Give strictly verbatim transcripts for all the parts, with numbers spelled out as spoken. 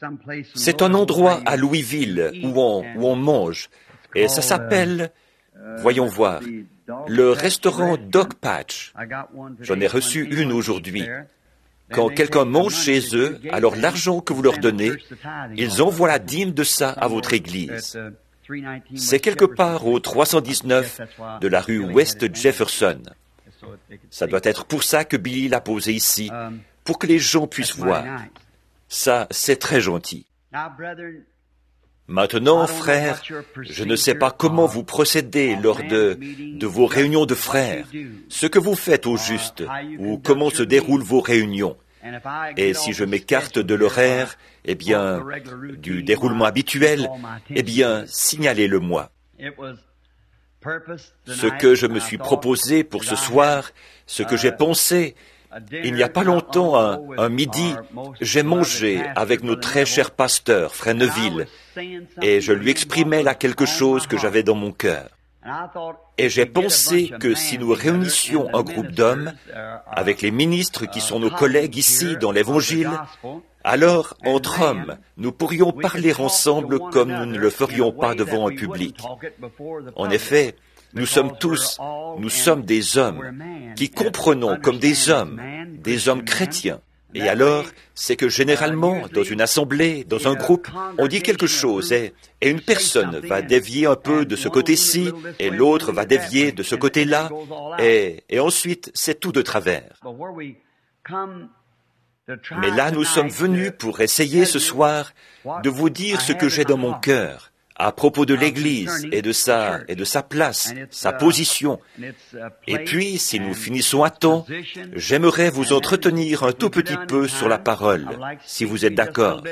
C'est un endroit à Louisville où on, où on mange, et ça s'appelle, voyons voir, le restaurant Dog Patch. J'en ai reçu une aujourd'hui. Quand quelqu'un mange chez eux, alors l'argent que vous leur donnez, ils envoient la dîme de ça à votre église. C'est quelque part au trois cent dix-neuf de la rue West Jefferson. Ça doit être pour ça que Billy l'a posé ici, pour que les gens puissent voir. Ça, c'est très gentil. Maintenant, frères, je ne sais pas comment vous procédez lors de, de vos réunions de frères, ce que vous faites au juste, ou comment se déroulent vos réunions. Et si je m'écarte de l'horaire, eh bien, du déroulement habituel, eh bien, signalez-le-moi. Ce que je me suis proposé pour ce soir, ce que j'ai pensé, il n'y a pas longtemps, un, un midi, j'ai mangé avec notre très cher pasteur, Frère Neville, et je lui exprimais là quelque chose que j'avais dans mon cœur. Et j'ai pensé que si nous réunissions un groupe d'hommes, avec les ministres qui sont nos collègues ici dans l'Évangile, alors, entre hommes, nous pourrions parler ensemble comme nous ne le ferions pas devant un public. En effet, nous sommes tous, nous sommes des hommes qui comprenons comme des hommes, des hommes chrétiens. Et alors, c'est que généralement, dans une assemblée, dans un groupe, on dit quelque chose et, et une personne va dévier un peu de ce côté-ci et l'autre va dévier de ce côté-là et, et ensuite, c'est tout de travers. Mais là, nous sommes venus pour essayer ce soir de vous dire ce que j'ai dans mon cœur à propos de l'Église et de sa, et de sa place, sa position. Et puis, si nous finissons à temps, j'aimerais vous entretenir un tout petit peu sur la parole, si vous êtes d'accord.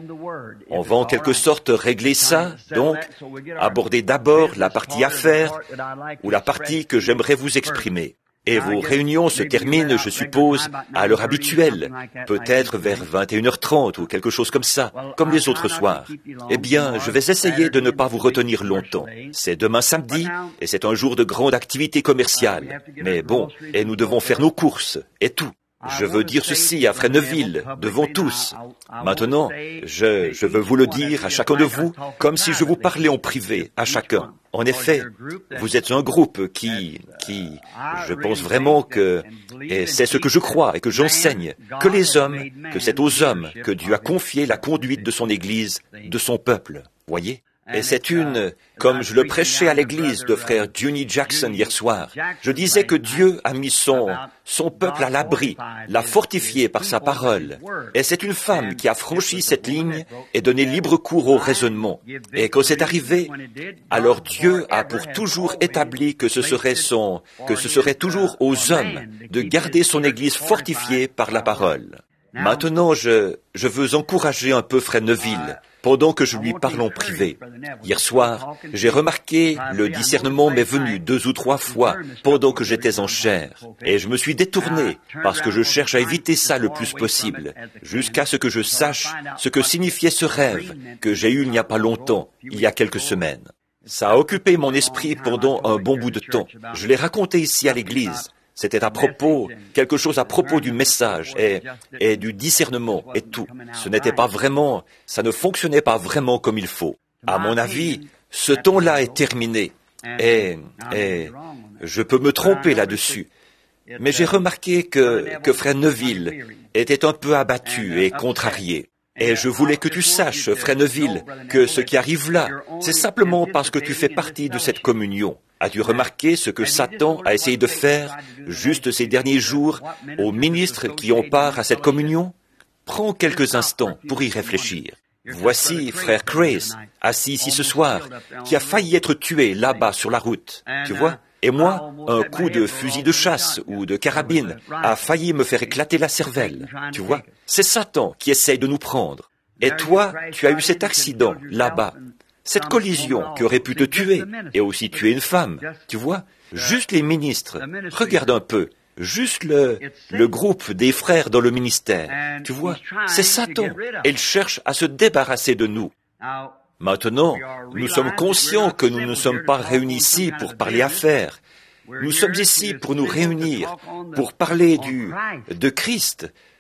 On va en quelque sorte régler ça, donc, aborder d'abord la partie affaires ou la partie que j'aimerais vous exprimer. Et vos réunions se terminent, je suppose, à l'heure habituelle, peut-être vers vingt et une heures trente ou quelque chose comme ça, comme les autres soirs. Eh bien, je vais essayer de ne pas vous retenir longtemps. C'est demain samedi, et c'est un jour de grande activité commerciale. Mais bon, et nous devons faire nos courses, et tout. Je veux dire ceci à Frère Neville, devant tous. Maintenant, je, je veux vous le dire à chacun de vous, comme si je vous parlais en privé, à chacun. En effet, vous êtes un groupe qui, qui, je pense vraiment que, et c'est ce que je crois et que j'enseigne, que les hommes, que c'est aux hommes que Dieu a confié la conduite de son Église, de son peuple. Voyez? Et c'est une, comme je le prêchais à l'église de frère Juni Jackson hier soir, je disais que Dieu a mis son, son peuple à l'abri, l'a fortifié par sa parole. Et c'est une femme qui a franchi cette ligne et donné libre cours au raisonnement. Et quand c'est arrivé, alors Dieu a pour toujours établi que ce serait son, que ce serait toujours aux hommes de garder son église fortifiée par la parole. Maintenant, je, je veux encourager un peu frère Neville, pendant que je lui parle en privé. Hier soir, j'ai remarqué le discernement m'est venu deux ou trois fois pendant que j'étais en chair. Et je me suis détourné parce que je cherche à éviter ça le plus possible, jusqu'à ce que je sache ce que signifiait ce rêve que j'ai eu il n'y a pas longtemps, il y a quelques semaines. Ça a occupé mon esprit pendant un bon bout de temps. Je l'ai raconté ici à l'église. C'était à propos, quelque chose à propos du message et, et du discernement et tout. Ce n'était pas vraiment, ça ne fonctionnait pas vraiment comme il faut. À mon avis, ce temps-là est terminé. Et, et je peux me tromper là-dessus. Mais j'ai remarqué que, que frère Neville était un peu abattu et contrarié. Et je voulais que tu saches, frère Neville, que ce qui arrive là, c'est simplement parce que tu fais partie de cette communion. As-tu remarqué ce que Satan a essayé de faire, juste ces derniers jours, aux ministres qui ont part à cette communion? Prends quelques instants pour y réfléchir. Voici frère Grace, assis ici ce soir, qui a failli être tué là-bas sur la route. Tu vois? Et moi, un coup de fusil de chasse ou de carabine a failli me faire éclater la cervelle. Tu vois? C'est Satan qui essaye de nous prendre. Et toi, tu as eu cet accident là-bas. Cette collision qui aurait pu te tuer et aussi tuer une femme. Tu vois? Juste les ministres. Regarde un peu. Juste le, le groupe des frères dans le ministère. Tu vois? C'est Satan. Et il cherche à se débarrasser de nous. Maintenant, nous sommes conscients que nous ne sommes pas réunis ici pour parler affaires. Nous sommes ici pour nous réunir, pour parler du, de Christ,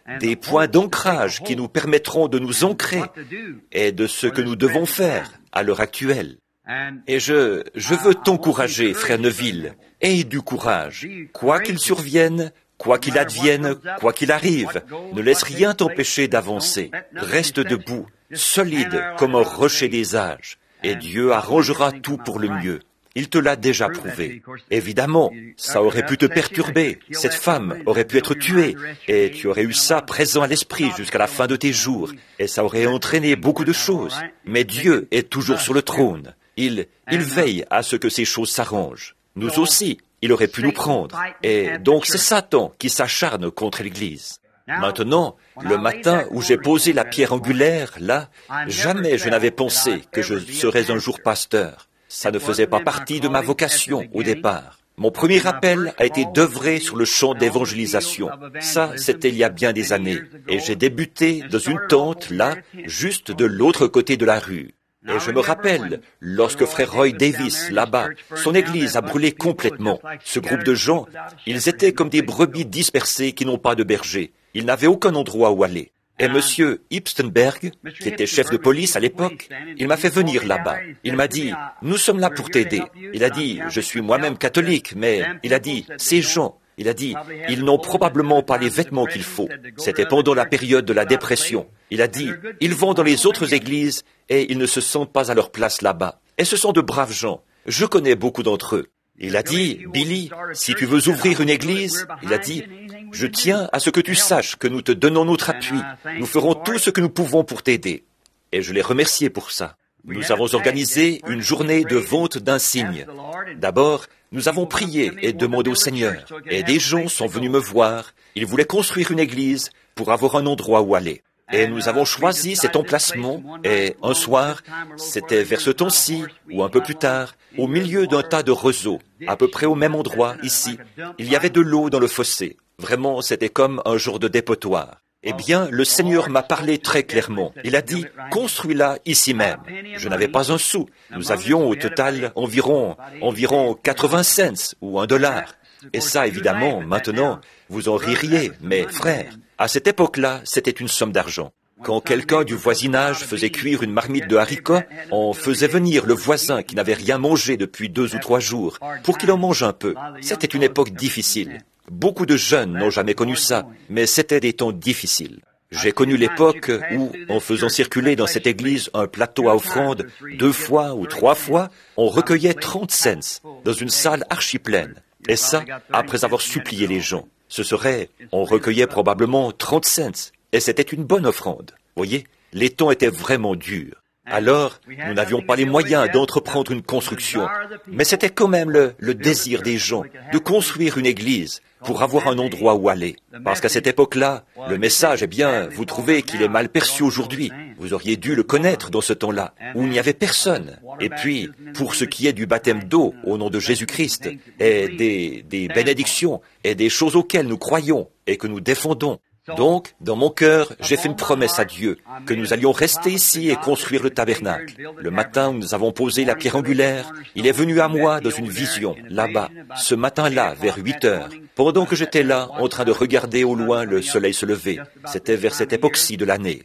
des points d'ancrage qui nous permettront de nous ancrer et de ce que nous devons faire à l'heure actuelle. Et je, je veux t'encourager, frère Neville, aie du courage. Quoi qu'il survienne, quoi qu'il advienne, quoi qu'il arrive, ne laisse rien t'empêcher d'avancer. Reste debout, solide comme un rocher des âges, et Dieu arrangera tout pour le mieux. Il te l'a déjà prouvé. Évidemment, ça aurait pu te perturber. Cette femme aurait pu être tuée, et tu aurais eu ça présent à l'esprit jusqu'à la fin de tes jours, et ça aurait entraîné beaucoup de choses. Mais Dieu est toujours sur le trône. Il, il veille à ce que ces choses s'arrangent. Nous aussi, il aurait pu nous prendre. Et donc c'est Satan qui s'acharne contre l'Église. Maintenant, le matin où j'ai posé la pierre angulaire, là, jamais je n'avais pensé que je serais un jour pasteur. Ça ne faisait pas partie de ma vocation au départ. Mon premier appel a été d'œuvrer sur le champ d'évangélisation. Ça, c'était il y a bien des années. Et j'ai débuté dans une tente, là, juste de l'autre côté de la rue. Et je me rappelle, lorsque frère Roy Davis, là-bas, son église a brûlé complètement. Ce groupe de gens, ils étaient comme des brebis dispersées qui n'ont pas de berger. Ils n'avaient aucun endroit où aller. Et monsieur Hipstenberg, qui était chef de police à l'époque, il m'a fait venir là-bas. Il m'a dit, nous sommes là pour t'aider. Il a dit, je suis moi-même catholique, mais il a dit, ces gens, il a dit, ils n'ont probablement pas les vêtements qu'il faut. C'était pendant la période de la dépression. Il a dit, ils vont dans les autres églises et ils ne se sentent pas à leur place là-bas. Et ce sont de braves gens. Je connais beaucoup d'entre eux. Il a dit, Billy, si tu veux ouvrir une église, il a dit, je tiens à ce que tu saches que nous te donnons notre appui. Nous ferons tout ce que nous pouvons pour t'aider. Et je l'ai remercié pour ça. Nous avons organisé une journée de vente d'insignes. D'abord, nous avons prié et demandé au Seigneur. Et des gens sont venus me voir. Ils voulaient construire une église pour avoir un endroit où aller. Et nous avons choisi cet emplacement, et un soir, c'était vers ce temps-ci, ou un peu plus tard, au milieu d'un tas de roseaux, à peu près au même endroit, ici, il y avait de l'eau dans le fossé. Vraiment, c'était comme un genre de dépotoir. Eh bien, le Seigneur m'a parlé très clairement. Il a dit, construis-la ici même. Je n'avais pas un sou. Nous avions au total environ, environ quatre-vingts cents, ou un dollar. Et ça, évidemment, maintenant, vous en ririez, mais frères, à cette époque-là, c'était une somme d'argent. Quand quelqu'un du voisinage faisait cuire une marmite de haricots, on faisait venir le voisin qui n'avait rien mangé depuis deux ou trois jours pour qu'il en mange un peu. C'était une époque difficile. Beaucoup de jeunes n'ont jamais connu ça, mais c'était des temps difficiles. J'ai connu l'époque où, en faisant circuler dans cette église un plateau à offrande deux fois ou trois fois, on recueillait trente cents dans une salle archi-pleine. Et ça, après avoir supplié les gens. Ce serait, on recueillait probablement trente cents, et c'était une bonne offrande. Voyez, les temps étaient vraiment durs. Alors, nous n'avions pas les moyens d'entreprendre une construction, mais c'était quand même le, le désir des gens de construire une église pour avoir un endroit où aller. Parce qu'à cette époque-là, le message, eh bien, vous trouvez qu'il est mal perçu aujourd'hui. Vous auriez dû le connaître dans ce temps-là, où il n'y avait personne. Et puis, pour ce qui est du baptême d'eau au nom de Jésus-Christ, et des, des bénédictions, et des choses auxquelles nous croyons et que nous défendons, donc, dans mon cœur, j'ai fait une promesse à Dieu, que nous allions rester ici et construire le tabernacle. Le matin où nous avons posé la pierre angulaire, il est venu à moi dans une vision, là-bas, ce matin-là, vers huit heures, pendant que j'étais là, en train de regarder au loin le soleil se lever. C'était vers cette époque-ci de l'année.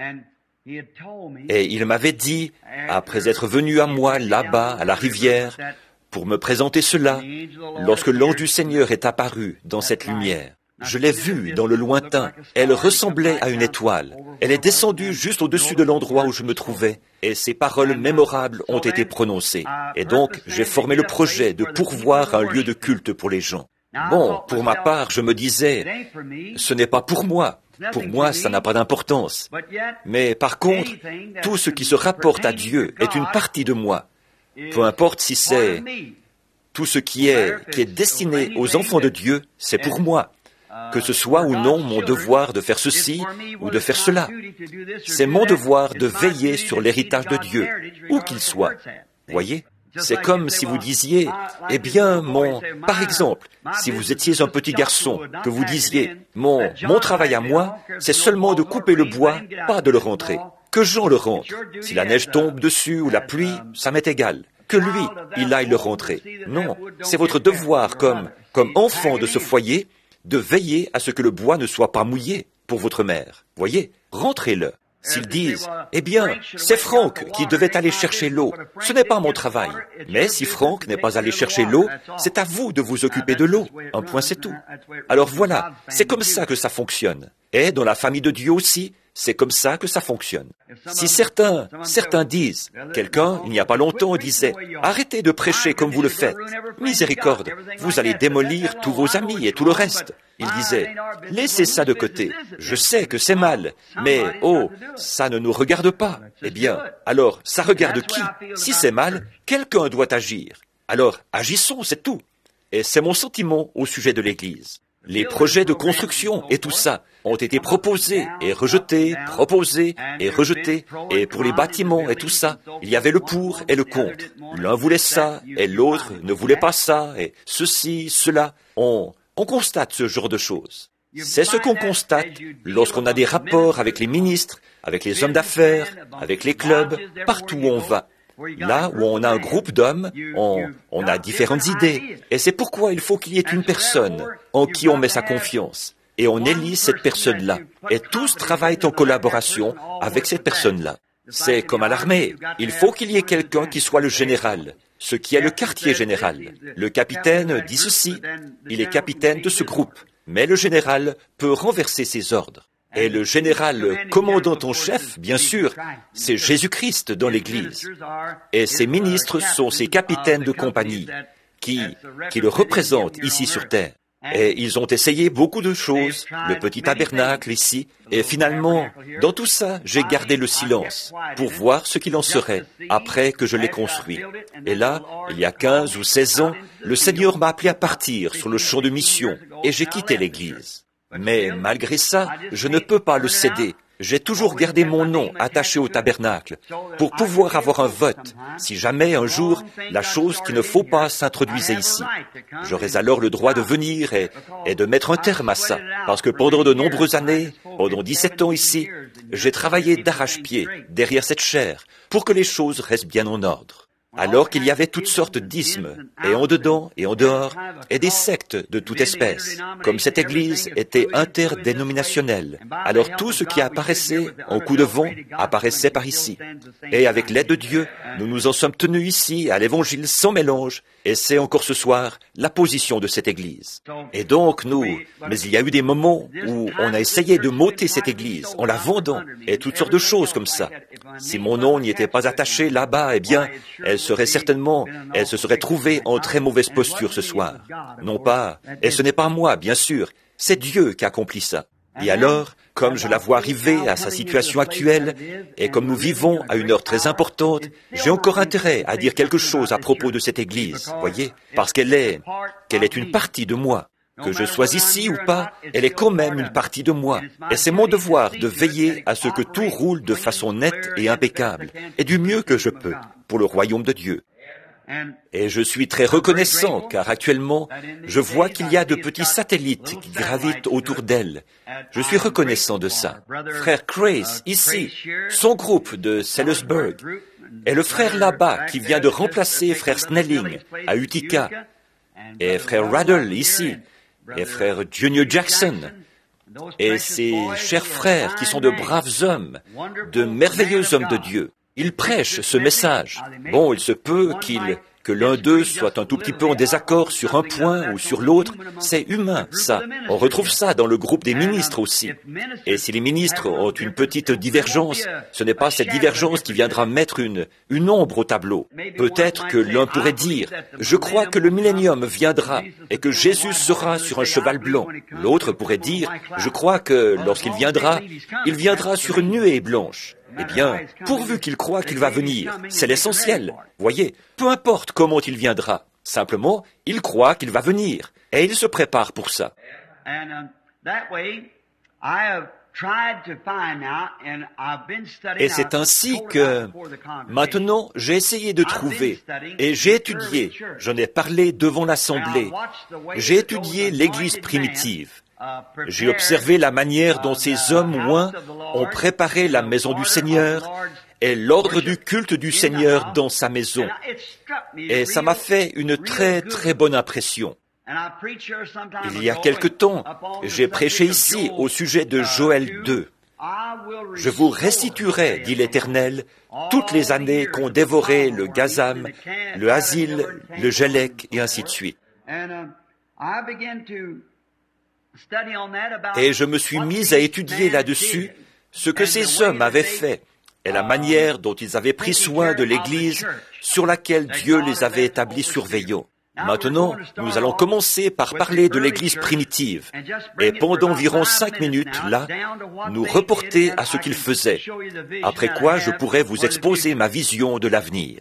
Et il m'avait dit, après être venu à moi, là-bas, à la rivière, pour me présenter cela, lorsque l'ange du Seigneur est apparu dans cette lumière. Je l'ai vue dans le lointain. Elle ressemblait à une étoile. Elle est descendue juste au-dessus de l'endroit où je me trouvais, et ces paroles mémorables ont été prononcées. Et donc, j'ai formé le projet de pourvoir un lieu de culte pour les gens. Bon, pour ma part, je me disais, ce n'est pas pour moi. Pour moi, ça n'a pas d'importance. Mais par contre, tout ce qui se rapporte à Dieu est une partie de moi. Peu importe si c'est tout ce qui est, qui est destiné aux enfants de Dieu, c'est pour moi. Que ce soit ou non mon devoir de faire ceci ou de faire cela. C'est mon devoir de veiller sur l'héritage de Dieu, où qu'il soit. Voyez? C'est comme si vous disiez, eh bien, mon, par exemple, si vous étiez un petit garçon, que vous disiez, mon, mon travail à moi, c'est seulement de couper le bois, pas de le rentrer. Que Jean le rentre. Si la neige tombe dessus ou la pluie, ça m'est égal. Que lui, il aille le rentrer. Non, c'est votre devoir comme, comme enfant de ce foyer, de veiller à ce que le bois ne soit pas mouillé. pour votre mère. Voyez, rentrez-le. S'ils disent, eh bien, c'est Franck qui devait aller chercher l'eau, ce n'est pas mon travail. Mais si Franck n'est pas allé chercher l'eau, c'est à vous de vous occuper de l'eau. Un point, c'est tout. Alors voilà, c'est comme ça que ça fonctionne. Et dans la famille de Dieu aussi, c'est comme ça que ça fonctionne. Si certains, certains disent, quelqu'un, il n'y a pas longtemps, disait, arrêtez de prêcher comme vous le faites. Miséricorde, vous allez démolir tous vos amis et tout le reste. Il disait, laissez ça de côté. Je sais que c'est mal, mais oh, ça ne nous regarde pas. Eh bien, alors, ça regarde qui? Si c'est mal, quelqu'un doit agir. Alors, agissons, c'est tout. Et c'est mon sentiment au sujet de l'Église. Les projets de construction et tout ça ont été proposés et rejetés, proposés et rejetés. Et pour les bâtiments et tout ça, il y avait le pour et le contre. L'un voulait ça et l'autre ne voulait pas ça et ceci, cela. On, on constate ce genre de choses. C'est ce qu'on constate lorsqu'on a des rapports avec les ministres, avec les hommes d'affaires, avec les clubs, partout où on va. Là où on a un groupe d'hommes, on, on a différentes idées. Et c'est pourquoi il faut qu'il y ait une personne en qui on met sa confiance. Et on élit cette personne-là. Et tous travaillent en collaboration avec cette personne-là. C'est comme à l'armée. Il faut qu'il y ait quelqu'un qui soit le général, ce qui est le quartier général. Le capitaine dit ceci, il est capitaine de ce groupe. Mais le général peut renverser ses ordres. Et le général commandant en chef, bien sûr, c'est Jésus-Christ dans l'Église. Et ses ministres sont ses capitaines de compagnie qui, qui le représentent ici sur terre. Et ils ont essayé beaucoup de choses, le petit tabernacle ici, et finalement, dans tout ça, j'ai gardé le silence pour voir ce qu'il en serait après que je l'ai construit. Et là, il y a quinze ou seize ans, le Seigneur m'a appelé à partir sur le champ de mission, et j'ai quitté l'Église. Mais malgré ça, je ne peux pas le céder. J'ai toujours gardé mon nom attaché au tabernacle pour pouvoir avoir un vote si jamais un jour la chose qu'il ne faut pas s'introduisait ici. J'aurais alors le droit de venir et, et de mettre un terme à ça, parce que pendant de nombreuses années, pendant dix-sept ans ici, j'ai travaillé d'arrache-pied derrière cette chaire pour que les choses restent bien en ordre. Alors qu'il y avait toutes sortes d'ismes, et en dedans et en dehors, et des sectes de toute espèce. Comme cette église était interdénominationnelle, alors tout ce qui apparaissait en coup de vent apparaissait par ici. Et avec l'aide de Dieu, nous nous en sommes tenus ici à l'évangile sans mélange, et c'est encore ce soir la position de cette église. Et donc nous, mais il y a eu des moments où on a essayé de m'ôter cette église en la vendant, et toutes sortes de choses comme ça. Si mon nom n'y était pas attaché là-bas, eh bien, elle serait certainement, elle se serait trouvée en très mauvaise posture ce soir. Non pas, et ce n'est pas moi, bien sûr, c'est Dieu qui accomplit ça. Et alors, comme je la vois arriver à sa situation actuelle, et comme nous vivons à une heure très importante, j'ai encore intérêt à dire quelque chose à propos de cette église, voyez, parce qu'elle est, qu'elle est une partie de moi. Que je sois ici ou pas, elle est quand même une partie de moi. Et c'est mon devoir de veiller à ce que tout roule de façon nette et impeccable, et du mieux que je peux, pour le royaume de Dieu. Et je suis très reconnaissant, car actuellement, je vois qu'il y a de petits satellites qui gravitent autour d'elle. Je suis reconnaissant de ça. Frère Crace, ici, son groupe de Salisbury, et le frère là-bas qui vient de remplacer frère Snelling à Utica, et frère Raddle ici, et frère Junior Jackson, et ces chers frères qui sont de braves hommes, de merveilleux hommes de Dieu. Ils prêchent ce message. Bon, il se peut qu'il, que l'un d'eux soit un tout petit peu en désaccord sur un point ou sur l'autre. C'est humain, ça. On retrouve ça dans le groupe des ministres aussi. Et si les ministres ont une petite divergence, ce n'est pas cette divergence qui viendra mettre une, une ombre au tableau. Peut-être que l'un pourrait dire, je crois que le millénium viendra et que Jésus sera sur un cheval blanc. L'autre pourrait dire, je crois que lorsqu'il viendra, il viendra sur une nuée blanche. Eh bien, pourvu qu'il croit qu'il va venir, c'est l'essentiel. Voyez, peu importe comment il viendra, simplement, il croit qu'il va venir, et il se prépare pour ça. Et c'est ainsi que, maintenant, j'ai essayé de trouver, et j'ai étudié, j'en ai parlé devant l'Assemblée, j'ai étudié l'Église primitive. J'ai observé la manière dont ces hommes oints ont préparé la maison du Seigneur et l'ordre du culte du Seigneur dans sa maison. Et ça m'a fait une très, très bonne impression. Il y a quelque temps, j'ai prêché ici au sujet de Joël deux. Je vous restituerai, dit l'Éternel, toutes les années qu'ont dévoré le gazam, le hasil, le gélec, et ainsi de suite. Et je me suis mis à étudier là-dessus ce que ces hommes avaient fait et la manière dont ils avaient pris soin de l'Église sur laquelle Dieu les avait établis surveillants. Maintenant, nous allons commencer par parler de l'Église primitive et pendant environ cinq minutes, là, nous reporter à ce qu'ils faisaient, après quoi je pourrai vous exposer ma vision de l'avenir.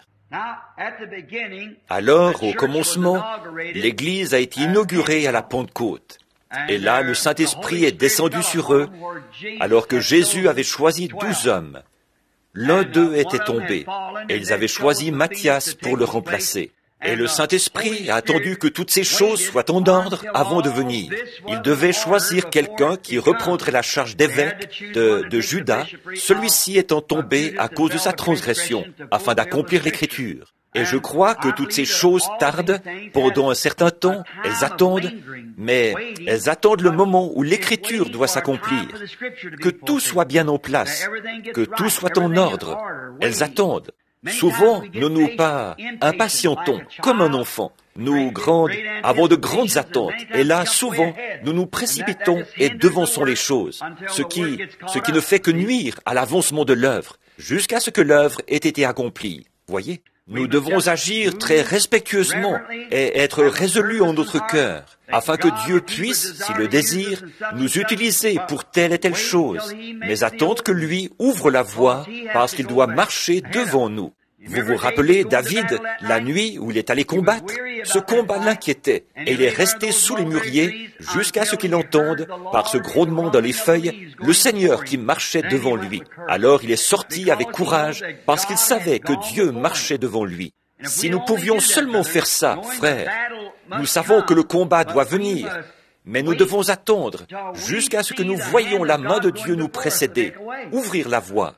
Alors, au commencement, l'Église a été inaugurée à la Pentecôte. Et là, le Saint-Esprit est descendu sur eux, alors que Jésus avait choisi douze hommes. L'un d'eux était tombé, et ils avaient choisi Matthias pour le remplacer. Et le Saint-Esprit a attendu que toutes ces choses soient en ordre avant de venir. Il devait choisir quelqu'un qui reprendrait la charge d'évêque de, de Juda, celui-ci étant tombé à cause de sa transgression, afin d'accomplir l'Écriture. Et je crois que toutes ces choses tardent pendant un certain temps, elles attendent, mais elles attendent le moment où l'Écriture doit s'accomplir, que tout soit bien en place, que tout soit en ordre. Elles attendent. Souvent, nous nous pas impatientons comme un enfant. Nous grandes, avons de grandes attentes, et là, souvent, nous nous précipitons et devançons les choses, ce qui, ce qui ne fait que nuire à l'avancement de l'œuvre, jusqu'à ce que l'œuvre ait été accomplie. Voyez? Nous devons agir très respectueusement et être résolus en notre cœur, afin que Dieu puisse, s'il le désire, nous utiliser pour telle et telle chose, mais attendre que lui ouvre la voie parce qu'il doit marcher devant nous. Vous vous rappelez David, la nuit où il est allé combattre? Ce combat l'inquiétait, et il est resté sous les mûriers jusqu'à ce qu'il entende, par ce grondement dans les feuilles, le Seigneur qui marchait devant lui. Alors il est sorti avec courage, parce qu'il savait que Dieu marchait devant lui. Si nous pouvions seulement faire ça, frères, nous savons que le combat doit venir, mais nous devons attendre jusqu'à ce que nous voyions la main de Dieu nous précéder, ouvrir la voie.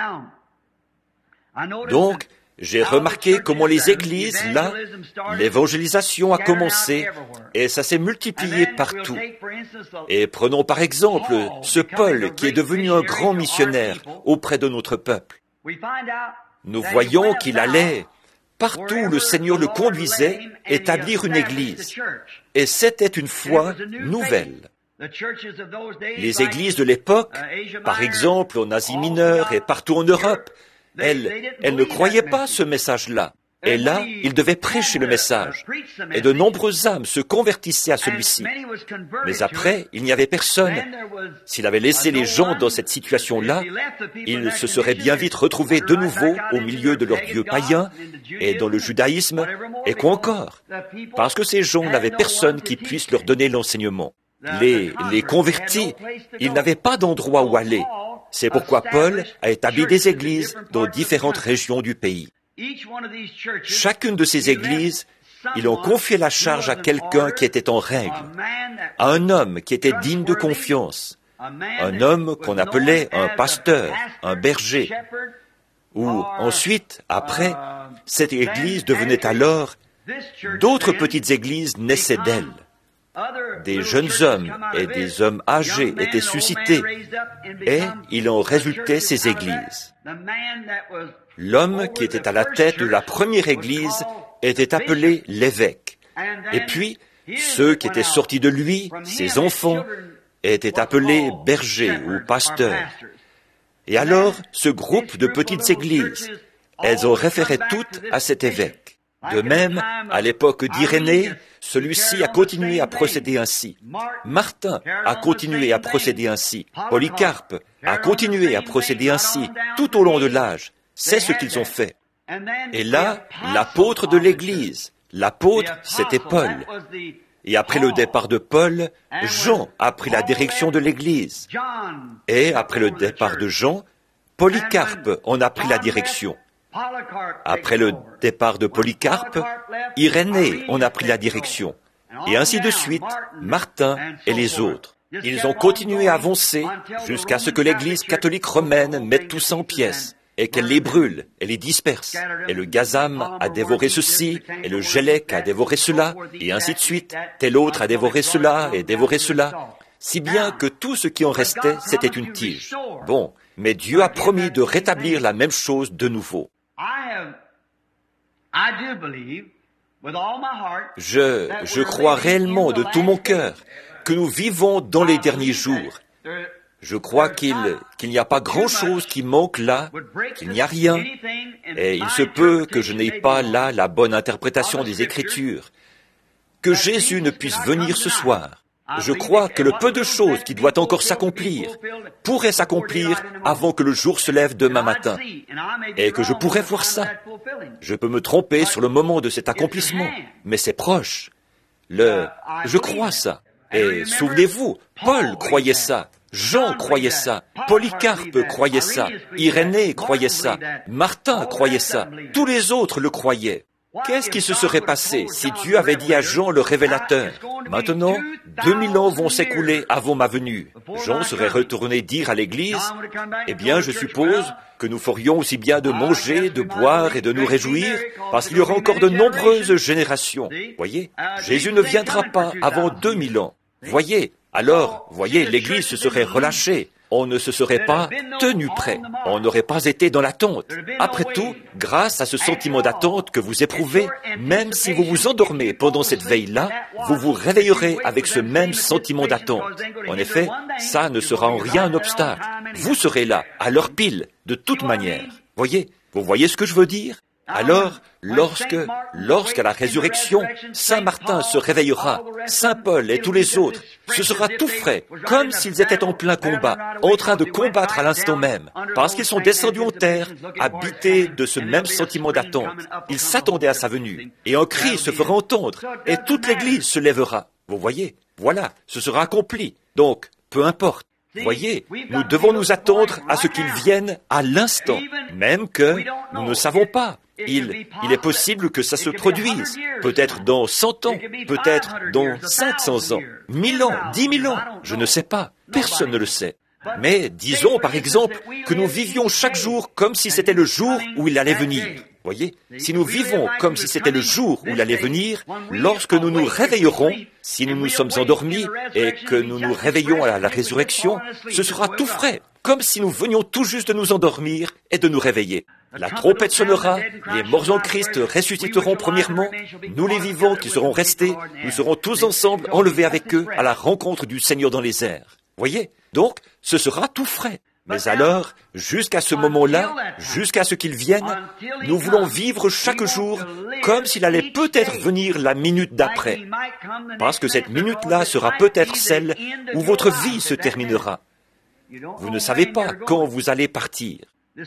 Donc, j'ai remarqué comment les églises, là, l'évangélisation a commencé et ça s'est multiplié partout. Et prenons par exemple ce Paul qui est devenu un grand missionnaire auprès de notre peuple. Nous voyons qu'il allait, partout où le Seigneur le conduisait, établir une église. Et c'était une foi nouvelle. Les églises de l'époque, par exemple en Asie mineure et partout en Europe, elles, elles ne croyaient pas ce message-là. Et là, ils devaient prêcher le message. Et de nombreuses âmes se convertissaient à celui-ci. Mais après, il n'y avait personne. S'il avait laissé les gens dans cette situation-là, ils se seraient bien vite retrouvés de nouveau au milieu de leurs dieux païens et dans le judaïsme, et quoi encore? Parce que ces gens n'avaient personne qui puisse leur donner l'enseignement. Les, les convertis, ils n'avaient pas d'endroit où aller. C'est pourquoi Paul a établi des églises dans différentes régions du pays. Chacune de ces églises, ils ont confié la charge à quelqu'un qui était en règle, à un homme qui était digne de confiance, un homme qu'on appelait un pasteur, un berger, ou ensuite, après, cette église devenait alors, d'autres petites églises naissaient d'elle. Des jeunes hommes et des hommes âgés étaient suscités et il en résultait ces églises. L'homme qui était à la tête de la première église était appelé l'évêque. Et puis, ceux qui étaient sortis de lui, ses enfants, étaient appelés bergers ou pasteurs. Et alors, ce groupe de petites églises, elles ont référé toutes à cet évêque. De même, à l'époque d'Irénée, celui-ci a continué à procéder ainsi. Martin a continué à procéder ainsi. Polycarpe a continué à procéder ainsi tout au long de l'âge. C'est ce qu'ils ont fait. Et là, l'apôtre de l'Église, l'apôtre, c'était Paul. Et après le départ de Paul, Jean a pris la direction de l'Église. Et après le départ de Jean, Polycarpe en a pris la direction. Après le départ de Polycarpe, Irénée en a pris la direction. Et ainsi de suite, Martin et les autres. Ils ont continué à avancer jusqu'à ce que l'Église catholique romaine mette tout ça en pièces. et qu'elle les brûle et les disperse. Et le gazam a dévoré ceci, et le gélec a dévoré cela, et ainsi de suite. Tel autre a dévoré cela et dévoré cela. Si bien que tout ce qui en restait, c'était une tige. Bon, mais Dieu a promis de rétablir la même chose de nouveau. Je, je crois réellement de tout mon cœur que nous vivons dans les derniers jours. Je crois qu'il, qu'il n'y a pas grand-chose qui manque là, qu'il n'y a rien, et il se peut que je n'ai pas là la bonne interprétation des Écritures, que Jésus ne puisse venir ce soir. Je crois que le peu de choses qui doit encore s'accomplir pourrait s'accomplir avant que le jour se lève demain matin, et que je pourrais voir ça. Je peux me tromper sur le moment de cet accomplissement, mais c'est proche. Le, je crois ça. Et souvenez-vous, Paul croyait ça, Jean croyait ça, Polycarpe croyait ça, Irénée croyait ça, Martin croyait ça, tous les autres le croyaient. Qu'est-ce qui se serait passé si Dieu avait dit à Jean le révélateur, « Maintenant, deux mille ans vont s'écouler avant ma venue. » Jean serait retourné dire à l'Église, « Eh bien, je suppose que nous ferions aussi bien de manger, de boire et de nous réjouir, parce qu'il y aura encore de nombreuses générations. » Voyez, Jésus ne viendra pas avant deux mille ans. Voyez, alors, voyez, l'Église se serait relâchée. On ne se serait pas tenu prêt. On n'aurait pas été dans l'attente. Après tout, grâce à ce sentiment d'attente que vous éprouvez, même si vous vous endormez pendant cette veille-là, vous vous réveillerez avec ce même sentiment d'attente. En effet, ça ne sera en rien un obstacle. Vous serez là, à l'heure pile, de toute manière. Voyez, vous voyez ce que je veux dire? Alors, lorsque, lorsqu'à la résurrection, Saint Martin se réveillera, Saint Paul et tous les autres, ce sera tout frais, comme s'ils étaient en plein combat, en train de combattre à l'instant même, parce qu'ils sont descendus en terre, habités de ce même sentiment d'attente. Ils s'attendaient à sa venue, et un cri se fera entendre, et toute l'Église se lèvera. Vous voyez, voilà, ce sera accompli. Donc, peu importe. Voyez, nous devons nous attendre à ce qu'il vienne à l'instant, même que nous ne savons pas. Il, il est possible que ça se produise, peut-être dans cent ans, peut-être dans cinq cents ans, mille ans, dix mille ans, je ne sais pas, personne ne le sait. Mais disons par exemple que nous vivions chaque jour comme si c'était le jour où il allait venir. Voyez, si nous vivons comme si c'était le jour où il allait venir, lorsque nous nous réveillerons, si nous nous sommes endormis et que nous nous réveillons à la résurrection, ce sera tout frais, comme si nous venions tout juste de nous endormir et de nous réveiller. La trompette sonnera, les morts en Christ ressusciteront premièrement, nous les vivants qui serons restés, nous serons tous ensemble enlevés avec eux à la rencontre du Seigneur dans les airs. Voyez, donc ce sera tout frais. Mais alors, jusqu'à ce moment-là, jusqu'à ce qu'il vienne, nous voulons vivre chaque jour comme s'il allait peut-être venir la minute d'après. Parce que cette minute-là sera peut-être celle où votre vie se terminera. Vous ne savez pas quand vous allez partir.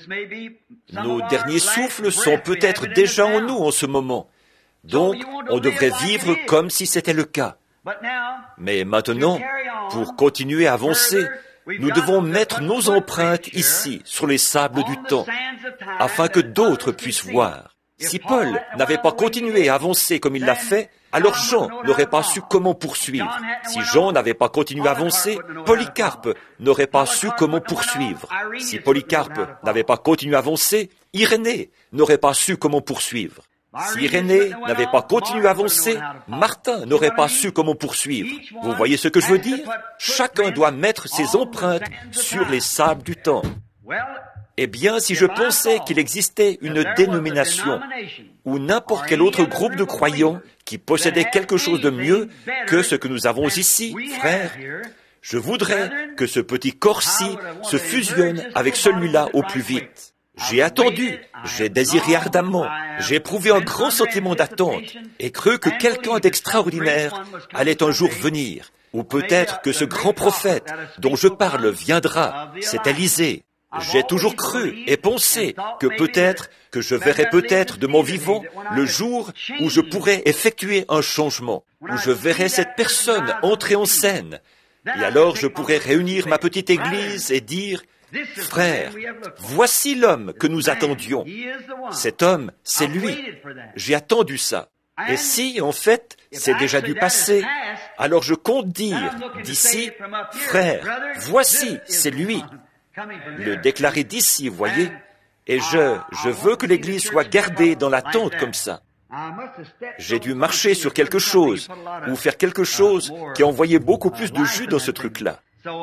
Nos derniers souffles sont peut-être déjà en nous en ce moment. Donc, on devrait vivre comme si c'était le cas. Mais maintenant, pour continuer à avancer, nous devons mettre nos empreintes ici, sur les sables du temps, afin que d'autres puissent voir. Si Paul n'avait pas continué à avancer comme il l'a fait, alors Jean n'aurait pas su comment poursuivre. Si Jean n'avait pas continué à avancer, Polycarpe n'aurait pas su comment poursuivre. Si Polycarpe n'avait pas continué à avancer, Irénée n'aurait pas su comment poursuivre. Si Irénée n'avait pas continué à avancer, Martin n'aurait pas su comment poursuivre. Vous voyez ce que je veux dire? Chacun doit mettre ses empreintes sur les sables du temps. Eh bien, si je pensais qu'il existait une dénomination ou n'importe quel autre groupe de croyants qui possédait quelque chose de mieux que ce que nous avons ici, frères, je voudrais que ce petit corps-ci se fusionne avec celui-là au plus vite. J'ai attendu, j'ai désiré ardemment, j'ai éprouvé un grand sentiment d'attente et cru que quelqu'un d'extraordinaire allait un jour venir, ou peut-être que ce grand prophète dont je parle viendra, c'est Élisée. J'ai toujours cru et pensé que peut-être, que je verrais peut-être de mon vivant le jour où je pourrais effectuer un changement, où je verrais cette personne entrer en scène, et alors je pourrais réunir ma petite église et dire, « Frères, voici l'homme que nous attendions. Cet homme, c'est lui. J'ai attendu ça. Et si, en fait, c'est déjà du passé, alors je compte dire d'ici, frère, voici, c'est lui. Le déclarer d'ici, voyez. Et je, je veux que l'Église soit gardée dans la tente comme ça. J'ai dû marcher sur quelque chose, ou faire quelque chose qui a envoyé beaucoup plus de jus dans ce truc-là.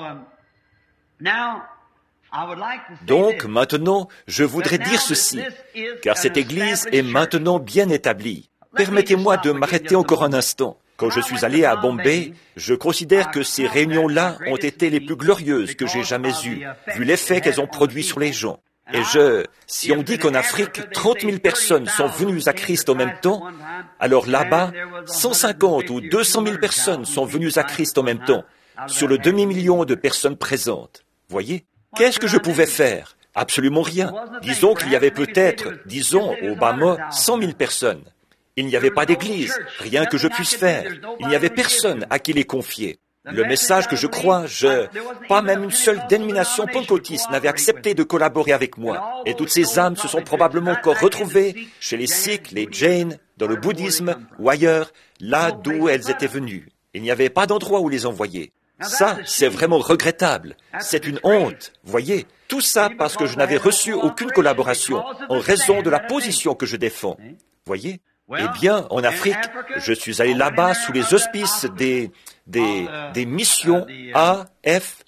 Donc, maintenant, je voudrais dire ceci, car cette Église est maintenant bien établie. Permettez-moi de m'arrêter encore un instant. Quand je suis allé à Bombay, je considère que ces réunions-là ont été les plus glorieuses que j'ai jamais eues, vu l'effet qu'elles ont produit sur les gens. Et je, si on dit qu'en Afrique, trente mille personnes sont venues à Christ en même temps, alors là-bas, cent cinquante ou deux cent mille personnes sont venues à Christ en même temps, sur le demi-million de personnes présentes. Voyez? Qu'est-ce que je pouvais faire? Absolument rien. Disons qu'il y avait peut-être, disons, au Bama, cent mille personnes. Il n'y avait pas d'église, rien que je puisse faire. Il n'y avait personne à qui les confier. Le message que je crois, je... Pas même une seule dénomination pentecôtiste n'avait accepté de collaborer avec moi. Et toutes ces âmes se sont probablement encore retrouvées chez les Sikhs, les Jains, dans le bouddhisme ou ailleurs, là d'où elles étaient venues. Il n'y avait pas d'endroit où les envoyer. Ça, c'est vraiment regrettable. C'est une honte, voyez. Tout ça parce que je n'avais reçu aucune collaboration en raison de la position que je défends. Voyez? Eh bien, en Afrique, je suis allé là-bas sous les auspices des, des, des missions A F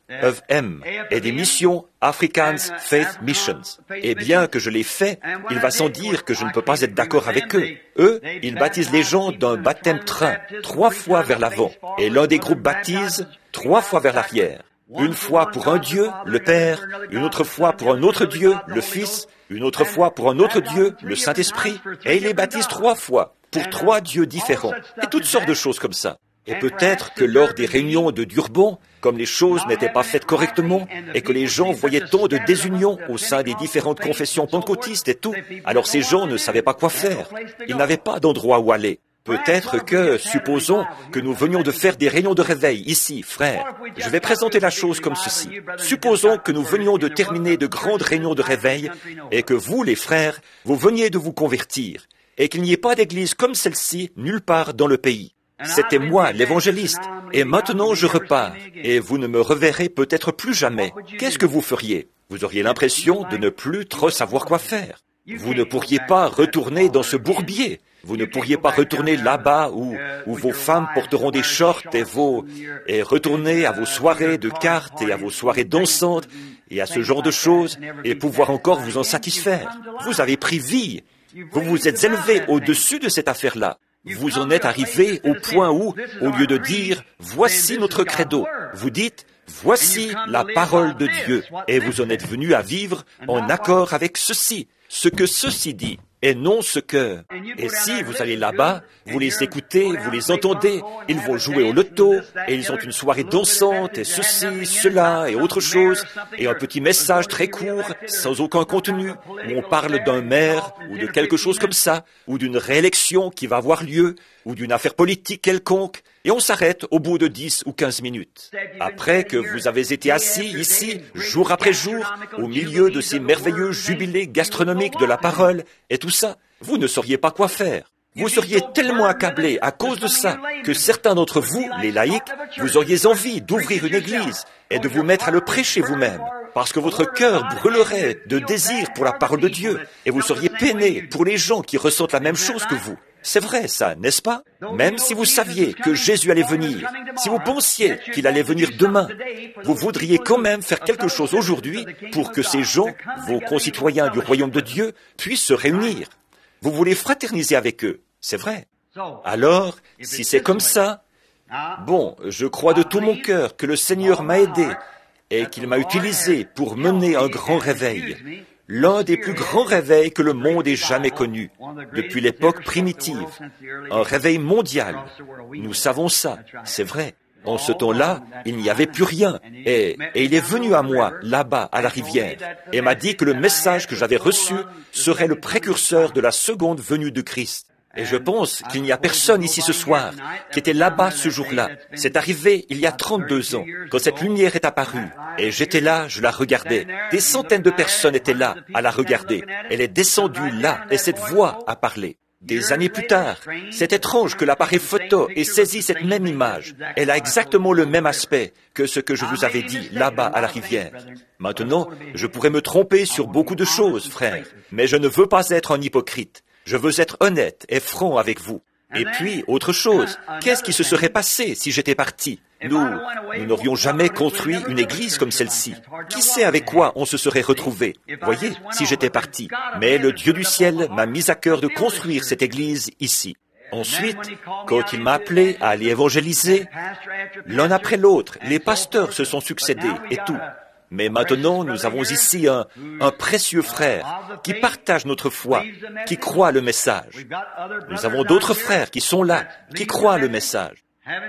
M et des missions Africans Faith Missions. Et bien que je l'ai fait, il va sans dire que je ne peux pas être d'accord avec eux. Eux, ils baptisent les gens d'un baptême train, trois fois vers l'avant, et l'un des groupes baptise trois fois vers l'arrière. Une fois pour un Dieu, le Père, une autre fois pour un autre Dieu, le Fils, une autre fois pour un autre Dieu, le Saint-Esprit, et il les baptise trois fois, pour trois dieux différents, et toutes sortes de choses comme ça. Et peut-être que lors des réunions de Durban, comme les choses n'étaient pas faites correctement, et que les gens voyaient tant de désunion au sein des différentes confessions pentecôtistes et tout, alors ces gens ne savaient pas quoi faire. Ils n'avaient pas d'endroit où aller. Peut-être que, supposons que nous venions de faire des réunions de réveil ici, frères. Je vais présenter la chose comme ceci. Supposons que nous venions de terminer de grandes réunions de réveil et que vous, les frères, vous veniez de vous convertir et qu'il n'y ait pas d'église comme celle-ci nulle part dans le pays. C'était moi, l'évangéliste, et maintenant je repars, et vous ne me reverrez peut-être plus jamais. Qu'est-ce que vous feriez? Vous auriez l'impression de ne plus trop savoir quoi faire. Vous ne pourriez pas retourner dans ce bourbier. Vous ne pourriez pas retourner là-bas où, où vos femmes porteront des shorts et vos, et retourner à vos soirées de cartes et à vos soirées dansantes et à ce genre de choses et pouvoir encore vous en satisfaire. Vous avez pris vie. Vous vous êtes élevé au-dessus de cette affaire-là. Vous en êtes arrivé au point où, au lieu de dire « voici notre credo », vous dites « voici la parole de Dieu » et vous en êtes venu à vivre en accord avec ceci, ce que ceci dit. Et non ce que... Et si vous allez là-bas, vous les écoutez, vous les entendez, ils vont jouer au loto, et ils ont une soirée dansante, et ceci, cela, et autre chose, et un petit message très court, sans aucun contenu, où on parle d'un maire, ou de quelque chose comme ça, ou d'une réélection qui va avoir lieu, ou d'une affaire politique quelconque, et on s'arrête au bout de dix ou quinze minutes. Après que vous avez été assis ici, jour après jour, au milieu de ces merveilleux jubilés gastronomiques de la parole, et tout ça, vous ne sauriez pas quoi faire. Vous seriez tellement accablés à cause de ça que certains d'entre vous, les laïcs, vous auriez envie d'ouvrir une église et de vous mettre à le prêcher vous-même, parce que votre cœur brûlerait de désir pour la parole de Dieu et vous seriez peiné pour les gens qui ressentent la même chose que vous. C'est vrai ça, n'est-ce pas? Même si vous saviez que Jésus allait venir, si vous pensiez qu'il allait venir demain, vous voudriez quand même faire quelque chose aujourd'hui pour que ces gens, vos concitoyens du royaume de Dieu, puissent se réunir. Vous voulez fraterniser avec eux, c'est vrai. Alors, si c'est comme ça, bon, je crois de tout mon cœur que le Seigneur m'a aidé et qu'il m'a utilisé pour mener un grand réveil. L'un des plus grands réveils que le monde ait jamais connu, depuis l'époque primitive. Un réveil mondial. Nous savons ça, c'est vrai. En ce temps-là, il n'y avait plus rien. Et, et il est venu à moi, là-bas, à la rivière, et m'a dit que le message que j'avais reçu serait le précurseur de la seconde venue de Christ. Et je pense qu'il n'y a personne ici ce soir qui était là-bas ce jour-là. C'est arrivé il y a trente-deux ans, quand cette lumière est apparue. Et j'étais là, je la regardais. Des centaines de personnes étaient là, à la regarder. Elle est descendue là, et cette voix a parlé. Des années plus tard, c'est étrange que l'appareil photo ait saisi cette même image. Elle a exactement le même aspect que ce que je vous avais dit là-bas à la rivière. Maintenant, je pourrais me tromper sur beaucoup de choses, frère, mais je ne veux pas être un hypocrite. Je veux être honnête et franc avec vous. Et puis, autre chose, qu'est-ce qui se serait passé si j'étais parti? Nous, nous n'aurions jamais construit une église comme celle-ci. Qui sait avec quoi on se serait retrouvé? Voyez, si j'étais parti. Mais le Dieu du ciel m'a mis à cœur de construire cette église ici. Ensuite, quand il m'a appelé à aller évangéliser, l'un après l'autre, les pasteurs se sont succédés et tout. Mais maintenant, nous avons ici un, un précieux frère qui partage notre foi, qui croit le message. Nous avons d'autres frères qui sont là, qui croient le message.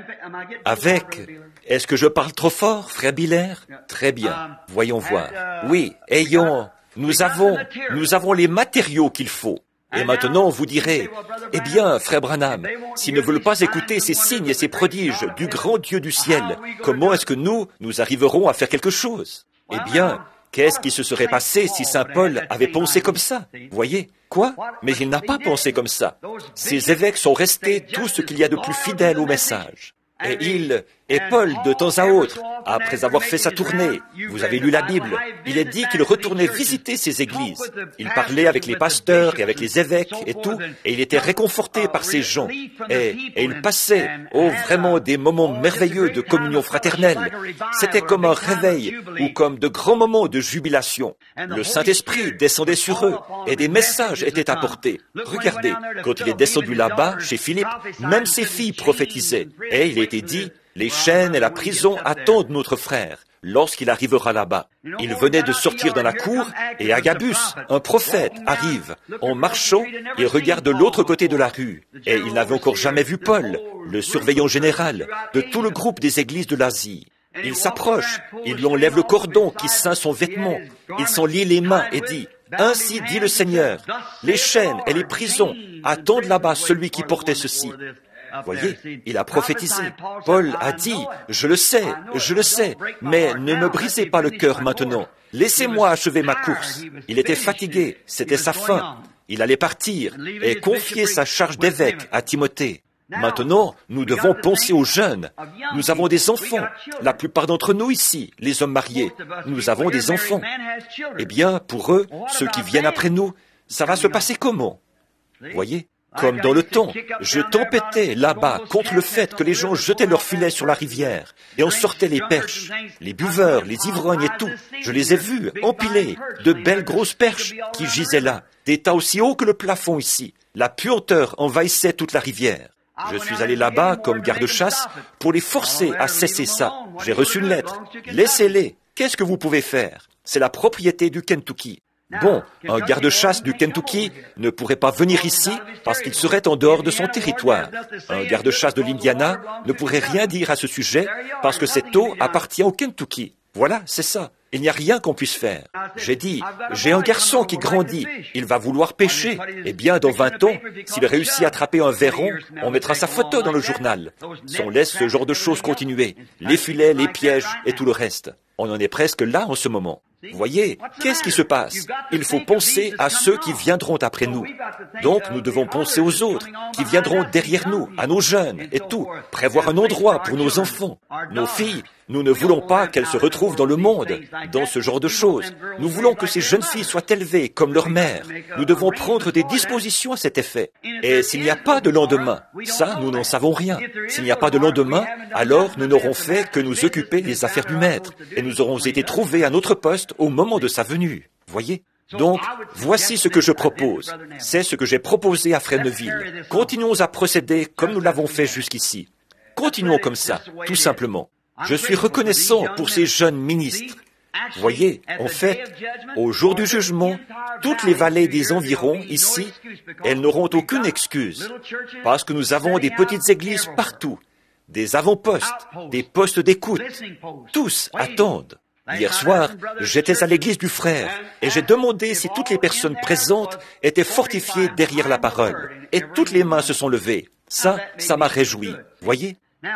Avec, est-ce que je parle trop fort, frère Biller? Très bien, voyons voir. Oui, ayons, nous avons, nous avons les matériaux qu'il faut. Et maintenant, vous direz, eh bien, frère Branham, s'ils ne veulent pas écouter ces signes et ces prodiges du grand Dieu du ciel, comment est-ce que nous, nous arriverons à faire quelque chose? Eh bien, qu'est-ce qui se serait passé si Saint Paul avait pensé comme ça? Voyez? Quoi? Mais il n'a pas pensé comme ça. Ces évêques sont restés tout ce qu'il y a de plus fidèle au message. Et il, et Paul, de temps à autre, après avoir fait sa tournée, vous avez lu la Bible, il est dit qu'il retournait visiter ces églises. Il parlait avec les pasteurs et avec les évêques et tout, et il était réconforté par ces gens. Et, et il passait, oh, vraiment des moments merveilleux de communion fraternelle. C'était comme un réveil ou comme de grands moments de jubilation. Le Saint-Esprit descendait sur eux et des messages étaient apportés. Regardez, quand il est descendu là-bas, chez Philippe, même ses filles prophétisaient. Et il était dit, les chaînes et la prison attendent notre frère lorsqu'il arrivera là-bas. Il venait de sortir dans la cour et Agabus, un prophète, arrive en marchant et regarde de l'autre côté de la rue. Et il n'avait encore jamais vu Paul, le surveillant général de tout le groupe des églises de l'Asie. Il s'approche, il lui enlève le cordon qui ceint son vêtement, il s'en lie les mains et dit, « Ainsi dit le Seigneur, les chaînes et les prisons attendent là-bas celui qui portait ceci. » Voyez, il a prophétisé. Paul a dit, « Je le sais, je le sais, mais ne me brisez pas le cœur maintenant. Laissez-moi achever ma course. » Il était fatigué, c'était sa fin. Il allait partir et confier sa charge d'évêque à Timothée. Maintenant, nous devons penser aux jeunes. Nous avons des enfants. La plupart d'entre nous ici, les hommes mariés, nous avons des enfants. Eh bien, pour eux, ceux qui viennent après nous, ça va se passer comment? Voyez? Comme dans le temps, je tempêtais là-bas contre le fait que les gens jetaient leurs filets sur la rivière et en sortaient les perches, les buveurs, les ivrognes et tout. Je les ai vus empilés, de belles grosses perches qui gisaient là, des tas aussi hauts que le plafond ici. La puanteur envahissait toute la rivière. Je suis allé là-bas comme garde-chasse pour les forcer à cesser ça. J'ai reçu une lettre. Laissez-les. Qu'est-ce que vous pouvez faire? C'est la propriété du Kentucky. Bon, un garde-chasse du Kentucky ne pourrait pas venir ici parce qu'il serait en dehors de son territoire. Un garde-chasse de l'Indiana ne pourrait rien dire à ce sujet parce que cette eau appartient au Kentucky. Voilà, c'est ça. Il n'y a rien qu'on puisse faire. J'ai dit, j'ai un garçon qui grandit, il va vouloir pêcher. Eh bien, dans vingt ans, s'il réussit à attraper un verron, on mettra sa photo dans le journal. Si on laisse ce genre de choses continuer, les filets, les pièges et tout le reste, on en est presque là en ce moment. Vous voyez, qu'est-ce qui se passe? Il faut penser à ceux qui viendront après nous. Donc, nous devons penser aux autres, qui viendront derrière nous, à nos jeunes et tout, prévoir un endroit pour nos enfants. Nos filles, nous ne voulons pas qu'elles se retrouvent dans le monde, dans ce genre de choses. Nous voulons que ces jeunes filles soient élevées comme leur mère. Nous devons prendre des dispositions à cet effet. Et s'il n'y a pas de lendemain, ça, nous n'en savons rien. S'il n'y a pas de lendemain, alors nous n'aurons fait que nous occuper des affaires du maître, et nous aurons été trouvés à notre poste au moment de sa venue. Voyez? Donc, voici ce que je propose. C'est ce que j'ai proposé à Frère Neville. Continuons à procéder comme nous l'avons fait jusqu'ici. Continuons comme ça, tout simplement. Je suis reconnaissant pour ces jeunes ministres. Voyez, en fait, au jour du jugement, toutes les vallées des environs, ici, elles n'auront aucune excuse, parce que nous avons des petites églises partout, des avant-postes, des postes d'écoute. Tous attendent. Hier soir, j'étais à l'église du frère et j'ai demandé si toutes les personnes présentes étaient fortifiées derrière la parole. Et toutes les mains se sont levées. Ça, ça m'a réjoui. Voyez?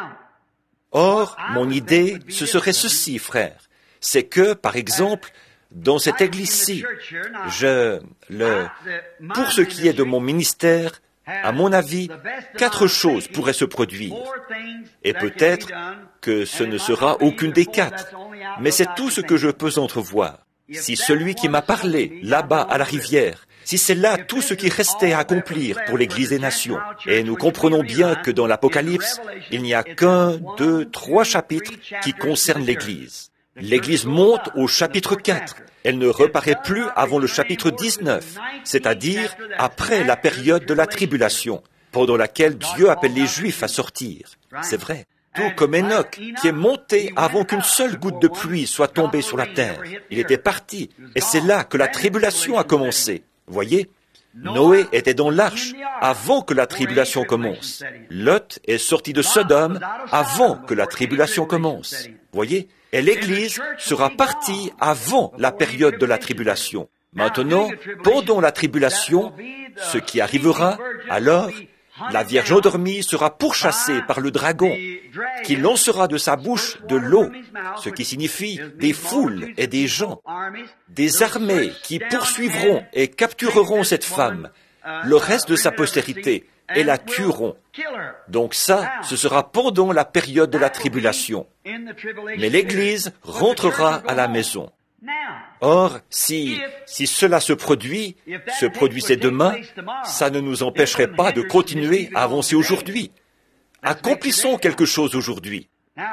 Or, mon idée, ce serait ceci, frère. C'est que, par exemple, dans cette église-ci, je, le, pour ce qui est de mon ministère, À mon avis, quatre choses pourraient se produire. Et peut-être que ce ne sera aucune des quatre, mais c'est tout ce que je peux entrevoir. Si celui qui m'a parlé, là-bas à la rivière, si c'est là tout ce qui restait à accomplir pour l'Église des nations, et nous comprenons bien que dans l'Apocalypse, il n'y a qu'un, deux, trois chapitres qui concernent l'Église. L'Église monte au chapitre quatre. Elle ne reparaît plus avant le chapitre dix-neuf, c'est-à-dire après la période de la tribulation, pendant laquelle Dieu appelle les Juifs à sortir. C'est vrai. Tout comme Enoch, qui est monté avant qu'une seule goutte de pluie soit tombée sur la terre. Il était parti, et c'est là que la tribulation a commencé. Voyez, Noé était dans l'arche avant que la tribulation commence. Lot est sorti de Sodome avant que la tribulation commence. Voyez, et l'Église sera partie avant la période de la tribulation. Maintenant, pendant la tribulation, ce qui arrivera, alors, la Vierge endormie sera pourchassée par le dragon, qui lancera de sa bouche de l'eau, ce qui signifie des foules et des gens, des armées qui poursuivront et captureront cette femme, le reste de sa postérité, et la tueront. Donc ça, ce sera pendant la période de la tribulation. Mais l'Église rentrera à la maison. Or, si, si cela se produit, se produisait demain, ça ne nous empêcherait pas de continuer à avancer aujourd'hui. Accomplissons quelque chose aujourd'hui.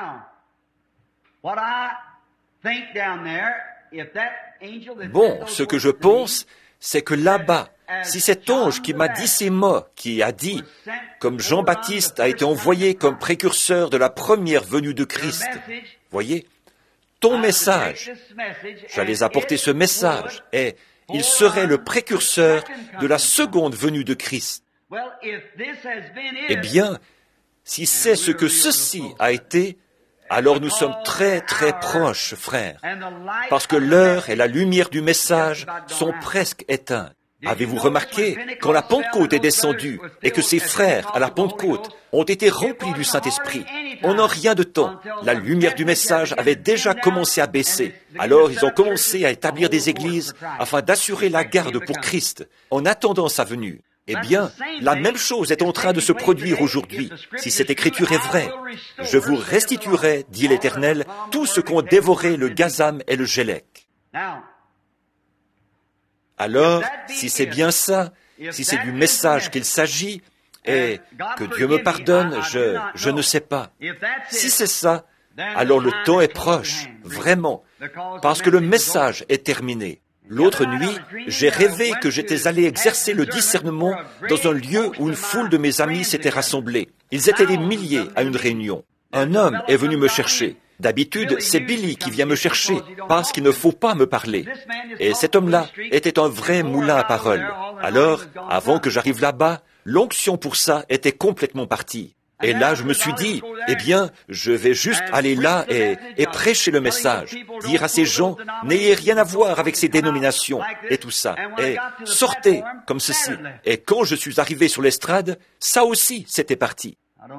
Bon, ce que je pense, c'est que là-bas, si cet ange qui m'a dit ces mots, qui a dit, comme Jean-Baptiste a été envoyé comme précurseur de la première venue de Christ, voyez, ton message, j'allais apporter ce message, et il serait le précurseur de la seconde venue de Christ. Eh bien, si c'est ce que ceci a été, alors nous sommes très très proches, frères, parce que l'heure et la lumière du message sont presque éteintes. Avez-vous remarqué, quand la Pentecôte est descendue et que ses frères à la Pentecôte ont été remplis du Saint-Esprit, en un rien de temps, la lumière du message avait déjà commencé à baisser. Alors ils ont commencé à établir des églises afin d'assurer la garde pour Christ, en attendant sa venue. Eh bien, la même chose est en train de se produire aujourd'hui. Si cette écriture est vraie, je vous restituerai, dit l'Éternel, tout ce qu'ont dévoré le gazam et le gélec. Alors, si c'est bien ça, si c'est du message qu'il s'agit, et que Dieu me pardonne, je, je ne sais pas. Si c'est ça, alors le temps est proche, vraiment, parce que le message est terminé. L'autre nuit, j'ai rêvé que j'étais allé exercer le discernement dans un lieu où une foule de mes amis s'était rassemblée. Ils étaient des milliers à une réunion. Un homme est venu me chercher. D'habitude, c'est Billy qui vient me chercher, parce qu'il ne faut pas me parler. Et cet homme-là était un vrai moulin à paroles. Alors, avant que j'arrive là-bas, l'onction pour ça était complètement partie. Et là, je me suis dit, eh bien, je vais juste aller là et, et prêcher le message, dire à ces gens, n'ayez rien à voir avec ces dénominations et tout ça, et sortez comme ceci. Et quand je suis arrivé sur l'estrade, ça aussi, c'était parti.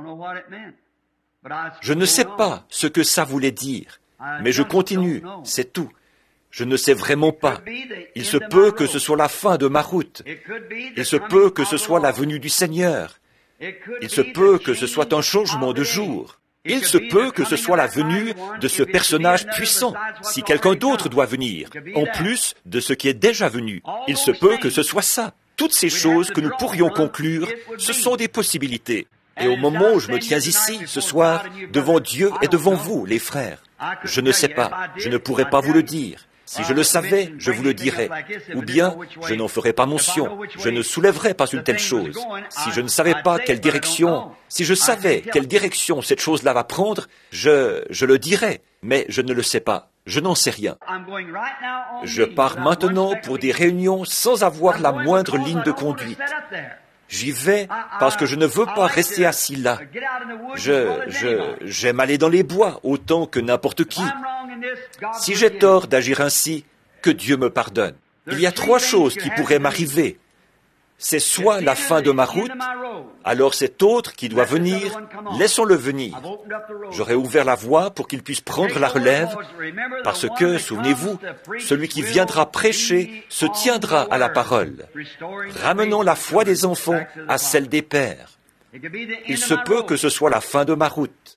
Je ne sais pas ce que ça voulait dire, mais je continue, c'est tout. Je ne sais vraiment pas. Il se peut que ce soit la fin de ma route. Il se peut que ce soit la venue du Seigneur. Il se peut que ce soit un changement de jour. Il se peut que ce soit la venue de ce personnage puissant, si quelqu'un d'autre doit venir, en plus de ce qui est déjà venu. Il se peut que ce soit ça. Toutes ces choses que nous pourrions conclure, ce sont des possibilités. Et au moment où je me tiens ici, ce soir, devant Dieu et devant vous, les frères, je ne sais pas, je ne pourrais pas vous le dire. Si je le savais, je vous le dirais. Ou bien, je n'en ferais pas mention. Je ne soulèverais pas une telle chose. Si je ne savais pas quelle direction, si je savais quelle direction cette chose-là va prendre, je, je le dirais. Mais je ne le sais pas. Je n'en sais rien. Je pars maintenant pour des réunions sans avoir la moindre ligne de conduite. J'y vais parce que je ne veux pas rester assis là. Je, je, j'aime aller dans les bois autant que n'importe qui. Si j'ai tort d'agir ainsi, que Dieu me pardonne. Il y a trois choses qui pourraient m'arriver. c'est soit la fin de ma route, alors cet autre qui doit venir, laissons-le venir. J'aurai ouvert la voie pour qu'il puisse prendre la relève, parce que, souvenez-vous, celui qui viendra prêcher se tiendra à la parole, ramenant la foi des enfants à celle des pères. Il se peut que ce soit la fin de ma route.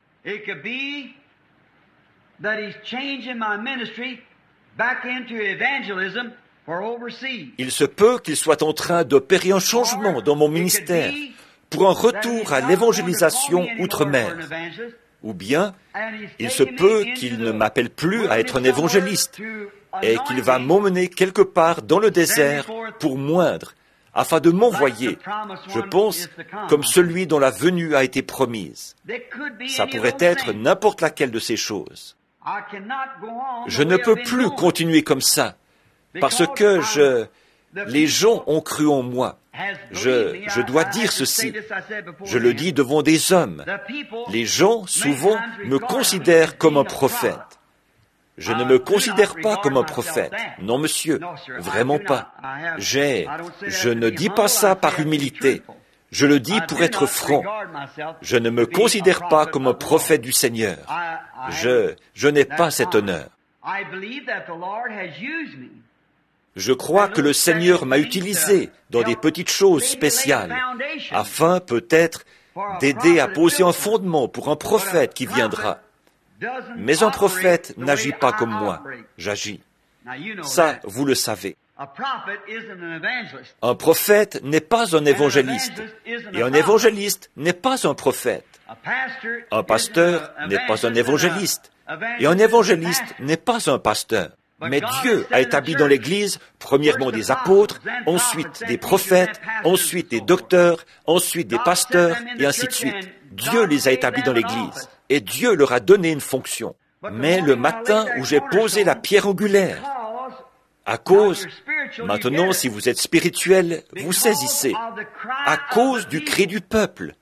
Il se peut qu'il soit en train d'opérer un changement dans mon ministère pour un retour à l'évangélisation outre-mer. Ou bien, il se peut qu'il ne m'appelle plus à être un évangéliste et qu'il va m'emmener quelque part dans le désert pour moindre, afin de m'envoyer, je pense, comme celui dont la venue a été promise. Ça pourrait être n'importe laquelle de ces choses. Je ne peux plus continuer comme ça. Parce que je, les gens ont cru en moi. Je, je dois dire ceci. Je le dis devant des hommes. Les gens, souvent, me considèrent comme un prophète. Je ne me considère pas comme un prophète. Non, monsieur, vraiment pas. J'ai, je ne dis pas ça par humilité. Je le dis pour être franc. Je ne me considère pas comme un prophète du Seigneur. Je, je n'ai pas cet honneur. Je crois que le Seigneur m'a utilisé dans des petites choses spéciales, afin peut-être d'aider à poser un fondement pour un prophète qui viendra. Mais un prophète n'agit pas comme moi, j'agis. Ça, vous le savez. Un prophète n'est pas un évangéliste, et un évangéliste n'est pas un prophète. Un pasteur n'est pas un évangéliste, et un évangéliste n'est pas un pasteur. Mais Dieu a établi dans l'Église, premièrement des apôtres, ensuite des prophètes, ensuite des docteurs, ensuite des pasteurs, et ainsi de suite. Dieu les a établis dans l'Église, et Dieu leur a donné une fonction. Mais le matin où j'ai posé la pierre angulaire, à cause, maintenant si vous êtes spirituel, vous saisissez, à cause du cri du peuple.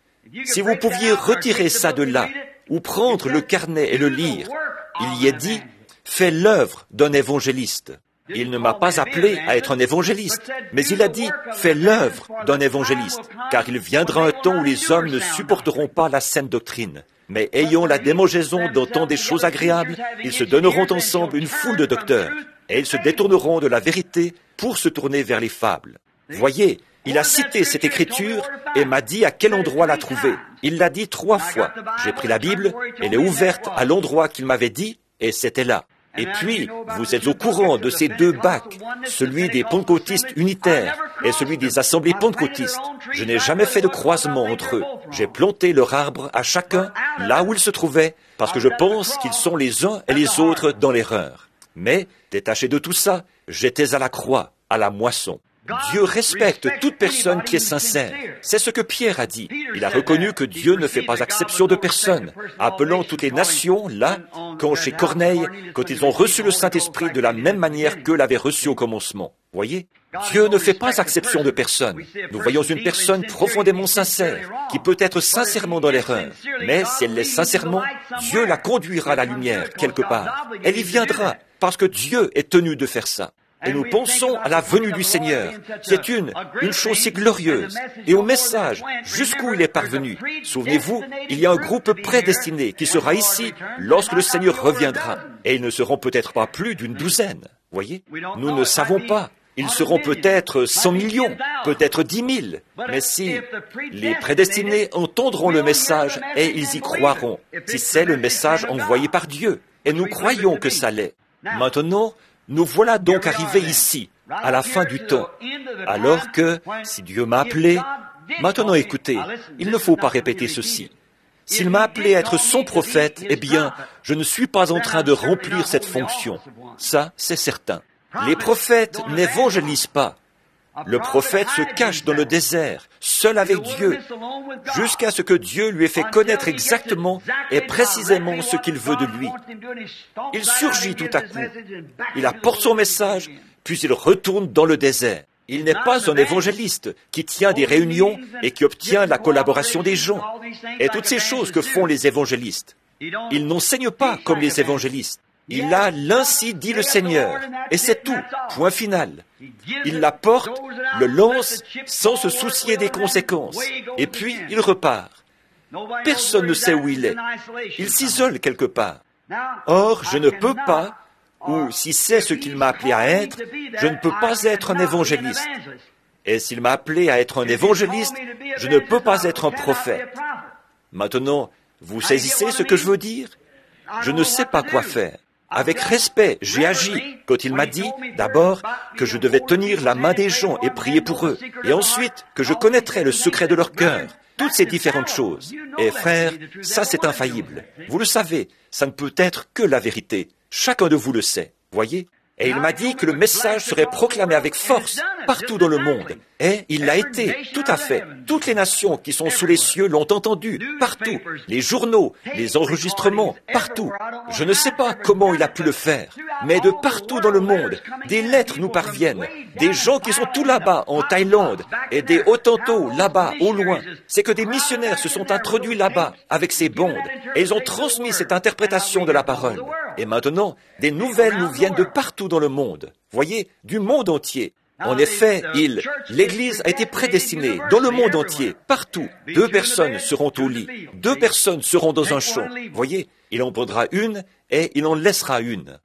Si vous pouviez retirer ça de là, ou prendre le carnet et le lire, il y est dit, fait l'œuvre d'un évangéliste. Il ne m'a pas appelé à être un évangéliste, mais il a dit, fais l'œuvre d'un évangéliste, car il viendra un temps où les hommes ne supporteront pas la saine doctrine. Mais ayant la démangeaison d'entendre des choses agréables, ils se donneront ensemble une foule de docteurs, et ils se détourneront de la vérité pour se tourner vers les fables. Voyez, il a cité cette écriture et m'a dit à quel endroit la trouver. Il l'a dit trois fois. J'ai pris la Bible, elle est ouverte à l'endroit qu'il m'avait dit, et c'était là. Et puis, vous êtes au courant de ces deux bacs, celui des pentecôtistes unitaires et celui des assemblées pentecôtistes. Je n'ai jamais fait de croisement entre eux. J'ai planté leur arbre à chacun là où ils se trouvaient, parce que je pense qu'ils sont les uns et les autres dans l'erreur. Mais, détaché de tout ça, j'étais à la croix, à la moisson. Dieu respecte toute personne qui est sincère. C'est ce que Pierre a dit. Il a reconnu que Dieu ne fait pas exception de personne, appelant toutes les nations, là, quand chez Corneille, quand ils ont reçu le Saint-Esprit de la même manière qu'eux l'avaient reçu au commencement. Voyez, Dieu ne fait pas exception de personne. Nous voyons une personne profondément sincère, qui peut être sincèrement dans l'erreur. Mais si elle l'est sincèrement, Dieu la conduira à la lumière, quelque part. Elle y viendra, parce que Dieu est tenu de faire ça. Et nous pensons à la venue du Seigneur. C'est une, une chose si glorieuse. Et au message, jusqu'où il est parvenu. Souvenez-vous, il y a un groupe prédestiné qui sera ici lorsque le Seigneur reviendra. Et ils ne seront peut-être pas plus d'une douzaine. Voyez? Nous ne savons pas. Ils seront peut-être cent millions, peut-être dix mille. Mais si les prédestinés entendront le message et ils y croiront, si c'est le message envoyé par Dieu. Et nous croyons que ça l'est. Maintenant, nous voilà donc arrivés ici, à la fin du temps, alors que, si Dieu m'a appelé, maintenant écoutez, il ne faut pas répéter ceci. S'il m'a appelé à être son prophète, eh bien, je ne suis pas en train de remplir cette fonction. Ça, c'est certain. Les prophètes n'évangélisent pas. Le prophète se cache dans le désert, seul avec Dieu, jusqu'à ce que Dieu lui ait fait connaître exactement et précisément ce qu'il veut de lui. Il surgit tout à coup, il apporte son message, puis il retourne dans le désert. Il n'est pas un évangéliste qui tient des réunions et qui obtient la collaboration des gens, et toutes ces choses que font les évangélistes. Il n'enseigne pas comme les évangélistes. Il a l'ainsi dit le Seigneur, et c'est tout, point final. Il l'apporte, le lance sans se soucier des conséquences. Et puis, il repart. Personne ne sait où il est. Il s'isole quelque part. Or, je ne peux pas, ou si c'est ce qu'il m'a appelé à être, je ne peux pas être un évangéliste. Et s'il m'a appelé à être un évangéliste, je ne peux pas être un prophète. Maintenant, vous saisissez ce que je veux dire? Je ne sais pas quoi faire. Avec respect, j'ai agi quand il m'a dit, d'abord, que je devais tenir la main des gens et prier pour eux, et ensuite que je connaîtrais le secret de leur cœur. Toutes ces différentes choses. Et frère, ça c'est infaillible. Vous le savez, ça ne peut être que la vérité. Chacun de vous le sait, voyez? Et il m'a dit que le message serait proclamé avec force partout dans le monde. Et il l'a été, tout à fait. Toutes les nations qui sont sous les cieux l'ont entendu, partout. Les journaux, les enregistrements, partout. Je ne sais pas comment il a pu le faire, mais de partout dans le monde, des lettres nous parviennent. Des gens qui sont tout là-bas, en Thaïlande, et des Hottentots, là-bas, au loin. C'est que des missionnaires se sont introduits là-bas, avec ces bandes, et ils ont transmis cette interprétation de la parole. Et maintenant, des nouvelles nous viennent de partout dans le monde. Voyez, du monde entier. En effet, il, l'Église a été prédestinée dans le monde entier, partout. Deux personnes seront au lit, deux personnes seront dans un champ. Voyez, il en prendra une et il en laissera une.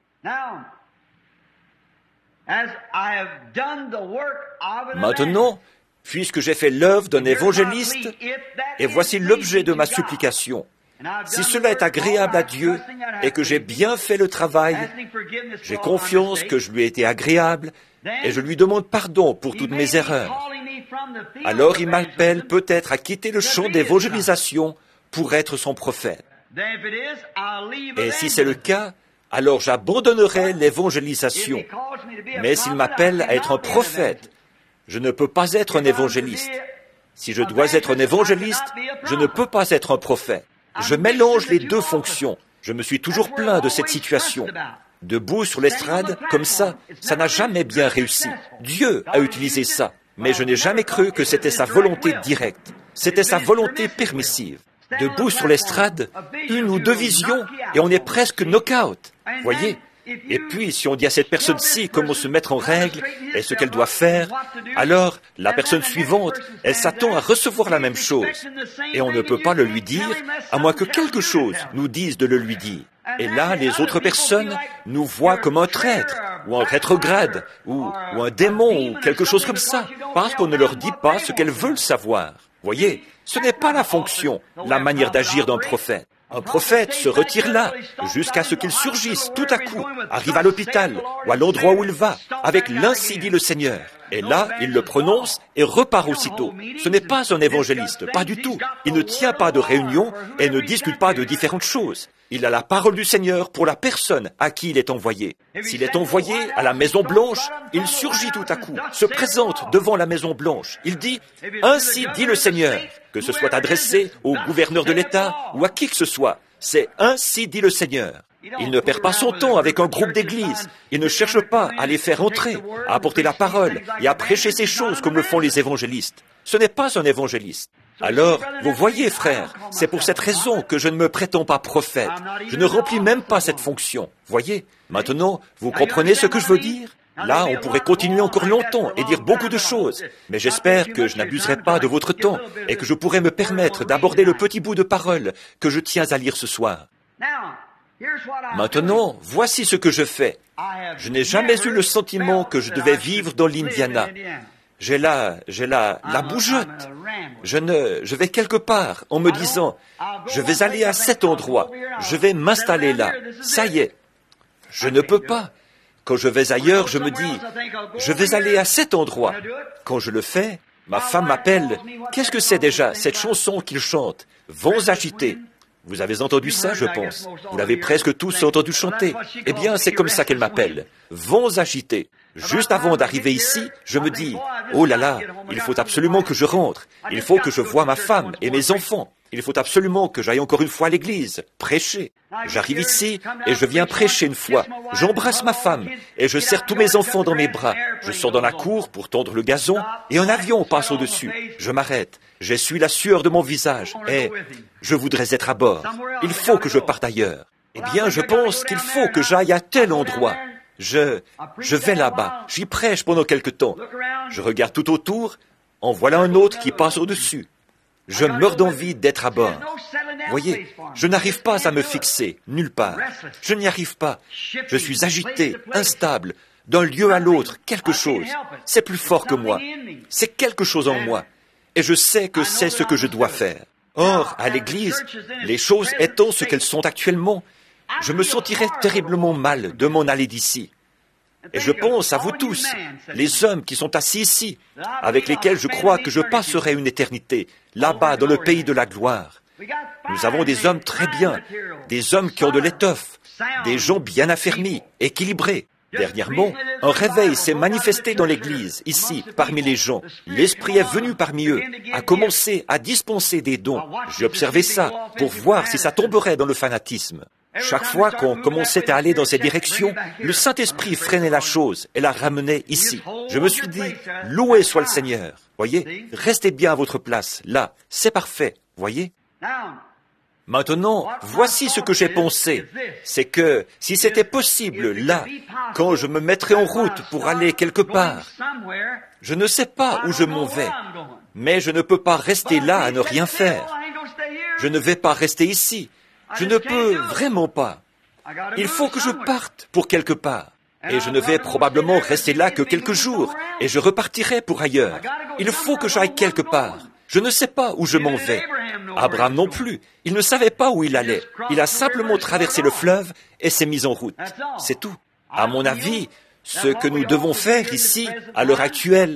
Maintenant, puisque j'ai fait l'œuvre d'un évangéliste, et voici l'objet de ma supplication. Si cela est agréable à Dieu et que j'ai bien fait le travail, j'ai confiance que je lui ai été agréable et je lui demande pardon pour toutes mes erreurs. Alors il m'appelle peut-être à quitter le champ d'évangélisation pour être son prophète. Et si c'est le cas, alors j'abandonnerai l'évangélisation. Mais s'il m'appelle à être un prophète, je ne peux pas être un évangéliste. Si je dois être un évangéliste, je ne peux pas être un prophète. Je mélange les deux fonctions. Je me suis toujours plaint de cette situation. Debout sur l'estrade, comme ça, ça n'a jamais bien réussi. Dieu a utilisé ça, mais je n'ai jamais cru que c'était sa volonté directe. C'était sa volonté permissive. Debout sur l'estrade, une ou deux visions, et on est presque knock-out. Voyez? Et puis, si on dit à cette personne-ci comment se mettre en règle et ce qu'elle doit faire, alors la personne suivante, elle s'attend à recevoir la même chose. Et on ne peut pas le lui dire, à moins que quelque chose nous dise de le lui dire. Et là, les autres personnes nous voient comme un traître, ou un rétrograde, ou, ou un démon, ou quelque chose comme ça, parce qu'on ne leur dit pas ce qu'elles veulent savoir. Voyez, ce n'est pas la fonction, la manière d'agir d'un prophète. Un prophète se retire là, jusqu'à ce qu'il surgisse tout à coup, arrive à l'hôpital, ou à l'endroit où il va, avec l'Ainsi dit le Seigneur. Et là, il le prononce et repart aussitôt. Ce n'est pas un évangéliste, pas du tout. Il ne tient pas de réunion et ne discute pas de différentes choses. Il a la parole du Seigneur pour la personne à qui il est envoyé. S'il est envoyé à la Maison Blanche, il surgit tout à coup, se présente devant la Maison Blanche. Il dit « Ainsi dit le Seigneur », que ce soit adressé au gouverneur de l'État ou à qui que ce soit. C'est « Ainsi dit le Seigneur ». Il ne perd pas son temps avec un groupe d'église. Il ne cherche pas à les faire entrer, à apporter la parole et à prêcher ces choses comme le font les évangélistes. Ce n'est pas un évangéliste. Alors, vous voyez, frère, c'est pour cette raison que je ne me prétends pas prophète. Je ne remplis même pas cette fonction. Voyez, maintenant, vous comprenez ce que je veux dire? Là, on pourrait continuer encore longtemps et dire beaucoup de choses, mais j'espère que je n'abuserai pas de votre temps et que je pourrai me permettre d'aborder le petit bout de parole que je tiens à lire ce soir. Maintenant, voici ce que je fais. Je n'ai jamais eu le sentiment que je devais vivre dans l'Indiana. J'ai là, j'ai là, la bougeotte. Je ne, je vais quelque part en me disant, je vais aller à cet endroit, je vais m'installer là. Ça y est. Je ne peux pas. Quand je vais ailleurs, je me dis, je vais aller à cet endroit. Quand je le fais, ma femme m'appelle. Qu'est-ce que c'est déjà, cette chanson qu'il chante? Vents agités. Vous avez entendu ça, je pense. Vous l'avez presque tous entendu chanter. Eh bien, c'est comme ça qu'elle m'appelle. Vents agités. Juste avant d'arriver ici, je me dis, oh là là, il faut absolument que je rentre. Il faut que je voie ma femme et mes enfants. Il faut absolument que j'aille encore une fois à l'église, prêcher. J'arrive ici et je viens prêcher une fois. J'embrasse ma femme et je serre tous mes enfants dans mes bras. Je sors dans la cour pour tondre le gazon et un avion passe au-dessus. Je m'arrête. J'essuie la sueur de mon visage et je voudrais être à bord. Il faut que je parte ailleurs. Eh bien, je pense qu'il faut que j'aille à tel endroit. Je, je vais là-bas, j'y prêche pendant quelque temps. Je regarde tout autour, en voilà un autre qui passe au-dessus. Je meurs d'envie d'être à bord. Voyez, je n'arrive pas à me fixer, nulle part. Je n'y arrive pas. Je suis agité, instable, d'un lieu à l'autre, quelque chose. C'est plus fort que moi. C'est quelque chose en moi. Et je sais que c'est ce que je dois faire. Or, à l'Église, les choses étant ce qu'elles sont actuellement, je me sentirais terriblement mal de m'en aller d'ici. Et je pense à vous tous, les hommes qui sont assis ici, avec lesquels je crois que je passerai une éternité, là-bas dans le pays de la gloire. Nous avons des hommes très bien, des hommes qui ont de l'étoffe, des gens bien affermis, équilibrés. Dernièrement, un réveil s'est manifesté dans l'Église, ici, parmi les gens. L'Esprit est venu parmi eux, a commencé à dispenser des dons. J'ai observé ça pour voir si ça tomberait dans le fanatisme. Chaque fois qu'on commençait à aller dans cette direction, le Saint-Esprit freinait la chose et la ramenait ici. Je me suis dit, loué soit le Seigneur. Voyez, restez bien à votre place, là, c'est parfait, voyez. Maintenant, voici ce que j'ai pensé, c'est que si c'était possible, là, quand je me mettrais en route pour aller quelque part, je ne sais pas où je m'en vais, mais je ne peux pas rester là à ne rien faire. Je ne vais pas rester ici. Je ne peux vraiment pas. Il faut que je parte pour quelque part. Et je ne vais probablement rester là que quelques jours, et je repartirai pour ailleurs. Il faut que j'aille quelque part. Je ne sais pas où je m'en vais. Abraham non plus. Il ne savait pas où il allait. Il a simplement traversé le fleuve et s'est mis en route. C'est tout. À mon avis, ce que nous devons faire ici, à l'heure actuelle,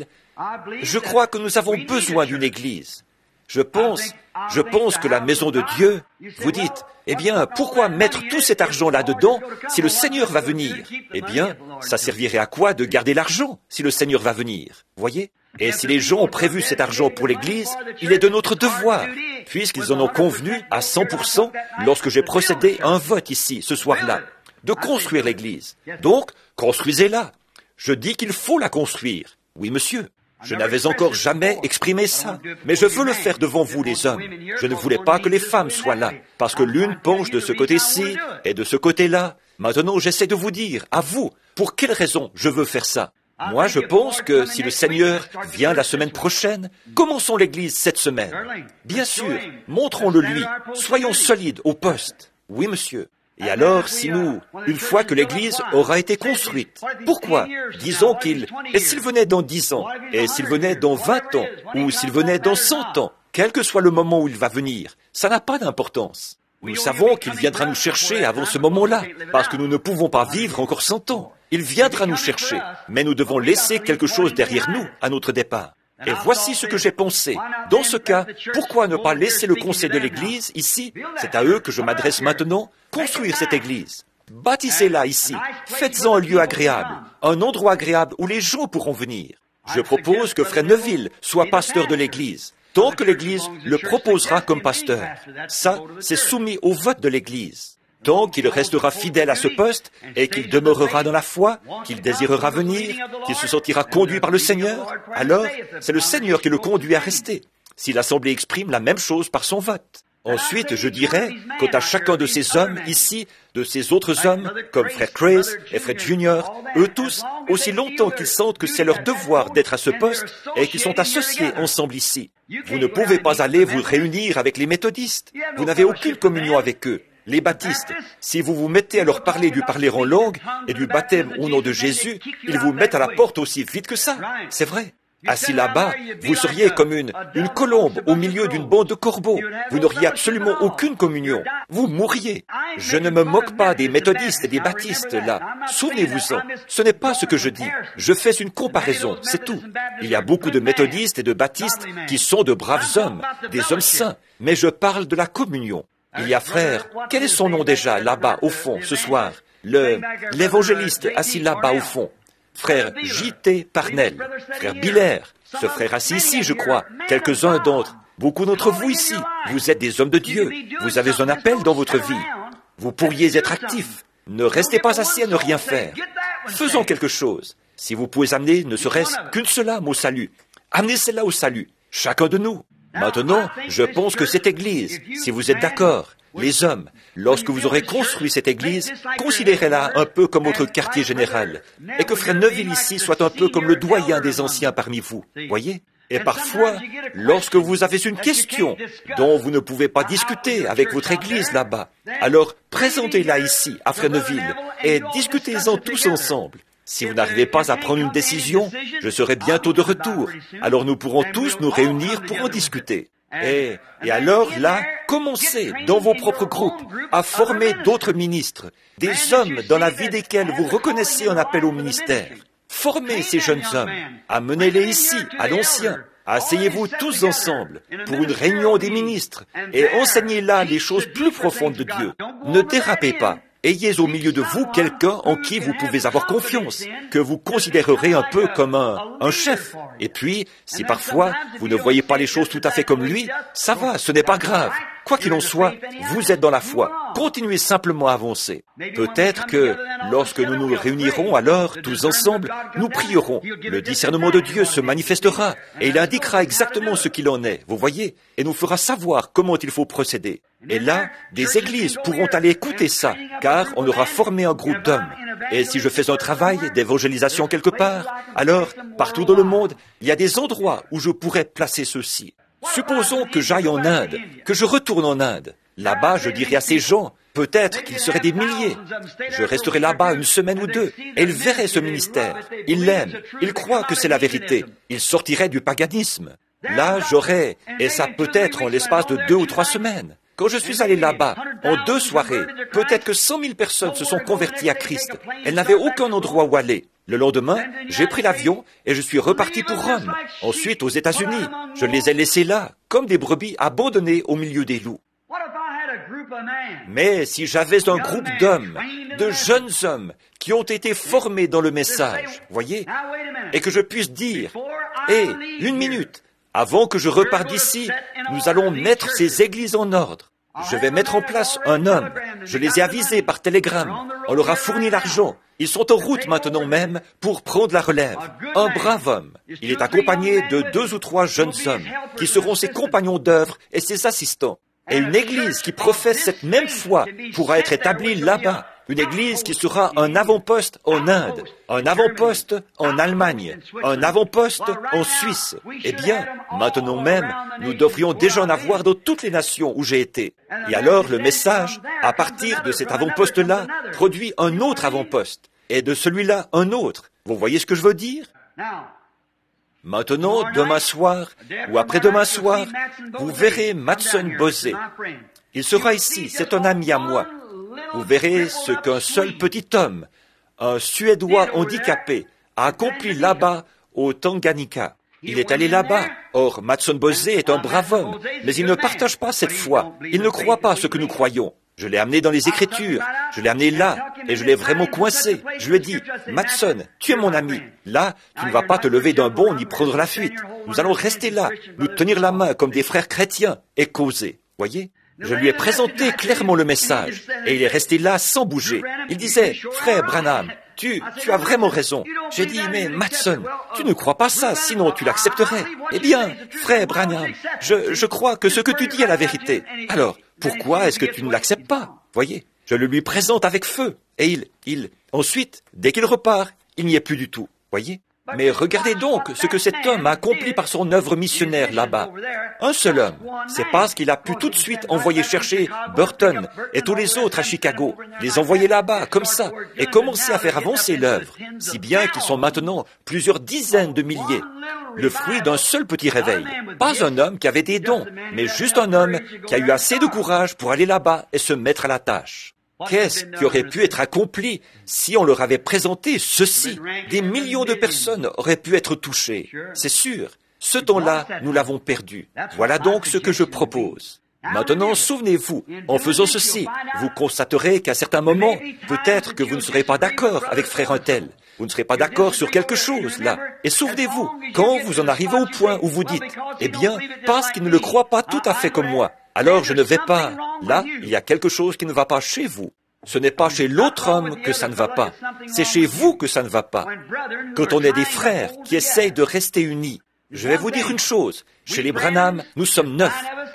je crois que nous avons besoin d'une église. Je pense, je pense que la maison de Dieu, vous dites, eh bien, pourquoi mettre tout cet argent là-dedans si le Seigneur va venir? Eh bien, ça servirait à quoi de garder l'argent si le Seigneur va venir? Voyez? Et si les gens ont prévu cet argent pour l'Église, il est de notre devoir, puisqu'ils en ont convenu à cent pour cent lorsque j'ai procédé à un vote ici, ce soir-là, de construire l'Église. Donc, construisez-la. Je dis qu'il faut la construire. Oui, monsieur. Je n'avais encore jamais exprimé ça, mais je veux le faire devant vous, les hommes. Je ne voulais pas que les femmes soient là, parce que l'une penche de ce côté-ci et de ce côté-là. Maintenant, j'essaie de vous dire, à vous, pour quelle raison je veux faire ça. Moi, je pense que si le Seigneur vient la semaine prochaine, commençons l'Église cette semaine. Bien sûr, montrons-le lui. Soyons solides au poste. Oui, monsieur. Et alors, si nous, une fois que l'Église aura été construite, pourquoi? Disons qu'il, et s'il venait dans dix ans, et s'il venait dans vingt ans, ou s'il venait dans cent ans, quel que soit le moment où il va venir, ça n'a pas d'importance. Nous savons qu'il viendra nous chercher avant ce moment-là, parce que nous ne pouvons pas vivre encore cent ans. Il viendra nous chercher, mais nous devons laisser quelque chose derrière nous à notre départ. Et voici ce que j'ai pensé. Dans ce cas, pourquoi ne pas laisser le conseil de l'Église ici? C'est à eux que je m'adresse maintenant. Construire cette Église. Bâtissez-la ici. Faites-en un lieu agréable. Un endroit agréable où les gens pourront venir. Je propose que Frère Neville soit pasteur de l'Église. Tant que l'Église le proposera comme pasteur. Ça, c'est soumis au vote de l'Église. Tant qu'il restera fidèle à ce poste et qu'il demeurera dans la foi, qu'il désirera venir, qu'il se sentira conduit par le Seigneur, alors c'est le Seigneur qui le conduit à rester, si l'Assemblée exprime la même chose par son vote. Ensuite, je dirais, quant à chacun de ces hommes ici, de ces autres hommes, comme Frère Grace et Frère Junior, eux tous, aussi longtemps qu'ils sentent que c'est leur devoir d'être à ce poste et qu'ils sont associés ensemble ici. Vous ne pouvez pas aller vous réunir avec les méthodistes. Vous n'avez aucune communion avec eux. Les baptistes, si vous vous mettez à leur parler du parler en langue et du baptême au nom de Jésus, ils vous mettent à la porte aussi vite que ça. C'est vrai. Assis là-bas, vous seriez comme une, une colombe au milieu d'une bande de corbeaux. Vous n'auriez absolument aucune communion. Vous mourriez. Je ne me moque pas des méthodistes et des baptistes, là. Souvenez-vous-en. Ce n'est pas ce que je dis. Je fais une comparaison, c'est tout. Il y a beaucoup de méthodistes et de baptistes qui sont de braves hommes, des hommes saints. Mais je parle de la communion. Il y a frère, quel est son nom déjà, là-bas, au fond, ce soir? Le, l'évangéliste assis là-bas, au fond. Frère J T Parnell, frère Biller, ce frère assis ici, je crois, quelques-uns d'entre, beaucoup d'entre vous ici, vous êtes des hommes de Dieu, vous avez un appel dans votre vie. Vous pourriez être actifs. Ne restez pas assis à ne rien faire. Faisons quelque chose. Si vous pouvez amener ne serait-ce qu'une seule âme au salut, amenez celle-là au salut, chacun de nous. Maintenant, je pense que cette Église, si vous êtes d'accord, Les hommes, lorsque vous aurez construit cette église, considérez-la un peu comme votre quartier général, et que frère Neville ici soit un peu comme le doyen des anciens parmi vous, voyez? Et parfois, lorsque vous avez une question dont vous ne pouvez pas discuter avec votre église là-bas, alors présentez-la ici, à frère Neville, et discutez-en tous ensemble. Si vous n'arrivez pas à prendre une décision, je serai bientôt de retour. Alors nous pourrons tous nous réunir pour en discuter. Et, et alors là, commencez dans vos propres groupes à former d'autres ministres, des hommes dans la vie desquels vous reconnaissez un appel au ministère. Formez ces jeunes hommes, amenez-les ici, à l'ancien. Asseyez-vous tous ensemble pour une réunion des ministres et enseignez là les choses plus profondes de Dieu. Ne dérapez pas. Ayez au milieu de vous quelqu'un en qui vous pouvez avoir confiance, que vous considérerez un peu comme un, un chef. Et puis, si parfois vous ne voyez pas les choses tout à fait comme lui, ça va, ce n'est pas grave. Quoi qu'il en soit, vous êtes dans la foi. Continuez simplement à avancer. Peut-être que lorsque nous nous réunirons alors, tous ensemble, nous prierons. Le discernement de Dieu se manifestera et il indiquera exactement ce qu'il en est, vous voyez, et nous fera savoir comment il faut procéder. Et là, des églises pourront aller écouter ça, car on aura formé un groupe d'hommes. Et si je fais un travail d'évangélisation quelque part, alors, partout dans le monde, il y a des endroits où je pourrais placer ceux-ci. Supposons que j'aille en Inde, que je retourne en Inde. Là-bas, je dirai à ces gens, peut-être qu'ils seraient des milliers. Je resterai là-bas une semaine ou deux, et ils verraient ce ministère. Ils l'aiment, ils croient que c'est la vérité. Ils sortiraient du paganisme. Là, j'aurais, et ça peut être en l'espace de deux ou trois semaines. Quand je suis allé là-bas, en deux soirées, peut-être que cent mille personnes se sont converties à Christ. Elles n'avaient aucun endroit où aller. Le lendemain, j'ai pris l'avion et je suis reparti pour Rome. Ensuite, aux États-Unis, je les ai laissés là, comme des brebis abandonnées au milieu des loups. Mais si j'avais un groupe d'hommes, de jeunes hommes, qui ont été formés dans le message, voyez, et que je puisse dire, hé, une minute, avant que je reparte d'ici, nous allons mettre ces églises en ordre. Je vais mettre en place un homme. Je les ai avisés par télégramme. On leur a fourni l'argent. Ils sont en route maintenant même pour prendre la relève. Un brave homme. Il est accompagné de deux ou trois jeunes hommes qui seront ses compagnons d'œuvre et ses assistants. Et une église qui professe cette même foi pourra être établie là-bas. Une église qui sera un avant-poste en Inde, un avant-poste en Allemagne, un avant-poste en Suisse. Eh bien, maintenant même, nous devrions déjà en avoir dans toutes les nations où j'ai été. Et alors, le message, à partir de cet avant-poste-là, produit un autre avant-poste. Et de celui-là, un autre. Vous voyez ce que je veux dire? Maintenant, demain soir, ou après-demain soir, vous verrez Matson Bosé. Il sera ici, c'est un ami à moi. Vous verrez ce qu'un seul petit homme, un Suédois handicapé, a accompli là-bas au Tanganyika. Il est allé là-bas. Or, Matson Bosé est un brave homme, mais il ne partage pas cette foi. Il ne croit pas ce que nous croyons. Je l'ai amené dans les Écritures, je l'ai amené là, et je l'ai vraiment coincé. Je lui ai dit, Matson, tu es mon ami. Là, tu ne vas pas te lever d'un bond ni prendre la fuite. Nous allons rester là, nous tenir la main comme des frères chrétiens et causer. Voyez? Je lui ai présenté clairement le message, et il est resté là sans bouger. Il disait, frère Branham, tu, tu as vraiment raison. J'ai dit, mais Matson, tu ne crois pas ça, sinon tu l'accepterais. Eh bien, frère Branham, je, je crois que ce que tu dis est la vérité. Alors, pourquoi est-ce que tu ne l'acceptes pas? Voyez, je le lui présente avec feu, et il, il, ensuite, dès qu'il repart, il n'y est plus du tout. Voyez? Mais regardez donc ce que cet homme a accompli par son œuvre missionnaire là-bas. Un seul homme. C'est parce qu'il a pu tout de suite envoyer chercher Burton et tous les autres à Chicago, les envoyer là-bas, comme ça, et commencer à faire avancer l'œuvre, si bien qu'ils sont maintenant plusieurs dizaines de milliers. Le fruit d'un seul petit réveil. Pas un homme qui avait des dons, mais juste un homme qui a eu assez de courage pour aller là-bas et se mettre à la tâche. Qu'est-ce qui aurait pu être accompli si on leur avait présenté ceci? Des millions de personnes auraient pu être touchées. C'est sûr. Ce temps-là, nous l'avons perdu. Voilà donc ce que je propose. Maintenant, souvenez-vous, en faisant ceci, vous constaterez qu'à certains moments, peut-être que vous ne serez pas d'accord avec frère Untel. Vous ne serez pas d'accord sur quelque chose, là. Et souvenez-vous, quand vous en arrivez au point où vous dites, eh bien, parce qu'il ne le croit pas tout à fait comme moi, alors je ne vais pas. Là, il y a quelque chose qui ne va pas chez vous. Ce n'est pas chez l'autre homme que ça ne va pas. C'est chez vous que ça ne va pas. Quand on est des frères qui essayent de rester unis, je vais vous dire une chose. Chez les Branham, nous sommes neuf.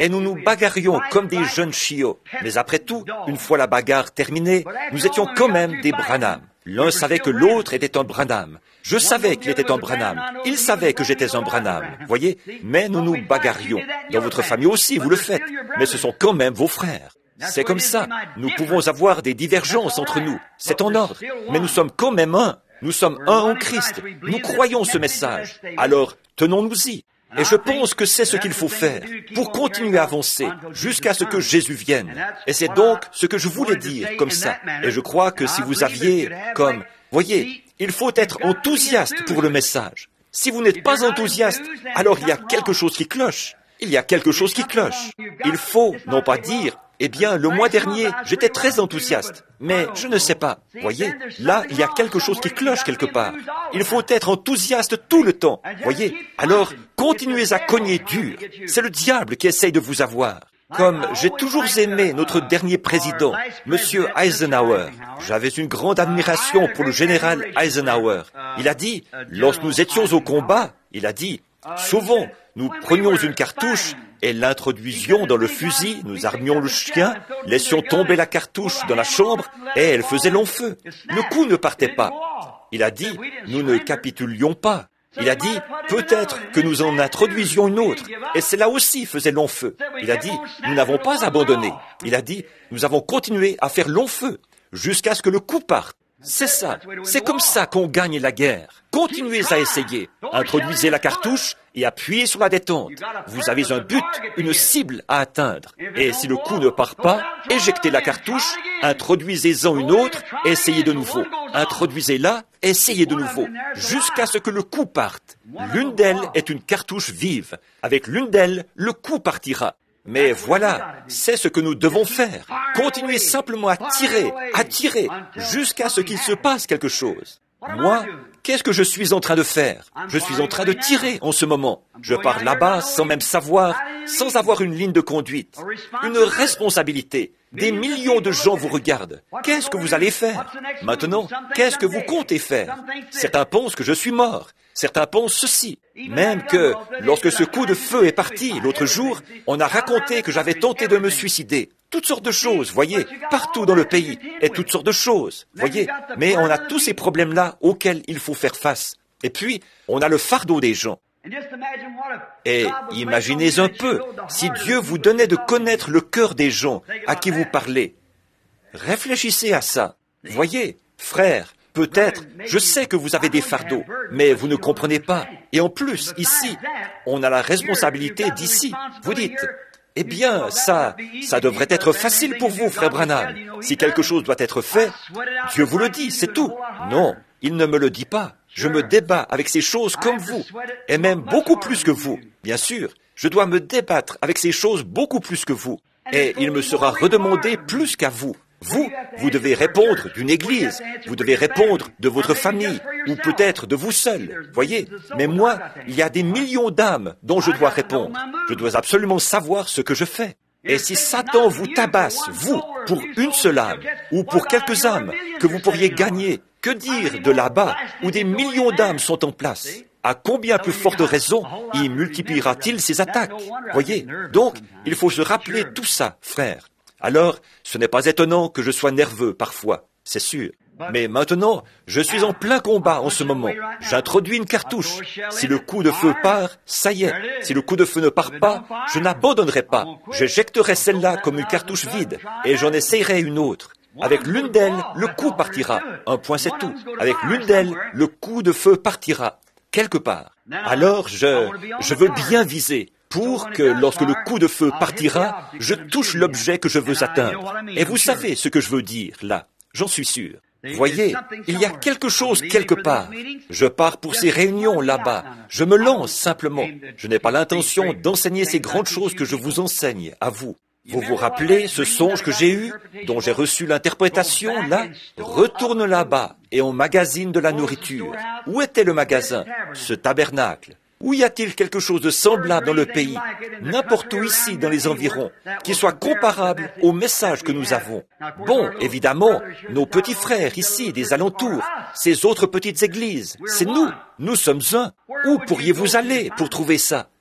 et nous nous bagarrions comme des jeunes chiots. Mais après tout, une fois la bagarre terminée, nous étions quand même des Branham. L'un savait que l'autre était un Branham. Je savais qu'il était un Branham. Il savait que j'étais un Branham. Voyez? Mais nous nous bagarrions. Dans votre famille aussi, vous le faites. Mais ce sont quand même vos frères. C'est comme ça. Nous pouvons avoir des divergences entre nous. C'est en ordre. Mais nous sommes quand même un. Nous sommes un en Christ. Nous croyons ce message. Alors, tenons-nous-y. Et je pense que c'est ce qu'il faut faire pour continuer à avancer jusqu'à ce que Jésus vienne. Et c'est donc ce que je voulais dire comme ça. Et je crois que si vous aviez comme... Voyez, il faut être enthousiaste pour le message. Si vous n'êtes pas enthousiaste, alors il y a quelque chose qui cloche. Il y a quelque chose qui cloche. Il faut non pas dire... Eh bien, le mois dernier, j'étais très enthousiaste, mais je ne sais pas. Voyez, là, il y a quelque chose qui cloche quelque part. Il faut être enthousiaste tout le temps. Voyez, alors, continuez à cogner dur. C'est le diable qui essaye de vous avoir. Comme j'ai toujours aimé notre dernier président, Monsieur Eisenhower. J'avais une grande admiration pour le général Eisenhower. Il a dit, lorsque nous étions au combat, il a dit, souvent, nous prenions une cartouche et l'introduisions dans le fusil, nous armions le chien, laissions tomber la cartouche dans la chambre et elle faisait long feu. Le coup ne partait pas. Il a dit, nous ne capitulions pas. Il a dit, peut-être que nous en introduisions une autre, et cela aussi faisait long feu. Il a dit, nous n'avons pas abandonné. Il a dit, nous avons continué à faire long feu, jusqu'à ce que le coup parte. C'est ça, c'est comme ça qu'on gagne la guerre. Continuez à essayer. Introduisez la cartouche et appuyez sur la détente. Vous avez un but, une cible à atteindre. Et si le coup ne part pas, éjectez la cartouche, introduisez-en une autre, essayez de nouveau. Introduisez-la, essayez de nouveau, jusqu'à ce que le coup parte. L'une d'elles est une cartouche vive. Avec l'une d'elles, le coup partira. Mais voilà, c'est ce que nous devons faire. Continuez simplement à tirer, à tirer, jusqu'à ce qu'il se passe quelque chose. Moi, qu'est-ce que je suis en train de faire? Je suis en train de tirer en ce moment. Je pars là-bas sans même savoir, sans avoir une ligne de conduite. Une responsabilité. Des millions de gens vous regardent. Qu'est-ce que vous allez faire? Maintenant, qu'est-ce que vous comptez faire? Certains pensent que je suis mort. Certains pensent ceci. Même que, lorsque ce coup de feu est parti l'autre jour, on a raconté que j'avais tenté de me suicider. Toutes sortes de choses, voyez, partout dans le pays, et toutes sortes de choses, voyez. Mais on a tous ces problèmes-là auxquels il faut faire face. Et puis, on a le fardeau des gens. Et imaginez un peu, si Dieu vous donnait de connaître le cœur des gens à qui vous parlez. Réfléchissez à ça. Voyez, frères, peut-être, je sais que vous avez des fardeaux, mais vous ne comprenez pas. Et en plus, ici, on a la responsabilité d'ici. Vous dites, eh bien, ça, ça devrait être facile pour vous, frère Branham. Si quelque chose doit être fait, Dieu vous le dit, c'est tout. Non, il ne me le dit pas. Je me débats avec ces choses comme vous, et même beaucoup plus que vous. Bien sûr, je dois me débattre avec ces choses beaucoup plus que vous. Et il me sera redemandé plus qu'à vous. Vous, vous devez répondre d'une église, vous devez répondre de votre famille, ou peut-être de vous seul, voyez. Mais moi, il y a des millions d'âmes dont je dois répondre. Je dois absolument savoir ce que je fais. Et si Satan vous tabasse, vous, pour une seule âme, ou pour quelques âmes que vous pourriez gagner, que dire de là-bas, où des millions d'âmes sont en place? À combien plus forte raison y multipliera-t-il ses attaques? Voyez, donc, il faut se rappeler tout ça, frère. Alors, ce n'est pas étonnant que je sois nerveux parfois, c'est sûr. Mais maintenant, je suis en plein combat en ce moment. J'introduis une cartouche. Si le coup de feu part, ça y est. Si le coup de feu ne part pas, je n'abandonnerai pas. J'éjecterai celle-là comme une cartouche vide et j'en essayerai une autre. Avec l'une d'elles, le coup partira. Un point, c'est tout. Avec l'une d'elles, le coup de feu partira. Quelque part. Alors, je, je veux bien viser. Pour que, lorsque le coup de feu partira, je touche l'objet que je veux atteindre. Et vous savez ce que je veux dire, là. J'en suis sûr. Voyez, il y a quelque chose quelque part. Je pars pour ces réunions là-bas. Je me lance simplement. Je n'ai pas l'intention d'enseigner ces grandes choses que je vous enseigne, à vous. Vous vous rappelez ce songe que j'ai eu, dont j'ai reçu l'interprétation, là? Retourne là-bas et on magasine de la nourriture. Où était le magasin? Ce tabernacle. Où y a-t-il quelque chose de semblable dans le pays, n'importe où ici dans les environs, qui soit comparable au message que nous avons? Bon, évidemment, nos petits frères ici des alentours, ces autres petites églises, c'est nous, nous sommes un. Où pourriez-vous aller pour trouver ça?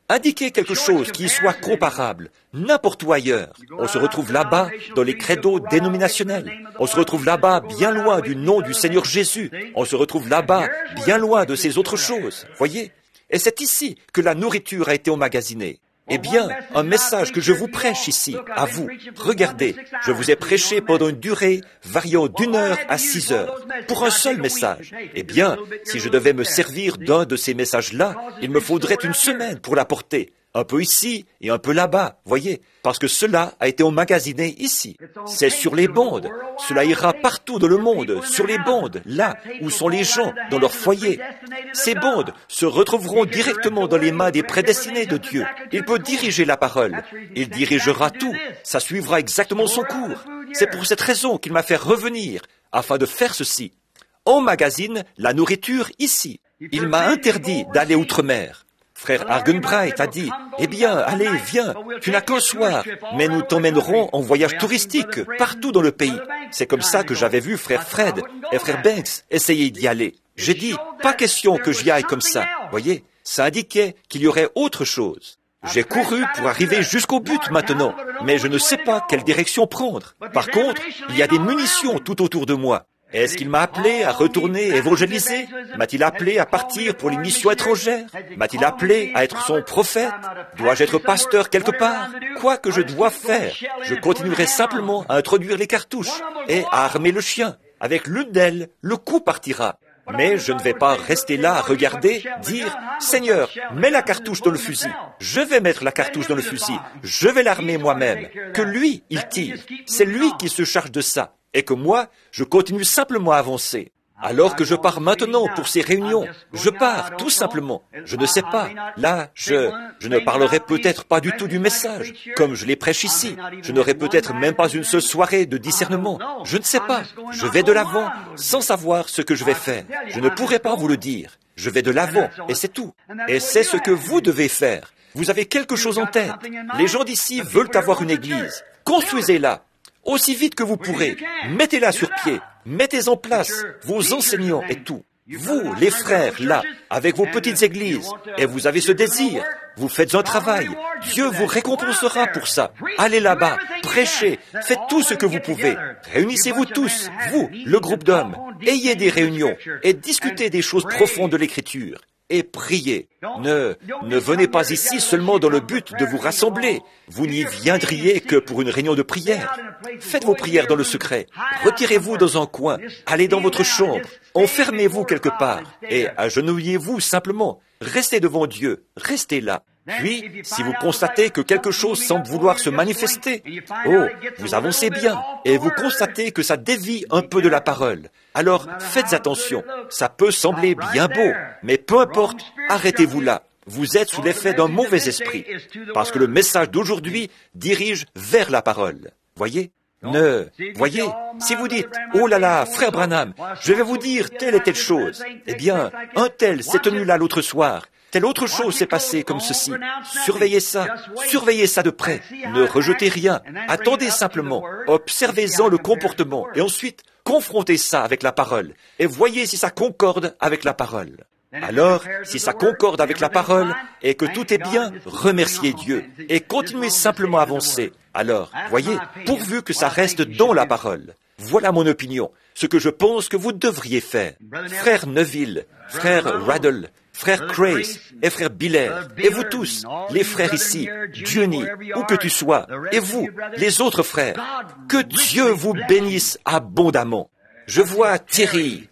Indiquez quelque chose qui y soit comparable, n'importe où ailleurs. On se retrouve là-bas dans les credos dénominationnels. On se retrouve là-bas bien loin du nom du Seigneur Jésus. On se retrouve là-bas bien loin de ces autres choses. Voyez? Et c'est ici que la nourriture a été emmagasinée. Eh bien, un message que je vous prêche ici, à vous. Regardez, je vous ai prêché pendant une durée variant d'une heure à six heures, pour un seul message. Eh bien, si je devais me servir d'un de ces messages-là, il me faudrait une semaine pour l'apporter. Un peu ici et un peu là-bas, voyez, parce que cela a été emmagasiné ici. C'est sur les bandes. Cela ira partout dans le monde, sur les bandes, là où sont les gens, dans leur foyer. Ces bandes se retrouveront directement dans les mains des prédestinés de Dieu. Il peut diriger la parole. Il dirigera tout. Ça suivra exactement son cours. C'est pour cette raison qu'il m'a fait revenir, afin de faire ceci. Emmagasine la nourriture ici. Il m'a interdit d'aller outre-mer. Frère Argenbright a dit, « Eh bien, allez, viens, tu n'as qu'un soir, mais nous t'emmènerons en voyage touristique partout dans le pays. » C'est comme ça que j'avais vu frère Fred et frère Banks essayer d'y aller. J'ai dit, pas question que j'y aille comme ça. Voyez, ça indiquait qu'il y aurait autre chose. J'ai couru pour arriver jusqu'au but maintenant, mais je ne sais pas quelle direction prendre. Par contre, il y a des munitions tout autour de moi. Est-ce qu'il m'a appelé à retourner évangéliser? M'a-t-il appelé à partir pour les missions étrangères? M'a-t-il appelé à être son prophète? Dois-je être pasteur quelque part? Quoi que je dois faire, je continuerai simplement à introduire les cartouches et à armer le chien. Avec l'une d'elles, le coup partira. Mais je ne vais pas rester là à regarder, dire « Seigneur, mets la cartouche dans le fusil. Je vais mettre la cartouche dans le fusil. Je vais l'armer moi-même. Que lui, il tire. C'est lui qui se charge de ça. Et que moi, je continue simplement à avancer. Alors que je pars maintenant pour ces réunions, je pars tout simplement. Je ne sais pas. Là, je, je ne parlerai peut-être pas du tout du message, comme je les prêche ici. Je n'aurai peut-être même pas une seule soirée de discernement. Je ne sais pas. Je vais de l'avant, sans savoir ce que je vais faire. Je ne pourrai pas vous le dire. Je vais de l'avant, et c'est tout. Et c'est ce que vous devez faire. Vous avez quelque chose en tête. Les gens d'ici veulent avoir une église. Construisez-la. Aussi vite que vous pourrez, mettez-la sur pied, mettez en place vos enseignants et tout. Vous, les frères, là, avec vos petites églises, et vous avez ce désir, vous faites un travail, Dieu vous récompensera pour ça. Allez là-bas, prêchez, faites tout ce que vous pouvez. Réunissez-vous tous, vous, le groupe d'hommes, ayez des réunions et discutez des choses profondes de l'Écriture. Et priez. Ne, ne venez pas ici seulement dans le but de vous rassembler. Vous n'y viendriez que pour une réunion de prière. Faites vos prières dans le secret. Retirez-vous dans un coin. Allez dans votre chambre. Enfermez-vous quelque part. Et agenouillez-vous simplement. Restez devant Dieu. Restez là. Puis, si vous constatez que quelque chose semble vouloir se manifester, oh, vous avancez bien, et vous constatez que ça dévie un peu de la parole. Alors, faites attention. Ça peut sembler bien beau, mais peu importe, arrêtez-vous là. Vous êtes sous l'effet d'un mauvais esprit, parce que le message d'aujourd'hui dirige vers la parole. Voyez? Ne, voyez, si vous dites, oh là là, frère Branham, je vais vous dire telle et telle chose, eh bien, un tel s'est tenu là l'autre soir, telle autre chose s'est passée comme ceci. Surveillez ça, surveillez ça de près, ne rejetez rien, attendez simplement, observez-en le comportement, et ensuite, confrontez ça avec la parole, et voyez si ça concorde avec la parole. Alors, si ça concorde avec la parole, et que tout est bien, remerciez Dieu, et continuez simplement à avancer. Alors, voyez, pourvu que ça reste dans la parole. Voilà mon opinion, ce que je pense que vous devriez faire. Frère Neville, frère Raddle, frère Grace et frère Biller, et vous tous, les frères ici, Johnny, où que tu sois, et vous, les autres frères, que Dieu vous bénisse abondamment. Je vois Thierry,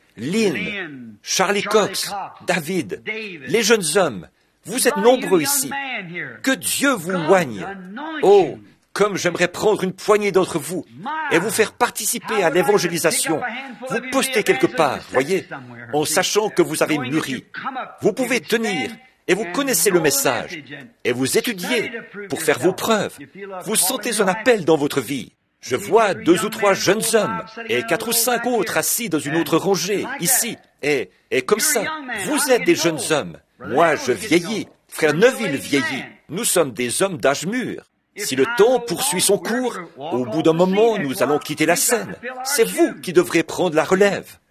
Lynn, Charlie Cox, David, les jeunes hommes, vous êtes nombreux ici. Que Dieu vous oigne. Oh, comme j'aimerais prendre une poignée d'entre vous et vous faire participer à l'évangélisation. Vous postez quelque part, voyez, en sachant que vous avez mûri. Vous pouvez tenir et vous connaissez le message et vous étudiez pour faire vos preuves. Vous sentez un appel dans votre vie. Je vois deux ou trois jeunes hommes et quatre ou cinq autres assis dans une autre rangée, ici. Et, et comme ça, vous êtes des jeunes hommes. Moi, je vieillis. Frère Neville vieillit. Nous sommes des hommes d'âge mûr. Si le temps poursuit son cours, au bout d'un moment, nous allons quitter la scène. C'est vous qui devrez prendre la relève.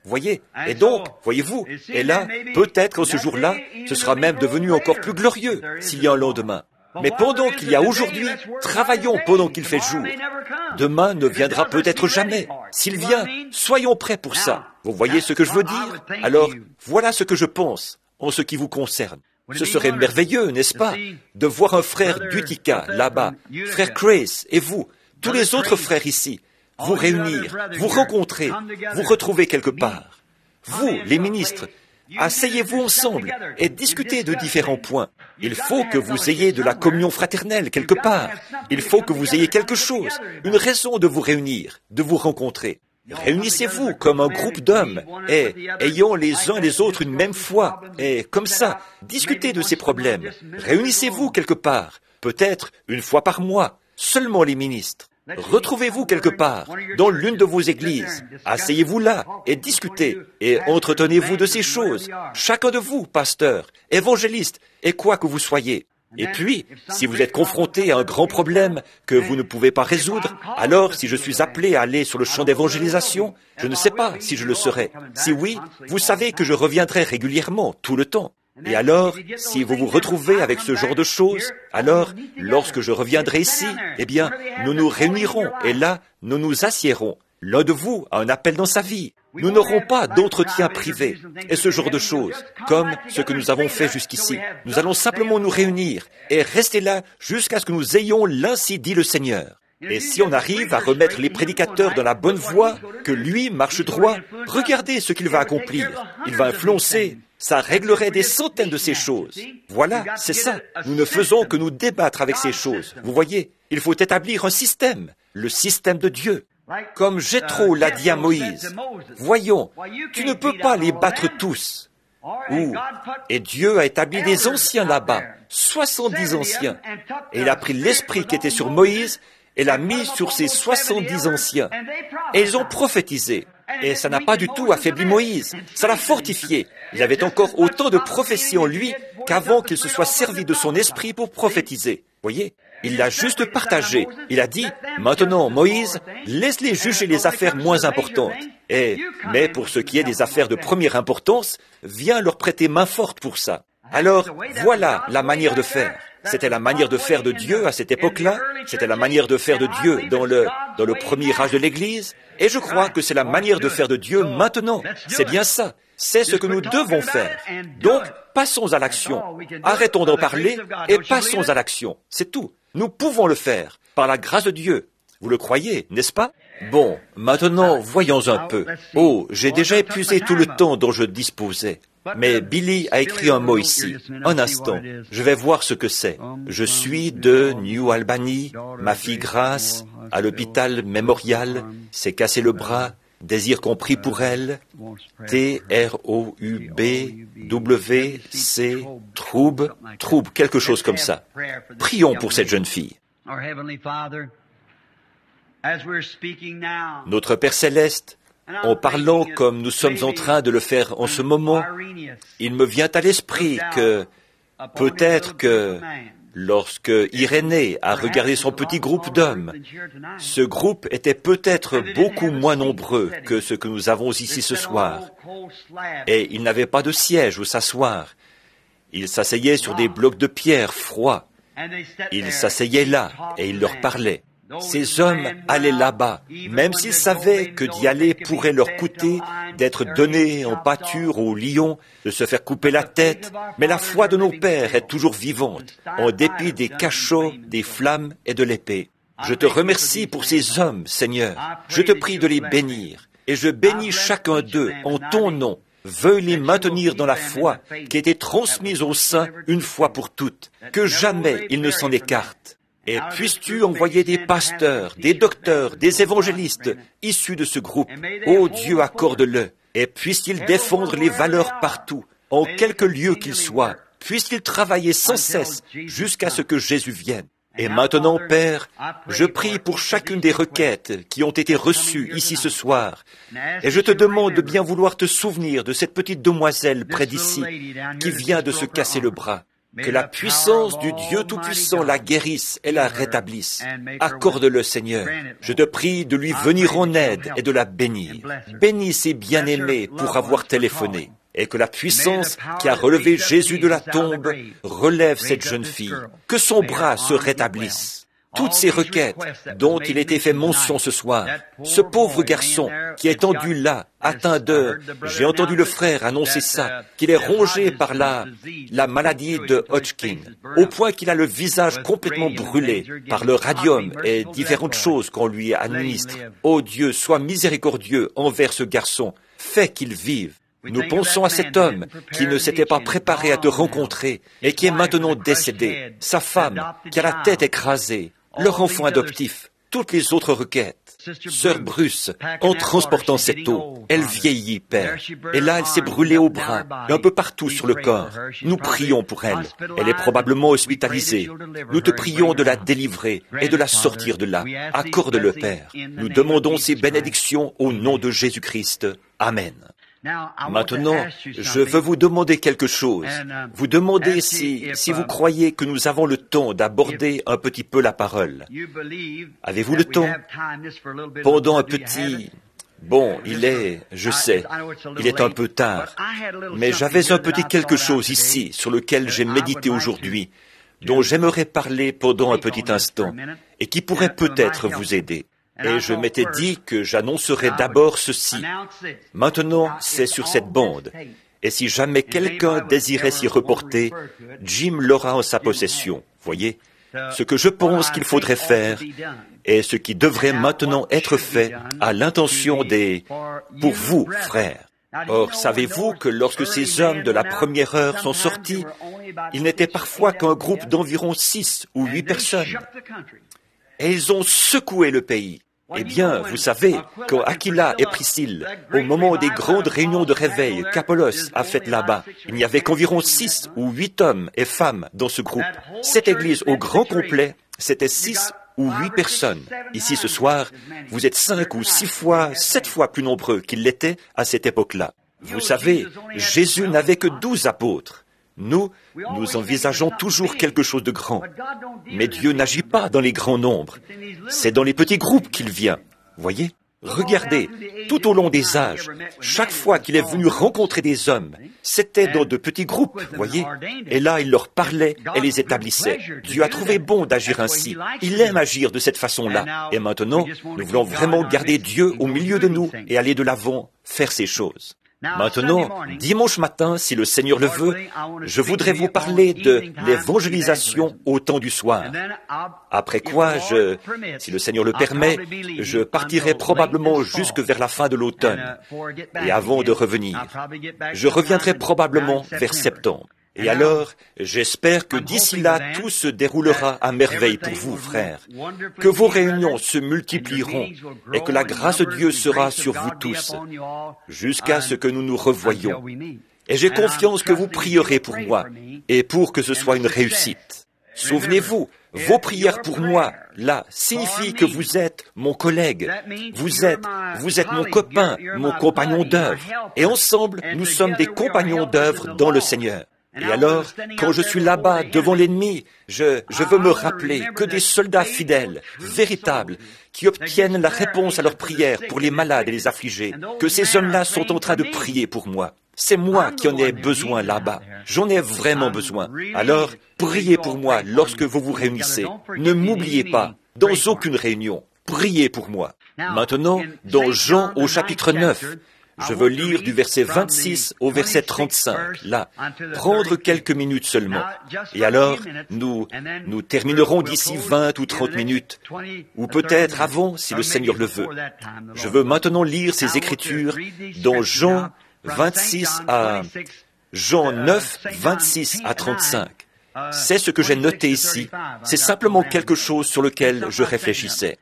Voyez? Et donc, voyez-vous, et là, peut-être ce jour-là, ce sera même devenu encore plus glorieux s'il y a un lendemain. Mais pendant qu'il y a aujourd'hui, travaillons pendant qu'il fait jour. Demain ne viendra peut-être jamais. S'il vient, soyons prêts pour ça. Vous voyez ce que je veux dire? Alors, voilà ce que je pense en ce qui vous concerne. Ce serait merveilleux, n'est-ce pas, de voir un frère d'Utica, là-bas, frère Chris et vous, tous les autres frères ici, vous réunir, vous rencontrer, vous retrouver quelque part. Vous, les ministres, asseyez-vous ensemble et discutez de différents points. Il faut que vous ayez de la communion fraternelle quelque part. Il faut que vous ayez quelque chose, une raison de vous réunir, de vous rencontrer. Réunissez-vous comme un groupe d'hommes et ayant les uns les autres une même foi et comme ça, discutez de ces problèmes. Réunissez-vous quelque part, peut-être une fois par mois, seulement les ministres. Retrouvez-vous quelque part, dans l'une de vos églises. Asseyez-vous là et discutez et entretenez-vous de ces choses. Chacun de vous, pasteur, évangéliste et quoi que vous soyez. Et puis, si vous êtes confronté à un grand problème que vous ne pouvez pas résoudre, alors si je suis appelé à aller sur le champ d'évangélisation, je ne sais pas si je le serai. Si oui, vous savez que je reviendrai régulièrement, tout le temps. Et alors, si vous vous retrouvez avec ce genre de choses, alors, lorsque je reviendrai ici, eh bien, nous nous réunirons et là, nous nous assiérons. L'un de vous a un appel dans sa vie. Nous n'aurons pas d'entretien privé et ce genre de choses, comme ce que nous avons fait jusqu'ici. Nous allons simplement nous réunir et rester là jusqu'à ce que nous ayons l'ainsi dit le Seigneur. Et si on arrive à remettre les prédicateurs dans la bonne voie, que lui marche droit, regardez ce qu'il va accomplir. Il va influencer. Ça réglerait des centaines de ces choses. Voilà, c'est ça. Nous ne faisons que nous débattre avec ces choses. Vous voyez, il faut établir un système, le système de Dieu. Comme Jéthro l'a dit à Moïse, voyons, tu ne peux pas les battre tous. Ou, et Dieu a établi des anciens là-bas, soixante-dix anciens. Et il a pris l'esprit qui était sur Moïse et l'a mis sur ces soixante-dix anciens. Et ils ont prophétisé. Et ça n'a pas du tout affaibli Moïse, ça l'a fortifié. Il avait encore autant de prophéties en lui qu'avant qu'il se soit servi de son esprit pour prophétiser. Voyez, il l'a juste partagé. Il a dit, maintenant, Moïse, laisse-les juger les affaires moins importantes. Et, mais pour ce qui est des affaires de première importance, viens leur prêter main forte pour ça. Alors, voilà la manière de faire. C'était la manière de faire de Dieu à cette époque-là. C'était la manière de faire de Dieu dans le, dans le premier âge de l'Église. Et je crois que c'est la manière de faire de Dieu maintenant. C'est bien ça. C'est ce que nous devons faire. Donc, passons à l'action. Arrêtons d'en parler et passons à l'action. C'est tout. Nous pouvons le faire, par la grâce de Dieu. Vous le croyez, n'est-ce pas? Bon, maintenant, voyons un peu. Oh, j'ai déjà épuisé tout le temps dont je disposais. Mais Billy a écrit un mot ici. Un instant, je vais voir ce que c'est. Je suis de New Albany, ma fille Grace, à l'hôpital Mémorial, s'est cassé le bras, désir compris pour elle, T R O U B W C, trouble, trouble, quelque chose comme ça. Prions pour cette jeune fille. Notre Père Céleste, en parlant comme nous sommes en train de le faire en ce moment, il me vient à l'esprit que peut-être que lorsque Irénée a regardé son petit groupe d'hommes, ce groupe était peut-être beaucoup moins nombreux que ce que nous avons ici ce soir. Et il n'avait pas de siège où s'asseoir. Il s'asseyait sur des blocs de pierre froids. Il s'asseyait là et il leur parlait. Ces hommes allaient là-bas, même s'ils savaient que d'y aller pourrait leur coûter d'être donnés en pâture aux lions, de se faire couper la tête, mais la foi de nos pères est toujours vivante, en dépit des cachots, des flammes et de l'épée. Je te remercie pour ces hommes, Seigneur. Je te prie de les bénir, et je bénis chacun d'eux en ton nom. Veuille les maintenir dans la foi qui a été transmise aux saints une fois pour toutes, que jamais ils ne s'en écartent. Et puisses-tu envoyer des pasteurs, des docteurs, des évangélistes issus de ce groupe. Ô Dieu, accorde-le. Et puisse-t-il défendre les valeurs partout, en quelque lieu qu'il soit. Puisse-t-il travailler sans cesse jusqu'à ce que Jésus vienne. Et maintenant, Père, je prie pour chacune des requêtes qui ont été reçues ici ce soir. Et je te demande de bien vouloir te souvenir de cette petite demoiselle près d'ici qui vient de se casser le bras. Que la puissance du Dieu Tout-Puissant la guérisse et la rétablisse. Accorde-le, Seigneur. Je te prie de lui venir en aide et de la bénir. Bénis ses bien-aimés pour avoir téléphoné. Et que la puissance qui a relevé Jésus de la tombe relève cette jeune fille. Que son bras se rétablisse. Toutes ces requêtes dont il était fait mention ce soir, ce pauvre garçon qui est tendu là, atteint de, j'ai entendu le frère annoncer ça, qu'il est rongé par la, la maladie de Hodgkin, au point qu'il a le visage complètement brûlé par le radium et différentes choses qu'on lui administre. Ô Dieu, sois miséricordieux envers ce garçon, fais qu'il vive. Nous pensons à cet homme qui ne s'était pas préparé à te rencontrer et qui est maintenant décédé, sa femme qui a la tête écrasée, leur enfant adoptif, toutes les autres requêtes. Sœur Bruce, en transportant cette eau, elle vieillit, Père. Et là, elle s'est brûlée au bras, et un peu partout sur le corps. Nous prions pour elle. Elle est probablement hospitalisée. Nous te prions de la délivrer et de la sortir de là. Accorde-le, Père. Nous demandons ces bénédictions au nom de Jésus-Christ. Amen. Maintenant, je veux vous demander quelque chose. Vous demandez si, si vous croyez que nous avons le temps d'aborder un petit peu la parole. Avez-vous le temps? Pendant un petit... Bon, il est, je sais, il est un peu tard, mais j'avais un petit quelque chose ici sur lequel j'ai médité aujourd'hui, dont j'aimerais parler pendant un petit instant, et qui pourrait peut-être vous aider. Et je m'étais dit que j'annoncerais d'abord ceci. Maintenant, c'est sur cette bande. Et si jamais quelqu'un désirait s'y reporter, Jim l'aura en sa possession. Voyez, ce que je pense qu'il faudrait faire et ce qui devrait maintenant être fait à l'intention des... pour vous, frères. Or, savez-vous que lorsque ces hommes de la première heure sont sortis, ils n'étaient parfois qu'un groupe d'environ six ou huit personnes. Et ils ont secoué le pays. Eh bien, vous savez, quand Aquila et Priscille, au moment des grandes réunions de réveil qu'Apollos a faites là-bas, il n'y avait qu'environ six ou huit hommes et femmes dans ce groupe. Cette église au grand complet, c'était six ou huit personnes. Ici ce soir, vous êtes cinq ou six fois, sept fois plus nombreux qu'ils l'étaient à cette époque-là. Vous savez, Jésus n'avait que douze apôtres. Nous, nous envisageons toujours quelque chose de grand. Mais Dieu n'agit pas dans les grands nombres. C'est dans les petits groupes qu'il vient. Voyez? Regardez, tout au long des âges, chaque fois qu'il est venu rencontrer des hommes, c'était dans de petits groupes, voyez? Et là, il leur parlait et les établissait. Dieu a trouvé bon d'agir ainsi. Il aime agir de cette façon-là. Et maintenant, nous voulons vraiment garder Dieu au milieu de nous et aller de l'avant, faire ces choses. Maintenant, dimanche matin, si le Seigneur le veut, je voudrais vous parler de l'évangélisation au temps du soir. Après quoi, je, si le Seigneur le permet, je partirai probablement jusque vers la fin de l'automne. Et avant de revenir, je reviendrai probablement vers septembre. Et alors, j'espère que d'ici là, tout se déroulera à merveille pour vous, frères, que vos réunions se multiplieront et que la grâce de Dieu sera sur vous tous, jusqu'à ce que nous nous revoyions. Et j'ai confiance que vous prierez pour moi et pour que ce soit une réussite. Souvenez-vous, vos prières pour moi, là, signifient que vous êtes mon collègue, vous êtes, vous êtes mon copain, mon compagnon d'œuvre. Et ensemble, nous sommes des compagnons d'œuvre dans le Seigneur. Et alors, quand je suis là-bas devant l'ennemi, je, je veux me rappeler que des soldats fidèles, véritables, qui obtiennent la réponse à leurs prières pour les malades et les affligés, que ces hommes-là sont en train de prier pour moi. C'est moi qui en ai besoin là-bas. J'en ai vraiment besoin. Alors, priez pour moi lorsque vous vous réunissez. Ne m'oubliez pas, dans aucune réunion. Priez pour moi. Maintenant, dans Jean au chapitre neuf, je veux lire du verset vingt-six au verset trente-cinq, là, prendre quelques minutes seulement. Et alors, nous, nous terminerons d'ici vingt ou trente minutes, ou peut-être avant, si le Seigneur le veut. Je veux maintenant lire ces Écritures dans Jean vingt-six à, Jean neuf, vingt-six à trente-cinq. C'est ce que j'ai noté ici. C'est simplement quelque chose sur lequel je réfléchissais.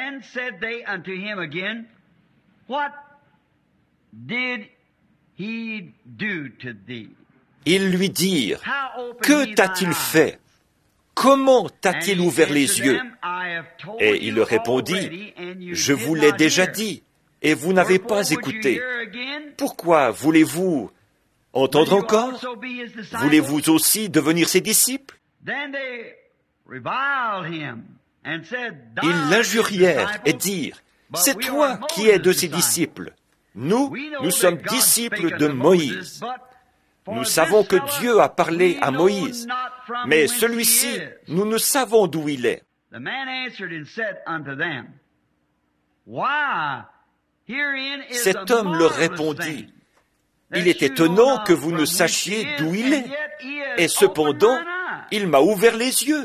Ils lui dirent, « Que t'a-t-il fait? Comment t'a-t-il ouvert les yeux ?» Et il leur répondit, « Je vous l'ai déjà dit, et vous n'avez pas écouté. Pourquoi voulez-vous Entendre encore? Voulez-vous aussi devenir ses disciples? Ils l'injurièrent et dirent, « C'est toi qui es de ses disciples. Nous, nous sommes disciples de Moïse. Nous savons que Dieu a parlé à Moïse, mais celui-ci, nous ne savons d'où il est. » Cet homme leur répondit, « Il est étonnant que vous ne sachiez d'où il est, et cependant, il m'a ouvert les yeux. »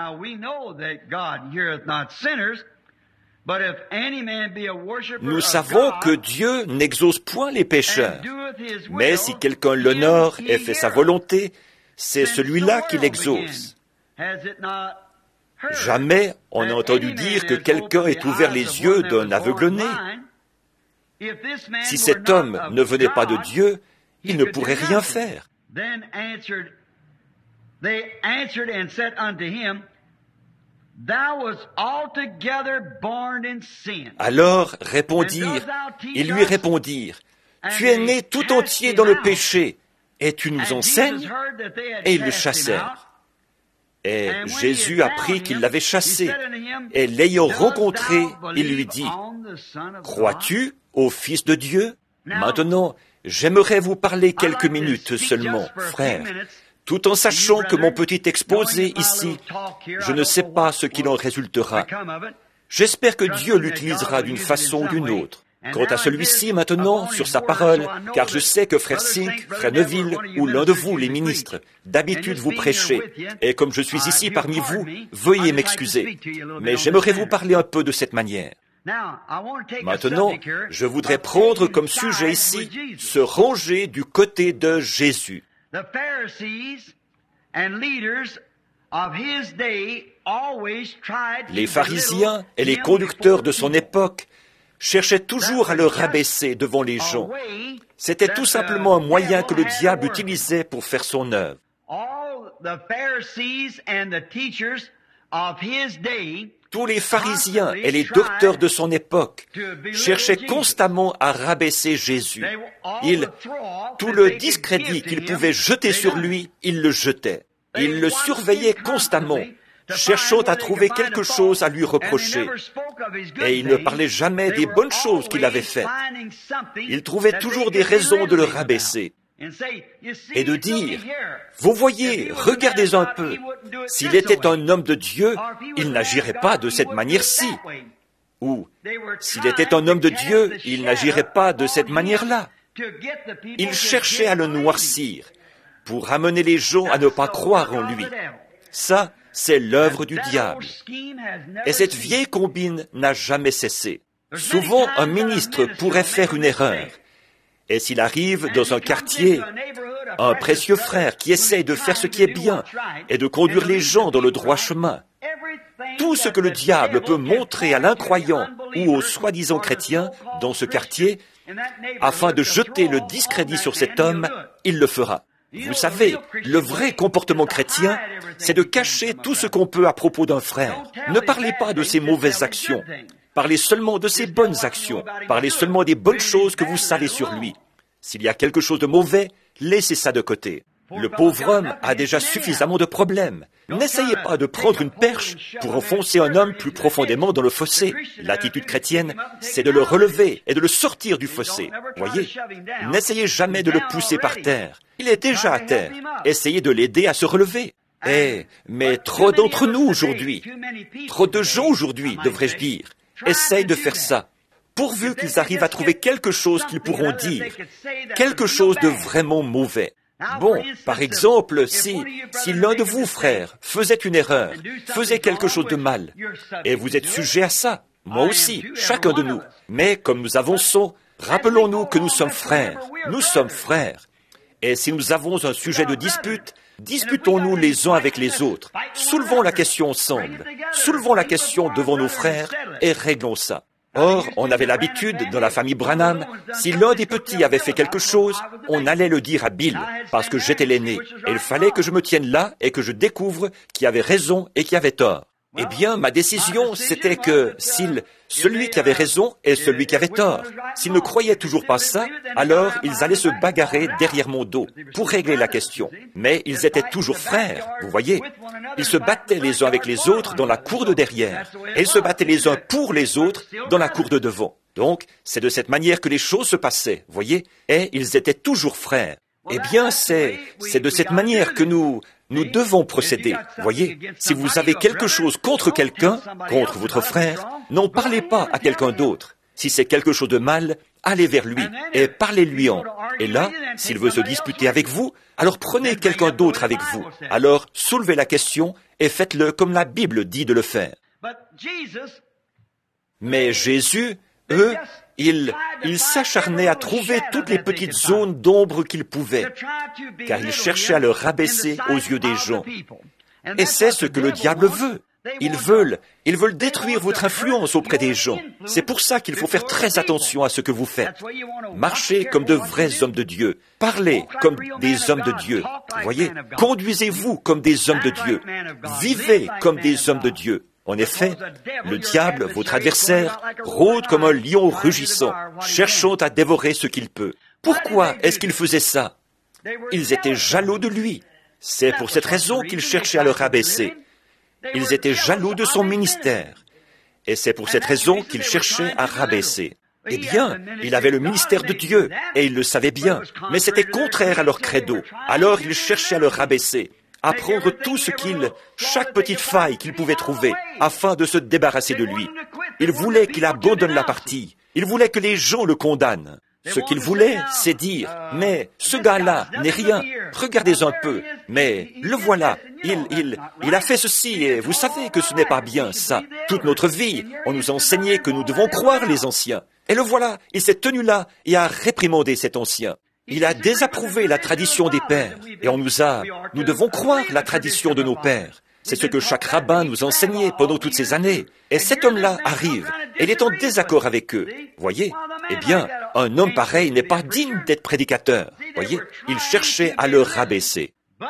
Nous savons que Dieu n'exauce point les pécheurs, mais si quelqu'un l'honore et fait sa volonté, c'est celui-là qui l'exauce. Jamais on n'a entendu dire que quelqu'un ait ouvert les yeux d'un aveugle-né. Si cet homme ne venait pas de Dieu, il ne pourrait rien faire. Alors répondirent, ils lui répondirent, « Tu es né tout entier dans le péché, et tu nous enseignes ?» Et ils le chassèrent. Et Jésus apprit qu'il l'avait chassé, et l'ayant rencontré, il lui dit, « Crois-tu au Fils de Dieu ?» Maintenant, j'aimerais vous parler quelques minutes seulement, frères, tout en sachant que mon petit exposé ici, je ne sais pas ce qu'il en résultera. J'espère que Dieu l'utilisera d'une façon ou d'une autre. Quant à celui-ci maintenant, sur sa parole, car je sais que frère Sink, frère Neville, ou l'un de vous, les ministres, d'habitude vous prêchez, et comme je suis ici parmi vous, veuillez m'excuser, mais j'aimerais vous parler un peu de cette manière. Maintenant, je voudrais prendre comme sujet ici, se ranger du côté de Jésus. Les pharisiens et les conducteurs de son époque cherchaient toujours à le rabaisser devant les gens. C'était tout simplement un moyen que le diable utilisait pour faire son œuvre. Tous les pharisiens et les docteurs de son époque cherchaient constamment à rabaisser Jésus. Ils, tout le discrédit qu'ils pouvaient jeter sur lui, ils le jetaient. Ils le surveillaient constamment, cherchant à trouver quelque chose à lui reprocher. Et ils ne parlaient jamais des bonnes choses qu'il avait faites. Ils trouvaient toujours des raisons de le rabaisser. Et de dire, vous voyez, regardez un peu, s'il était un homme de Dieu, il n'agirait pas de cette manière-ci. Ou, s'il était un homme de Dieu, il n'agirait pas de cette manière-là. Il cherchait à le noircir, pour amener les gens à ne pas croire en lui. Ça, c'est l'œuvre du diable. Et cette vieille combine n'a jamais cessé. Souvent, un ministre pourrait faire une erreur. Et s'il arrive dans un quartier, un précieux frère qui essaye de faire ce qui est bien et de conduire les gens dans le droit chemin, tout ce que le diable peut montrer à l'incroyant ou au soi-disant chrétien dans ce quartier, afin de jeter le discrédit sur cet homme, il le fera. Vous savez, le vrai comportement chrétien, c'est de cacher tout ce qu'on peut à propos d'un frère. Ne parlez pas de ses mauvaises actions. Parlez seulement de ses bonnes actions. Parlez seulement des bonnes choses que vous savez sur lui. S'il y a quelque chose de mauvais, laissez ça de côté. Le pauvre homme a déjà suffisamment de problèmes. N'essayez pas de prendre une perche pour enfoncer un homme plus profondément dans le fossé. L'attitude chrétienne, c'est de le relever et de le sortir du fossé. Voyez, n'essayez jamais de le pousser par terre. Il est déjà à terre. Essayez de l'aider à se relever. Eh, mais trop d'entre nous aujourd'hui, trop de gens aujourd'hui, devrais-je dire, essayent de faire ça, pourvu qu'ils arrivent à trouver quelque chose qu'ils pourront dire, quelque chose de vraiment mauvais. Bon, par exemple, si, si l'un de vous, frères, faisait une erreur, faisait quelque chose de mal, et vous êtes sujet à ça, moi aussi, chacun de nous, mais comme nous avançons, rappelons-nous que nous sommes frères, nous sommes frères, et si nous avons un sujet de dispute, disputons-nous les uns avec les autres, soulevons la question ensemble, soulevons la question devant nos frères et réglons ça. Or, on avait l'habitude, dans la famille Branham, si l'un des petits avait fait quelque chose, on allait le dire à Bill, parce que j'étais l'aîné, et il fallait que je me tienne là et que je découvre qui avait raison et qui avait tort. Eh bien, ma décision, c'était que s'il, celui qui avait raison est celui qui avait tort. S'ils ne croyaient toujours pas ça, alors ils allaient se bagarrer derrière mon dos pour régler la question. Mais ils étaient toujours frères, vous voyez. Ils se battaient les uns avec les autres dans la cour de derrière, et ils se battaient les uns pour les autres dans la cour de devant. Donc, c'est de cette manière que les choses se passaient, voyez, et ils étaient toujours frères. Eh bien, c'est, c'est de cette manière que nous, nous devons procéder. Voyez, si vous avez quelque chose contre quelqu'un, contre votre frère, n'en parlez pas à quelqu'un d'autre. Si c'est quelque chose de mal, allez vers lui et parlez-lui en. Et là, s'il veut se disputer avec vous, alors prenez quelqu'un d'autre avec vous. Alors, soulevez la question et faites-le comme la Bible dit de le faire. Mais Jésus, eux, il, il s'acharnait à trouver toutes les petites zones d'ombre qu'il pouvait, car il cherchait à le rabaisser aux yeux des gens. Et c'est ce que le diable veut. Ils veulent, ils veulent détruire votre influence auprès des gens. C'est pour ça qu'il faut faire très attention à ce que vous faites. Marchez comme de vrais hommes de Dieu. Parlez comme des hommes de Dieu. Voyez, conduisez-vous comme des hommes de Dieu. Vivez comme des hommes de Dieu. En effet, le diable, votre adversaire, rôde comme un lion rugissant, cherchant à dévorer ce qu'il peut. Pourquoi est-ce qu'il faisait ça? Ils étaient jaloux de lui. C'est pour cette raison qu'ils cherchaient à le rabaisser. Ils étaient jaloux de son ministère. Et c'est pour cette raison qu'ils cherchaient à rabaisser. Eh bien, il avait le ministère de Dieu, et ils le savaient bien, mais c'était contraire à leur credo. Alors ils cherchaient à le rabaisser, à prendre tout ce qu'il, chaque petite faille qu'il pouvait trouver, afin de se débarrasser de lui. Ils voulaient qu'il abandonne la partie. Ils voulaient que les gens le condamnent. Ce qu'ils voulaient, c'est dire, mais ce gars-là n'est rien. Regardez un peu. Mais le voilà. Il, il, il a fait ceci et vous savez que ce n'est pas bien, ça. Toute notre vie, on nous a enseigné que nous devons croire les anciens. Et le voilà, il s'est tenu là et a réprimandé cet ancien. Il a désapprouvé la tradition des pères. Et on nous a, nous devons croire la tradition de nos pères. C'est ce que chaque rabbin nous a enseigné pendant toutes ces années. Et cet homme-là arrive, et il est en désaccord avec eux. Voyez? Eh bien, un homme pareil n'est pas digne d'être prédicateur. Voyez? Il cherchait à le rabaisser.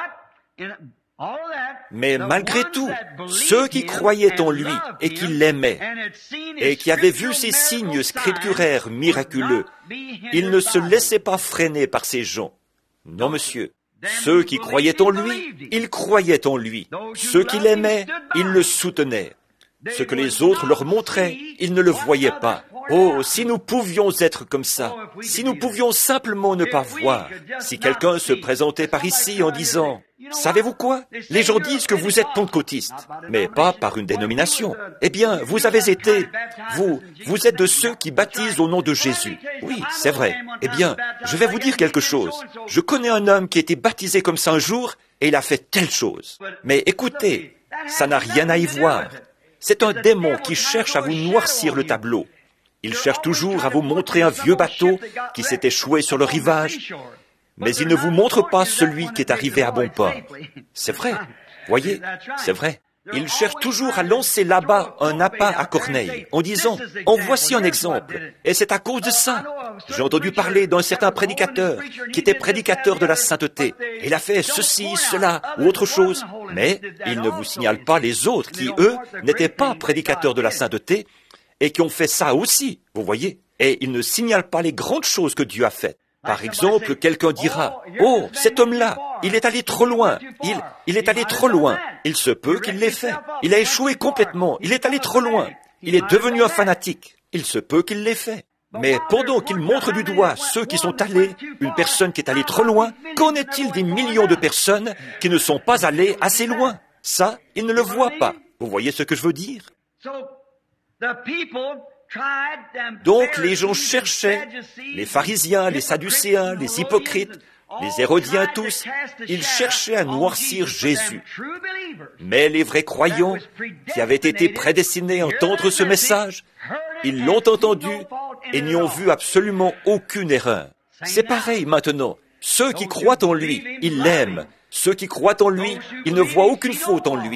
Mais malgré tout, ceux qui croyaient en lui et qui l'aimaient, et qui avaient vu ces signes scripturaires miraculeux, ils ne se laissaient pas freiner par ces gens. Non, monsieur. Ceux qui croyaient en lui, ils croyaient en lui. Ceux qui l'aimaient, ils le soutenaient. Ce que les autres leur montraient, ils ne le voyaient pas. Oh, si nous pouvions être comme ça, si nous pouvions simplement ne pas voir, si quelqu'un se présentait par ici en disant, « Savez-vous quoi? Les gens disent que vous êtes pentecôtiste, mais pas par une dénomination. Eh bien, vous avez été, vous, vous êtes de ceux qui baptisent au nom de Jésus. Oui, c'est vrai. Eh bien, je vais vous dire quelque chose. Je connais un homme qui a été baptisé comme ça un jour, et il a fait telle chose. Mais écoutez, ça n'a rien à y voir. C'est un démon qui cherche à vous noircir le tableau. Il cherche toujours à vous montrer un vieux bateau qui s'est échoué sur le rivage, mais il ne vous montre pas celui qui est arrivé à bon port. C'est vrai, voyez, c'est vrai. Il cherche toujours à lancer là-bas un appât à Corneille, en disant, « En voici un exemple, et c'est à cause de ça. » J'ai entendu parler d'un certain prédicateur, qui était prédicateur de la sainteté. Il a fait ceci, cela, ou autre chose, mais il ne vous signale pas les autres qui, eux, n'étaient pas prédicateurs de la sainteté, et qui ont fait ça aussi, vous voyez. Et il ne signale pas les grandes choses que Dieu a faites. Par exemple, quelqu'un dira, « Oh, cet homme-là, il est allé trop loin, il, il est allé trop loin. Il se peut qu'il l'ait fait. Il a échoué complètement, il est allé trop loin. Il est devenu un fanatique. Il se peut qu'il l'ait fait. » Mais pendant qu'il montre du doigt ceux qui sont allés, une personne qui est allée trop loin, qu'en est-il des millions de personnes qui ne sont pas allées assez loin? Ça, ils ne le voient pas. Vous voyez ce que je veux dire? Donc les gens cherchaient, les pharisiens, les sadducéens, les hypocrites, les hérodiens tous, ils cherchaient à noircir Jésus. Mais les vrais croyants, qui avaient été prédestinés à entendre ce message, ils l'ont entendu et n'y ont vu absolument aucune erreur. C'est pareil maintenant. Ceux qui croient en lui, ils l'aiment. Ceux qui croient en lui, ils ne voient aucune faute en lui.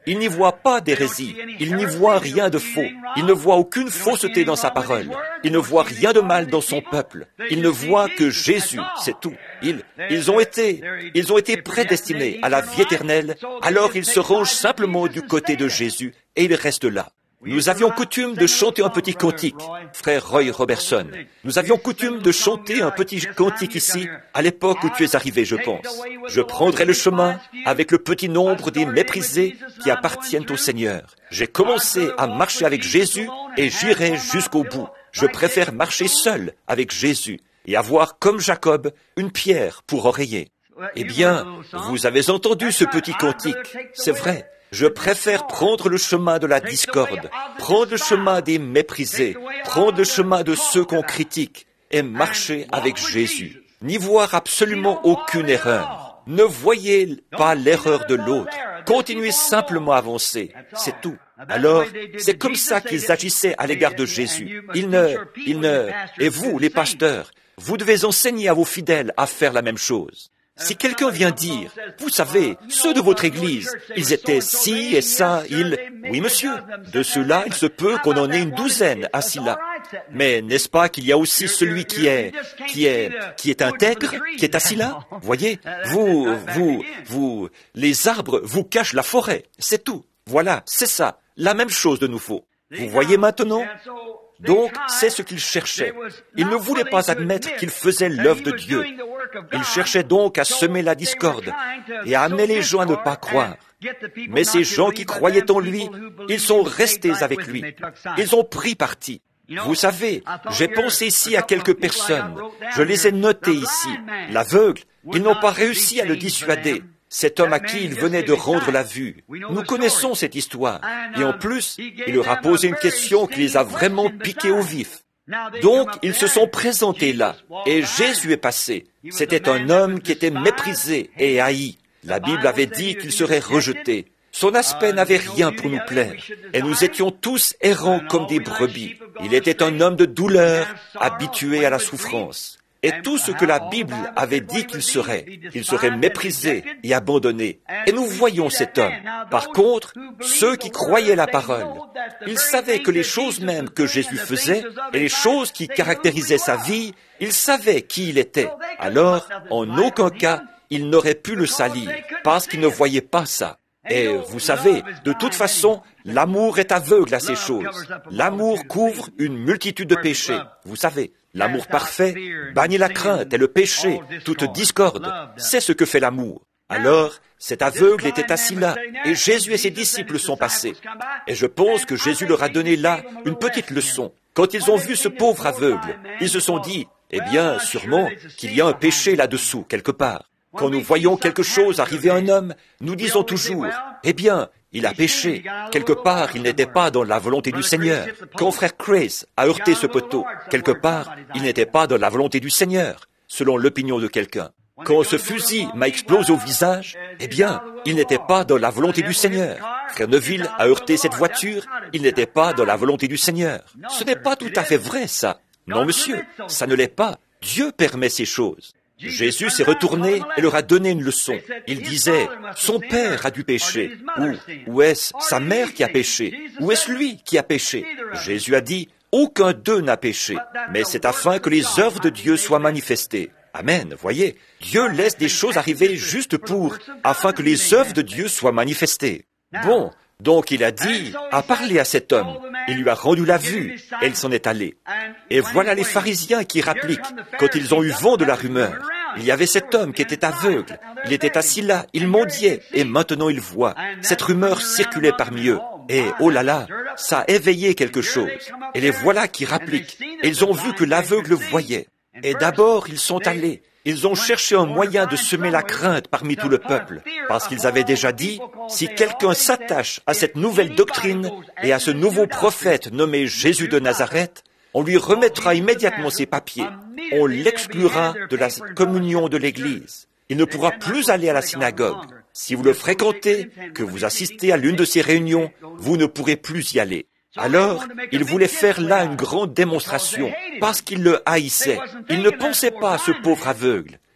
Il n'y voit pas d'hérésie. Il n'y voit rien de faux. Il ne voit aucune fausseté dans sa parole. Il ne voit rien de mal dans son peuple. Il ne voit que Jésus, c'est tout. Ils, ils ont été, ils ont été prédestinés à la vie éternelle, alors ils se rangent simplement du côté de Jésus et ils restent là. Nous avions coutume de chanter un petit cantique, frère Roy Robertson. Nous avions coutume de chanter un petit cantique ici, à l'époque où tu es arrivé, je pense. Je prendrai le chemin avec le petit nombre des méprisés qui appartiennent au Seigneur. J'ai commencé à marcher avec Jésus et j'irai jusqu'au bout. Je préfère marcher seul avec Jésus et avoir, comme Jacob, une pierre pour oreiller. Eh bien, vous avez entendu ce petit cantique, c'est vrai. Je préfère prendre le chemin de la discorde, prendre le chemin des méprisés, prendre le chemin de ceux qu'on critique et marcher avec Jésus. N'y voir absolument aucune erreur. Ne voyez pas l'erreur de l'autre. Continuez simplement à avancer. C'est tout. Alors, c'est comme ça qu'ils agissaient à l'égard de Jésus. Ils ne, ils ne, et vous, les pasteurs, vous devez enseigner à vos fidèles à faire la même chose. Si quelqu'un vient dire, vous savez, ceux de votre église, ils étaient ci et ça, ils... Oui, monsieur, de ceux-là, il se peut qu'on en ait une douzaine assis là. Mais n'est-ce pas qu'il y a aussi celui qui est, qui est, qui est intègre, qui est assis là? Voyez, vous, vous, vous, les arbres vous cachent la forêt, c'est tout. Voilà, c'est ça, la même chose de nouveau. Vous voyez maintenant? Donc, c'est ce qu'ils cherchaient. Ils ne voulaient pas admettre qu'ils faisaient l'œuvre de Dieu. Ils cherchaient donc à semer la discorde et à amener les gens à ne pas croire. Mais ces gens qui croyaient en lui, ils sont restés avec lui. Ils ont pris parti. Vous savez, j'ai pensé ici à quelques personnes. Je les ai notées ici. L'aveugle, ils n'ont pas réussi à le dissuader. Cet homme à qui il venait de rendre la vue. Nous connaissons cette histoire. Et en plus, il leur a posé une question qui les a vraiment piqués au vif. Donc, ils se sont présentés là, et Jésus est passé. C'était un homme qui était méprisé et haï. La Bible avait dit qu'il serait rejeté. Son aspect n'avait rien pour nous plaire, et nous étions tous errants comme des brebis. Il était un homme de douleur, habitué à la souffrance. Et tout ce que la Bible avait dit qu'il serait, il serait méprisé et abandonné. Et nous voyons cet homme. Par contre, ceux qui croyaient la parole, ils savaient que les choses mêmes que Jésus faisait et les choses qui caractérisaient sa vie, ils savaient qui il était. Alors, en aucun cas, ils n'auraient pu le salir, parce qu'ils ne voyaient pas ça. Et vous savez, de toute façon, l'amour est aveugle à ces choses. L'amour couvre une multitude de péchés. Vous savez, l'amour parfait bannit la crainte et le péché, toute discorde. C'est ce que fait l'amour. Alors, cet aveugle était assis là, et Jésus et ses disciples sont passés. Et je pense que Jésus leur a donné là une petite leçon. Quand ils ont vu ce pauvre aveugle, ils se sont dit, eh bien, sûrement qu'il y a un péché là-dessous, quelque part. Quand nous voyons quelque chose arriver à un homme, nous disons toujours, eh bien, il a péché. Quelque part, il n'était pas dans la volonté du Seigneur. Quand frère Chris a heurté ce poteau, quelque part, il n'était pas dans la volonté du Seigneur, selon l'opinion de quelqu'un. Quand ce fusil m'a explosé au visage, eh bien, il n'était pas dans la volonté du Seigneur. Frère Neville a heurté cette voiture, il n'était pas dans la volonté du Seigneur. Ce n'est pas tout à fait vrai, ça. Non, monsieur, ça ne l'est pas. Dieu permet ces choses. Jésus s'est retourné et leur a donné une leçon. Il disait, son père a dû pécher, ou, ou est-ce sa mère qui a péché, ou est-ce lui qui a péché? Jésus a dit, aucun d'eux n'a péché, mais c'est afin que les œuvres de Dieu soient manifestées. Amen, voyez, Dieu laisse des choses arriver juste pour, afin que les œuvres de Dieu soient manifestées. Bon, donc il a dit, a parlé à cet homme, il lui a rendu la vue, et il s'en est allé. Et voilà les pharisiens qui rappliquent, quand ils ont eu vent de la rumeur. Il y avait cet homme qui était aveugle, il était assis là, il mendiait, et maintenant il voit. Cette rumeur circulait parmi eux, et oh là là, ça a éveillé quelque chose. Et les voilà qui rappliquent, et ils ont vu que l'aveugle voyait. Et d'abord ils sont allés. Ils ont cherché un moyen de semer la crainte parmi tout le peuple, parce qu'ils avaient déjà dit, si quelqu'un s'attache à cette nouvelle doctrine et à ce nouveau prophète nommé Jésus de Nazareth, on lui remettra immédiatement ses papiers, on l'exclura de la communion de l'Église. Il ne pourra plus aller à la synagogue. Si vous le fréquentez, que vous assistez à l'une de ses réunions, vous ne pourrez plus y aller. Alors, il voulait faire là une grande démonstration, parce qu'il le haïssait. Il ne pensait pas à ce pauvre aveugle,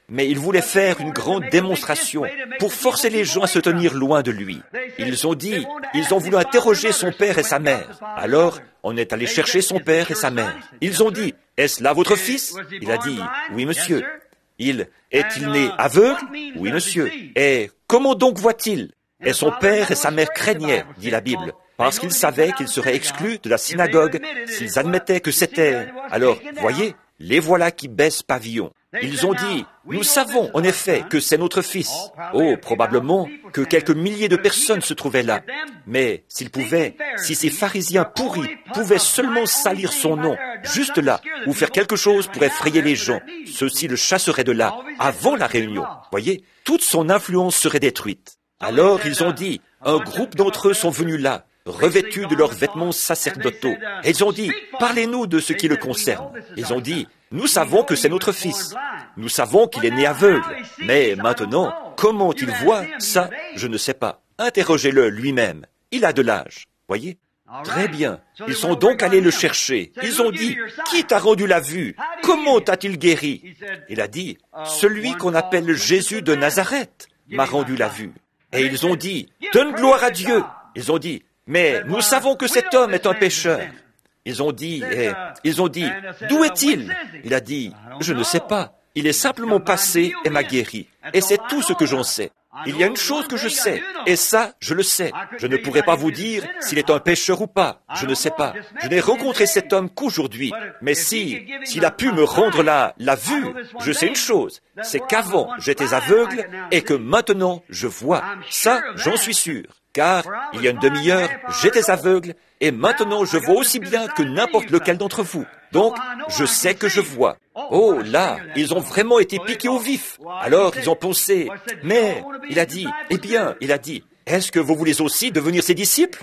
mais il voulait faire une grande démonstration pour forcer les gens à se tenir loin de lui. Ils ont dit, ils ont voulu interroger son père et sa mère. Alors, on est allé chercher son père et sa mère. Ils ont dit, est-ce là votre fils? Il a dit, oui, monsieur. Il, est-il né aveugle? Oui, monsieur. Et comment donc voit-il? Et son père et sa mère craignaient, dit la Bible, parce qu'ils savaient qu'ils seraient exclus de la synagogue s'ils admettaient que c'était... Alors, voyez, les voilà qui baissent pavillon. Ils ont dit, nous savons en effet que c'est notre fils. Oh, probablement que quelques milliers de personnes se trouvaient là. Mais s'ils pouvaient, si ces pharisiens pourris pouvaient seulement salir son nom, juste là, ou faire quelque chose pour effrayer les gens, ceux-ci le chasseraient de là, avant la réunion. Voyez, toute son influence serait détruite. Alors ils ont dit, un groupe d'entre eux sont venus là, revêtus de leurs vêtements sacerdotaux. Et ils ont dit, parlez-nous de ce qui le concerne. Ils ont dit, nous savons que c'est notre fils. Nous savons qu'il est né aveugle. Mais maintenant, comment il voit, ça, je ne sais pas. Interrogez-le lui-même. Il a de l'âge. Voyez? Très bien. Ils sont donc allés le chercher. Ils ont dit, qui t'a rendu la vue? Comment t'a-t-il guéri? Il a dit, celui qu'on appelle Jésus de Nazareth m'a rendu la vue. Et ils ont dit, donne gloire à Dieu. Ils ont dit, mais nous savons que cet homme est un pécheur. Ils ont dit, et, ils ont dit, d'où est-il? Il a dit, je ne sais pas. Il est simplement passé et m'a guéri. Et c'est tout ce que j'en sais. Il y a une chose que je sais, et ça, je le sais. Je ne pourrais pas vous dire s'il est un pécheur ou pas. Je ne sais pas. Je n'ai rencontré cet homme qu'aujourd'hui. Mais si, s'il a pu me rendre la, la vue, je sais une chose. C'est qu'avant, j'étais aveugle et que maintenant, je vois. Ça, j'en suis sûr. Car, il y a une demi-heure, j'étais aveugle et maintenant, je vois aussi bien que n'importe lequel d'entre vous. Donc, je sais que je vois. Oh, là, ils ont vraiment été piqués au vif. Alors, ils ont pensé, mais, il a dit, eh bien, il a dit, est-ce que vous voulez aussi devenir ses disciples?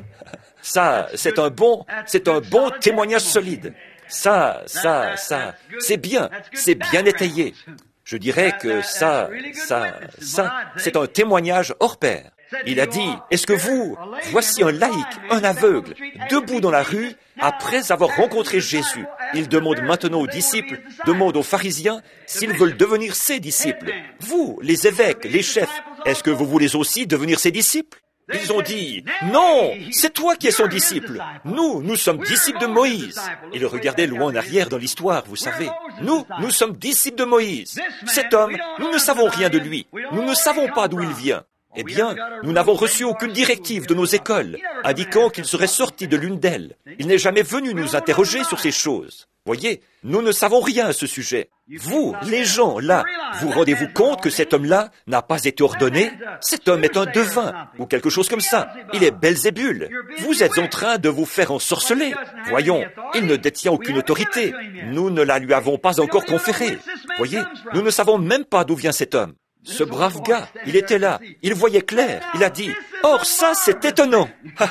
Ça, c'est un bon, c'est un bon témoignage solide. Ça, ça, ça, c'est bien, c'est bien étayé. Je dirais que ça, ça, ça, c'est un témoignage hors pair. Il a dit, est-ce que vous, voici un laïc, un aveugle, debout dans la rue, après avoir rencontré Jésus. Il demande maintenant aux disciples, demande aux pharisiens, s'ils veulent devenir ses disciples. Vous, les évêques, les chefs, est-ce que vous voulez aussi devenir ses disciples? Ils ont dit, non, c'est toi qui es son disciple. Nous, nous sommes disciples de Moïse. Ils regardaient loin en arrière dans l'histoire, vous savez. Nous, nous sommes disciples de Moïse. Cet homme, nous ne savons rien de lui. Nous ne savons pas d'où il vient. Eh bien, nous n'avons reçu aucune directive de nos écoles, indiquant qu'il serait sorti de l'une d'elles. Il n'est jamais venu nous interroger sur ces choses. Voyez, nous ne savons rien à ce sujet. Vous, les gens, là, vous rendez-vous compte que cet homme-là n'a pas été ordonné? Cet homme est un devin, ou quelque chose comme ça. Il est Belzébul. Vous êtes en train de vous faire ensorceler. Voyons, il ne détient aucune autorité. Nous ne la lui avons pas encore conférée. Voyez, nous ne savons même pas d'où vient cet homme. Ce brave gars, il était là, il voyait clair, il a dit, « Or, ça, c'est étonnant !»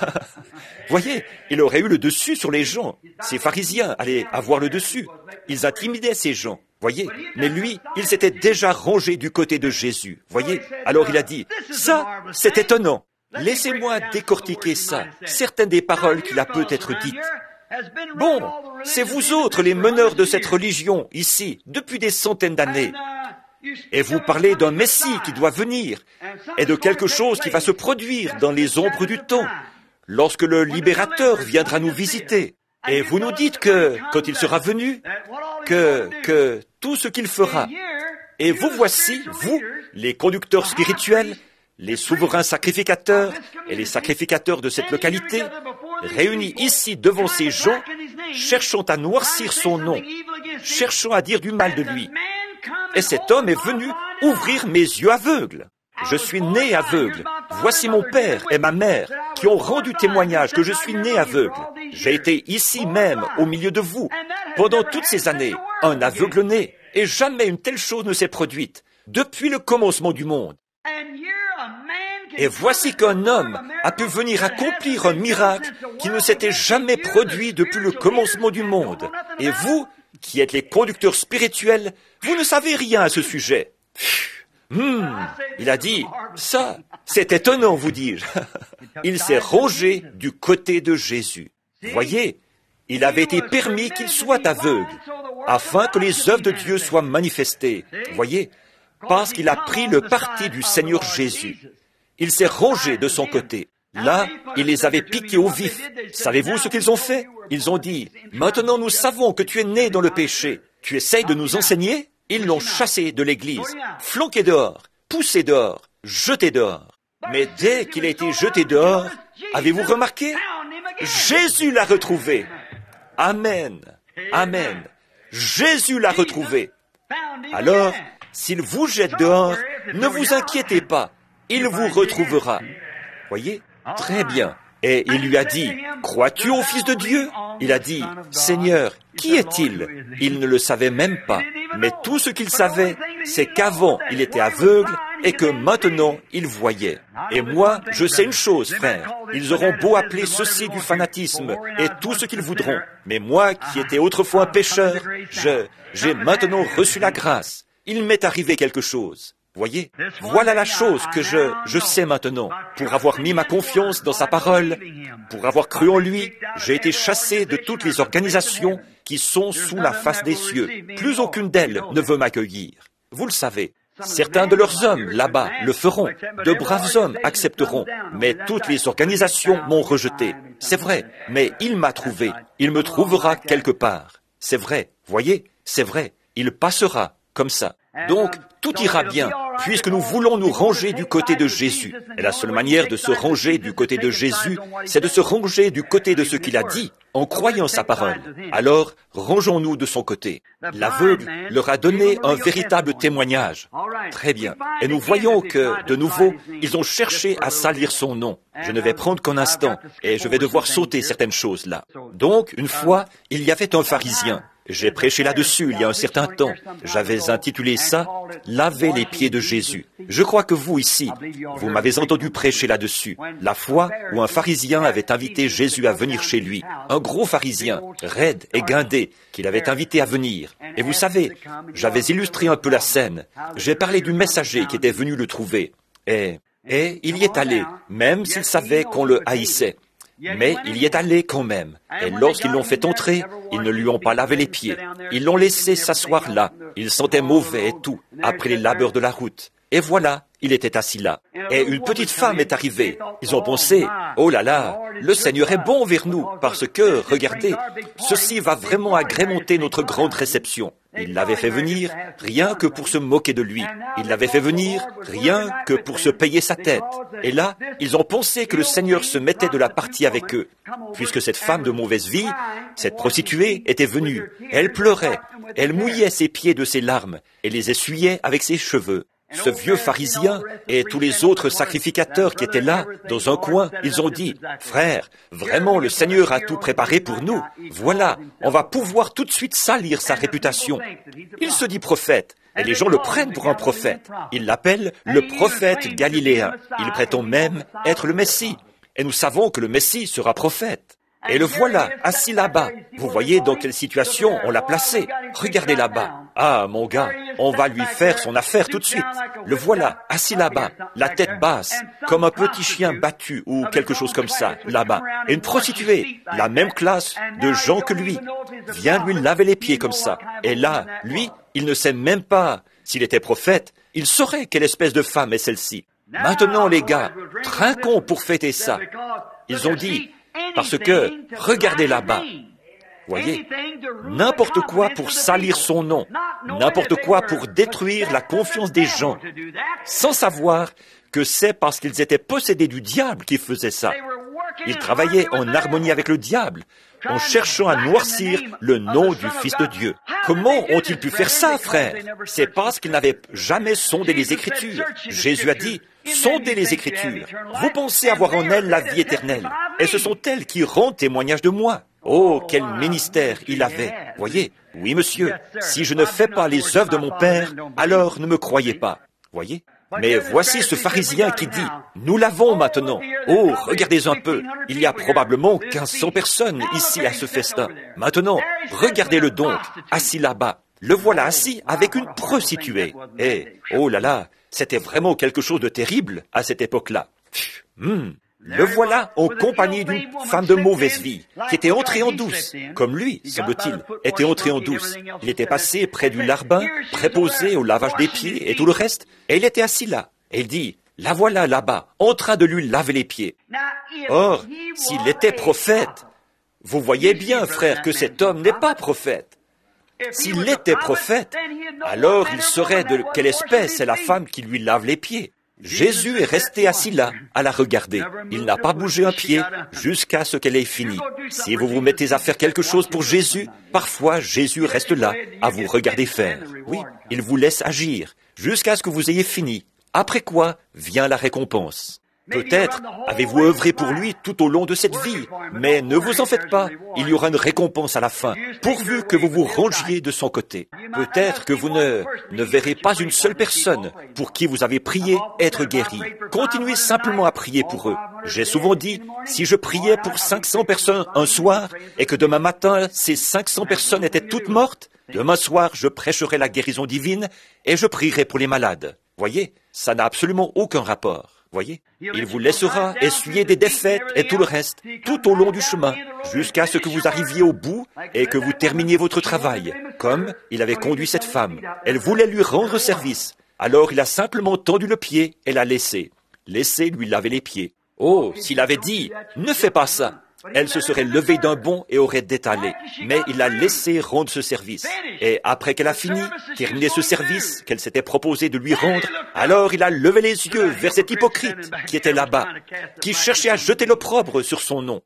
Voyez, il aurait eu le dessus sur les gens. Ces pharisiens allaient avoir le dessus. Ils intimidaient ces gens, voyez. Mais lui, il s'était déjà rangé du côté de Jésus, voyez. Alors il a dit, « Ça, c'est étonnant. Laissez-moi décortiquer ça, certaines des paroles qu'il a peut-être dites. » Bon, c'est vous autres, les meneurs de cette religion, ici, depuis des centaines d'années. Et vous parlez d'un Messie qui doit venir, et de quelque chose qui va se produire dans les ombres du temps, lorsque le Libérateur viendra nous visiter. Et vous nous dites que, quand il sera venu, que, que tout ce qu'il fera. Et vous voici, vous, les conducteurs spirituels, les souverains sacrificateurs et les sacrificateurs de cette localité, réunis ici devant ces gens, cherchant à noircir son nom, cherchant à dire du mal de lui. Et cet homme est venu ouvrir mes yeux aveugles. Je suis né aveugle. Voici mon père et ma mère qui ont rendu témoignage que je suis né aveugle. J'ai été ici même, au milieu de vous, pendant toutes ces années, un aveugle né, et jamais une telle chose ne s'est produite, depuis le commencement du monde. Et voici qu'un homme a pu venir accomplir un miracle qui ne s'était jamais produit depuis le commencement du monde. Et vous, qui êtes les conducteurs spirituels, vous ne savez rien à ce sujet. Hmm, il a dit, ça, c'est étonnant, vous dis-je. Il s'est rangé du côté de Jésus. Voyez, il avait été permis qu'il soit aveugle, afin que les œuvres de Dieu soient manifestées. Voyez, parce qu'il a pris le parti du Seigneur Jésus. Il s'est rangé de son côté. Là, il les avait piqués au vif. Savez-vous ce qu'ils ont fait? Ils ont dit, « Maintenant nous savons que tu es né dans le péché. Tu essayes de nous enseigner ?» Ils l'ont chassé de l'église, flanqué dehors, poussé dehors, jeté dehors. Mais dès qu'il a été jeté dehors, avez-vous remarqué? Jésus l'a retrouvé. Amen. Amen. Jésus l'a retrouvé. Alors, s'il vous jette dehors, ne vous inquiétez pas. Il vous retrouvera. Voyez? Très bien. Et il lui a dit, « Crois-tu au Fils de Dieu ?» Il a dit, « Seigneur, qui est-il » Il ne le savait même pas. Mais tout ce qu'il savait, c'est qu'avant, il était aveugle et que maintenant, il voyait. Et moi, je sais une chose, frère. Ils auront beau appeler ceci du fanatisme et tout ce qu'ils voudront. Mais moi, qui étais autrefois un pécheur, je, j'ai maintenant reçu la grâce. Il m'est arrivé quelque chose. Voyez, voilà la chose que je, je sais maintenant. Pour avoir mis ma confiance dans sa parole, pour avoir cru en lui, j'ai été chassé de toutes les organisations qui sont sous la face des cieux. Plus aucune d'elles ne veut m'accueillir. Vous le savez. Certains de leurs hommes, là-bas, le feront. De braves hommes accepteront. Mais toutes les organisations m'ont rejeté. C'est vrai, mais il m'a trouvé. Il me trouvera quelque part. C'est vrai, voyez, c'est vrai. Il passera comme ça. Donc, tout ira bien, puisque nous voulons nous ranger du côté de Jésus. Et la seule manière de se ranger du côté de Jésus, c'est de se ranger du côté de ce qu'il a dit, en croyant sa parole. Alors, rangeons-nous de son côté. L'aveugle leur a donné un véritable témoignage. Très bien. Et nous voyons que, de nouveau, ils ont cherché à salir son nom. Je ne vais prendre qu'un instant, et je vais devoir sauter certaines choses là. Donc, une fois, il y avait un pharisien. J'ai prêché là-dessus il y a un certain temps. J'avais intitulé ça « Laver les pieds de Jésus ». Je crois que vous ici, vous m'avez entendu prêcher là-dessus. La fois où un pharisien avait invité Jésus à venir chez lui. Un gros pharisien, raide et guindé, qu'il avait invité à venir. Et vous savez, j'avais illustré un peu la scène. J'ai parlé du messager qui était venu le trouver. Et, et il y est allé, même s'il savait qu'on le haïssait. Mais il y est allé quand même. Et lorsqu'ils l'ont fait entrer, ils ne lui ont pas lavé les pieds. Ils l'ont laissé s'asseoir là. Il sentait mauvais et tout, après les labeurs de la route. Et voilà, il était assis là. Et une petite femme est arrivée. Ils ont pensé, oh là là, le Seigneur est bon vers nous, parce que, regardez, ceci va vraiment agrémenter notre grande réception. Il l'avait fait venir rien que pour se moquer de lui. Il l'avait fait venir rien que pour se payer sa tête. Et là, ils ont pensé que le Seigneur se mettait de la partie avec eux. Puisque cette femme de mauvaise vie, cette prostituée, était venue. Elle pleurait. Elle mouillait ses pieds de ses larmes et les essuyait avec ses cheveux. Ce vieux pharisien et tous les autres sacrificateurs qui étaient là, dans un coin, ils ont dit, « Frère, vraiment le Seigneur a tout préparé pour nous. Voilà, on va pouvoir tout de suite salir sa réputation. » Il se dit prophète, et les gens le prennent pour un prophète. Ils l'appellent le prophète galiléen. Il prétend même être le Messie. Et nous savons que le Messie sera prophète. Et le voilà, assis là-bas. Vous voyez dans quelle situation on l'a placé. Regardez là-bas. Ah, mon gars, on va lui faire son affaire tout de suite. Le voilà, assis là-bas, la tête basse, comme un petit chien battu ou quelque chose comme ça, là-bas. Et une prostituée, la même classe de gens que lui, vient lui laver les pieds comme ça. Et là, lui, il ne sait même pas s'il était prophète. Il saurait quelle espèce de femme est celle-ci. Maintenant, les gars, trinquons pour fêter ça. Ils ont dit, parce que, regardez là-bas. Voyez, n'importe quoi pour salir son nom, n'importe quoi pour détruire la confiance des gens, sans savoir que c'est parce qu'ils étaient possédés du diable qu'ils faisaient ça. Ils travaillaient en harmonie avec le diable, en cherchant à noircir le nom du Fils de Dieu. Comment ont-ils pu faire ça, frère? C'est parce qu'ils n'avaient jamais sondé les Écritures. Jésus a dit, sondez les Écritures. Vous pensez avoir en elles la vie éternelle, et ce sont elles qui rendent témoignage de moi. Oh, quel ministère il avait. Voyez, oui, monsieur, si je ne fais pas les œuvres de mon Père, alors ne me croyez pas. Voyez? Mais voici ce pharisien qui dit, nous l'avons maintenant. Oh, regardez un peu, il y a probablement quinze cents personnes ici à ce festin. Maintenant, regardez-le donc, assis là-bas. Le voilà assis avec une prostituée. Et, oh là là, c'était vraiment quelque chose de terrible à cette époque-là. Hum. Le voilà en compagnie d'une femme de mauvaise vie, qui était entrée en douce, comme lui, semble-t-il, était entré en douce. Il était passé près du larbin, préposé au lavage des pieds et tout le reste, et il était assis là. Et il dit, la voilà là-bas, en train de lui laver les pieds. Or, s'il était prophète, vous voyez bien, frère, que cet homme n'est pas prophète. S'il était prophète, alors il saurait de quelle espèce est la femme qui lui lave les pieds. Jésus est resté assis là, à la regarder. Il n'a pas bougé un pied jusqu'à ce qu'elle ait fini. Si vous vous mettez à faire quelque chose pour Jésus, parfois Jésus reste là, à vous regarder faire. Oui, il vous laisse agir, jusqu'à ce que vous ayez fini. Après quoi vient la récompense. Peut-être avez-vous œuvré pour lui tout au long de cette vie, mais ne vous en faites pas, il y aura une récompense à la fin, pourvu que vous vous rangiez de son côté. Peut-être que vous ne, ne verrez pas une seule personne pour qui vous avez prié être guéri. Continuez simplement à prier pour eux. J'ai souvent dit, si je priais pour cinq cents personnes un soir et que demain matin, ces cinq cents personnes étaient toutes mortes, demain soir, je prêcherai la guérison divine et je prierai pour les malades. Voyez, ça n'a absolument aucun rapport. Voyez, il vous laissera essuyer des défaites et tout le reste, tout au long du chemin, jusqu'à ce que vous arriviez au bout et que vous terminiez votre travail, comme il avait conduit cette femme. Elle voulait lui rendre service. Alors il a simplement tendu le pied et l'a laissé. Laissé lui laver les pieds. Oh, s'il avait dit, ne fais pas ça, elle se serait levée d'un bond et aurait détalé. Mais il l'a laissé rendre ce service. Et après qu'elle a fini, terminé ce service qu'elle s'était proposé de lui rendre, alors il a levé les yeux vers cet hypocrite qui était là-bas, qui cherchait à jeter l'opprobre sur son nom.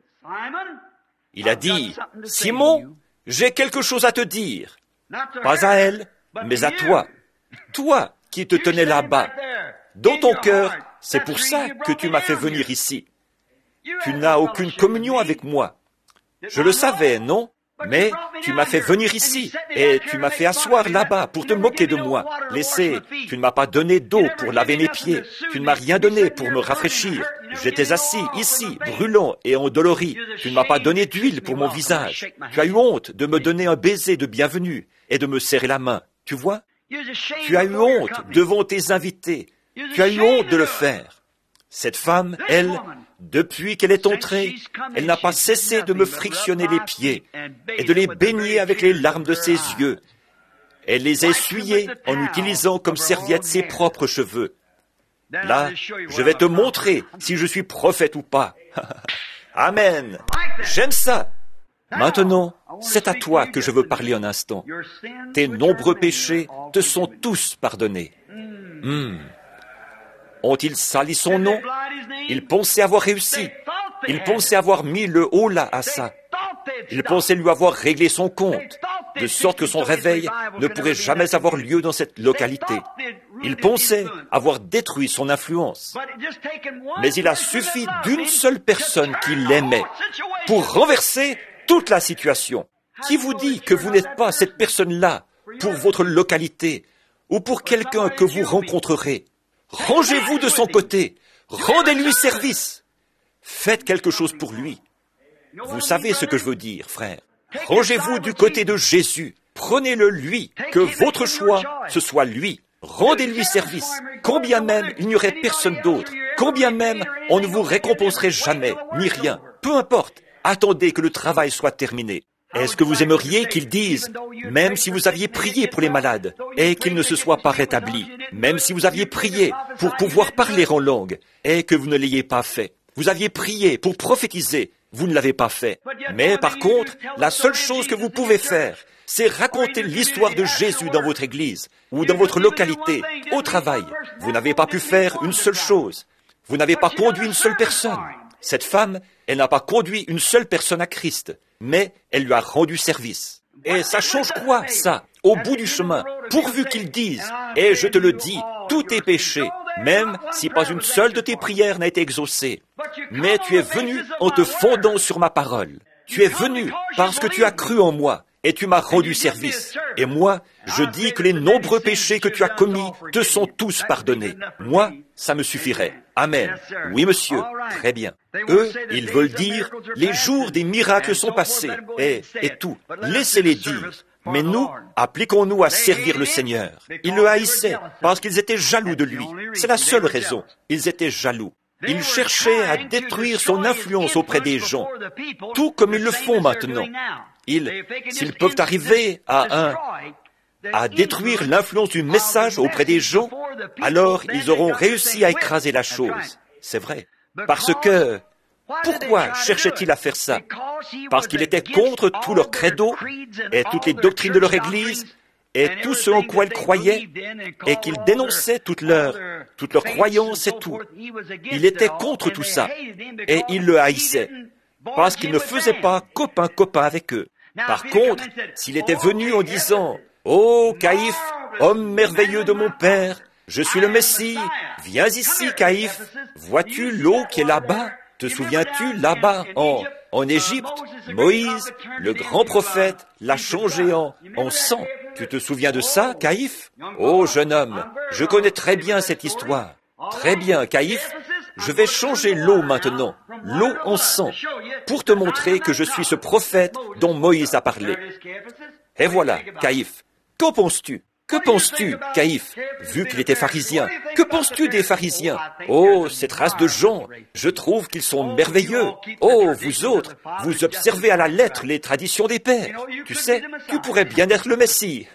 Il a dit, « Simon, j'ai quelque chose à te dire. Pas à elle, mais à toi. Toi qui te tenais là-bas. Dans ton cœur, c'est pour ça que tu m'as fait venir ici. Tu n'as aucune communion avec moi. Je le savais, non? Mais tu m'as fait venir ici, et tu m'as fait asseoir là-bas pour te moquer de moi. Laissez, tu ne m'as pas donné d'eau pour laver mes pieds. Tu ne m'as rien donné pour me rafraîchir. J'étais assis ici, brûlant et endolori. Tu ne m'as pas donné d'huile pour mon visage. Tu as eu honte de me donner un baiser de bienvenue et de me serrer la main. Tu vois? Tu as eu honte devant tes invités. Tu as eu honte de le faire. Cette femme, elle, depuis qu'elle est entrée, elle n'a pas cessé de me frictionner les pieds et de les baigner avec les larmes de ses yeux. Elle les a essuyés en utilisant comme serviette ses propres cheveux. Là, je vais te montrer si je suis prophète ou pas. Amen. J'aime ça. Maintenant, c'est à toi que je veux parler un instant. Tes nombreux péchés te sont tous pardonnés. Hmm. Ont-ils sali son nom? Ils pensaient avoir réussi. Ils pensaient avoir mis le haut là à ça. Ils pensaient lui avoir réglé son compte, de sorte que son réveil ne pourrait jamais avoir lieu dans cette localité. Ils pensaient avoir détruit son influence. Mais il a suffi d'une seule personne qui l'aimait pour renverser toute la situation. Qui vous dit que vous n'êtes pas cette personne-là pour votre localité ou pour quelqu'un que vous rencontrerez? Rangez-vous de son côté. Rendez-lui service. Faites quelque chose pour lui. Vous savez ce que je veux dire, frère. Rangez-vous du côté de Jésus. Prenez-le lui. Que votre choix, ce soit lui. Rendez-lui service. Combien même il n'y aurait personne d'autre. Combien même on ne vous récompenserait jamais, ni rien. Peu importe. Attendez que le travail soit terminé. Est-ce que vous aimeriez qu'ils disent, même si vous aviez prié pour les malades, et qu'ils ne se soient pas rétablis, même si vous aviez prié pour pouvoir parler en langue, et que vous ne l'ayez pas fait, vous aviez prié pour prophétiser, vous ne l'avez pas fait. Mais par contre, la seule chose que vous pouvez faire, c'est raconter l'histoire de Jésus dans votre église, ou dans votre localité, au travail. Vous n'avez pas pu faire une seule chose. Vous n'avez pas conduit une seule personne. Cette femme, elle n'a pas conduit une seule personne à Christ, mais elle lui a rendu service. Et ça change quoi, ça, au bout du chemin, pourvu qu'ils disent, et je te le dis, tous tes péchés, même si pas une seule de tes prières n'a été exaucée. Mais tu es venu en te fondant sur ma parole. Tu es venu parce que tu as cru en moi, et tu m'as rendu service. Et moi, je dis que les nombreux péchés que tu as commis te sont tous pardonnés. Moi, ça me suffirait. Amen. Oui, monsieur. Très bien. Eux, ils veulent dire, les jours des miracles sont passés, et, et tout. Laissez-les dire. Mais nous, appliquons-nous à servir le Seigneur. Ils le haïssaient parce qu'ils étaient jaloux de lui. C'est la seule raison. Ils étaient jaloux. Ils cherchaient à détruire son influence auprès des gens, tout comme ils le font maintenant. Ils, s'ils peuvent arriver à un, à détruire l'influence du message auprès des gens, alors ils auront réussi à écraser la chose. C'est vrai. Parce que, pourquoi cherchait-il à faire ça? Parce qu'il était contre tout leur credo et toutes les doctrines de leur Église et tout ce en quoi ils croyaient, et qu'il dénonçait toutes leurs, toutes leurs croyances et tout. Il était contre tout ça, et il le haïssait, parce qu'il ne faisait pas copain-copain avec eux. Par contre, s'il était venu en disant « Oh, Caïphe, homme merveilleux de mon père, je suis le Messie, viens ici, Caïphe, vois-tu l'eau qui est là-bas? Te souviens-tu, là-bas, en, en Égypte, Moïse, le grand prophète, l'a changé en, en sang. Tu te souviens de ça, Caïphe? Oh, jeune homme, je connais très bien cette histoire. Très bien, Caïphe, je vais changer l'eau maintenant, l'eau en sang, pour te montrer que je suis ce prophète dont Moïse a parlé. Et voilà, Caïphe, qu'en penses-tu? Que penses-tu, Caïphe, vu qu'il était pharisien? Que penses-tu des pharisiens? Oh, cette race de gens, je trouve qu'ils sont merveilleux. Oh, vous autres, vous observez à la lettre les traditions des pères. Tu sais, tu pourrais bien être le Messie.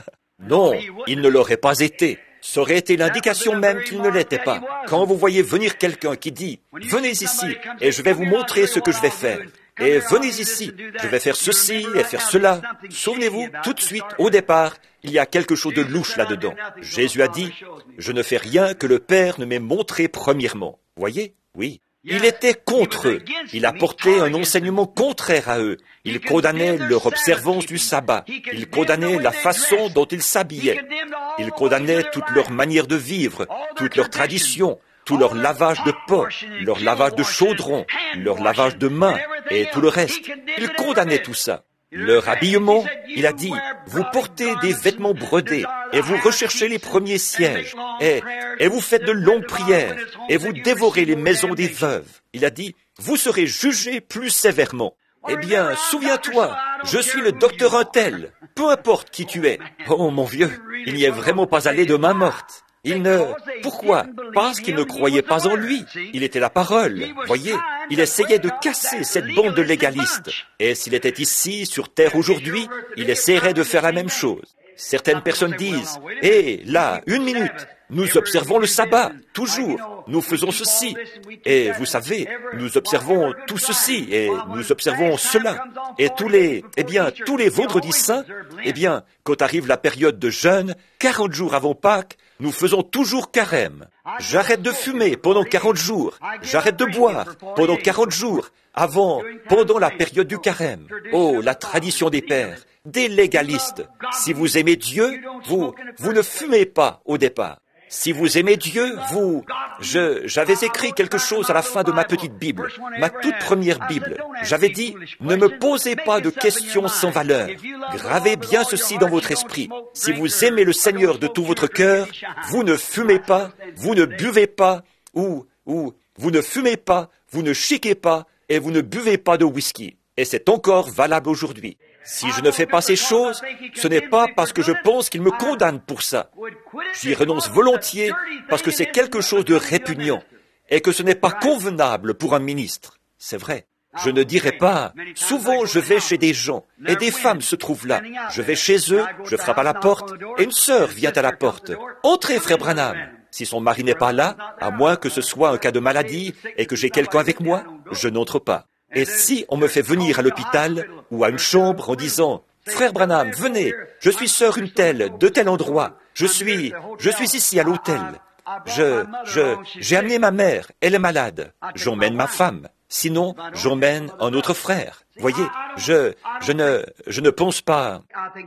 Non, il ne l'aurait pas été. Ça aurait été l'indication même qu'il ne l'était pas. Quand vous voyez venir quelqu'un qui dit « Venez ici, et je vais vous montrer ce que je vais faire. » Et venez ici, je vais faire ceci et faire cela. Souvenez-vous, tout de suite, au départ, il y a quelque chose de louche là-dedans. Jésus a dit, je ne fais rien que le Père ne m'ait montré premièrement. Voyez? Oui. Il était contre eux. Il apportait un enseignement contraire à eux. Il condamnait leur observance du sabbat. Il condamnait la façon dont ils s'habillaient. Il condamnait toute leur manière de vivre, toutes leurs traditions, tout leur lavage de pots, leur lavage de chaudron, leur lavage de mains et tout le reste. Il condamnait tout ça. Leur habillement, il a dit, vous portez des vêtements brodés et vous recherchez les premiers sièges et, et vous faites de longues prières et vous dévorez les maisons des veuves. Il a dit, vous serez jugés plus sévèrement. Eh bien, souviens-toi, je suis le docteur Untel, peu importe qui tu es. Oh mon vieux, il n'y est vraiment pas allé de main morte. Il ne... Pourquoi? Parce qu'il ne croyait pas en lui. Il était la parole. Voyez, il essayait de casser cette bande de légalistes. Et s'il était ici, sur terre aujourd'hui, il essaierait de faire la même chose. Certaines personnes disent, « Hé, là, une minute, nous observons le sabbat, toujours, nous faisons ceci. Et vous savez, nous observons tout ceci, et nous observons cela. Et tous les, eh bien, tous les vendredis saints, eh bien, quand arrive la période de jeûne, quarante jours avant Pâques, nous faisons toujours carême. J'arrête de fumer pendant quarante jours. J'arrête de boire pendant quarante jours, avant, pendant la période du carême. Oh, la tradition des pères, des légalistes. Si vous aimez Dieu, vous, vous ne fumez pas au départ. Si vous aimez Dieu, vous... Je, j'avais écrit quelque chose à la fin de ma petite Bible, ma toute première Bible. J'avais dit, ne me posez pas de questions sans valeur. Gravez bien ceci dans votre esprit. Si vous aimez le Seigneur de tout votre cœur, vous ne fumez pas, vous ne buvez pas, ou, ou, vous ne fumez pas, vous ne chiquez pas, et vous ne buvez pas de whisky. Et c'est encore valable aujourd'hui. Si je ne fais pas ces choses, ce n'est pas parce que je pense qu'il me condamne pour ça. J'y renonce volontiers parce que c'est quelque chose de répugnant et que ce n'est pas convenable pour un ministre. C'est vrai. Je ne dirai pas, souvent je vais chez des gens et des femmes se trouvent là. Je vais chez eux, je frappe à la porte et une sœur vient à la porte. Entrez, frère Branham. Si son mari n'est pas là, à moins que ce soit un cas de maladie et que j'ai quelqu'un avec moi, je n'entre pas. Et si on me fait venir à l'hôpital ou à une chambre en disant « Frère Branham, venez, je suis sœur une telle, de tel endroit, je suis, je suis ici à l'hôtel. Je, je, j'ai amené ma mère, elle est malade, j'emmène ma femme, sinon j'emmène un autre frère. Voyez, je, je ne, je ne pense pas,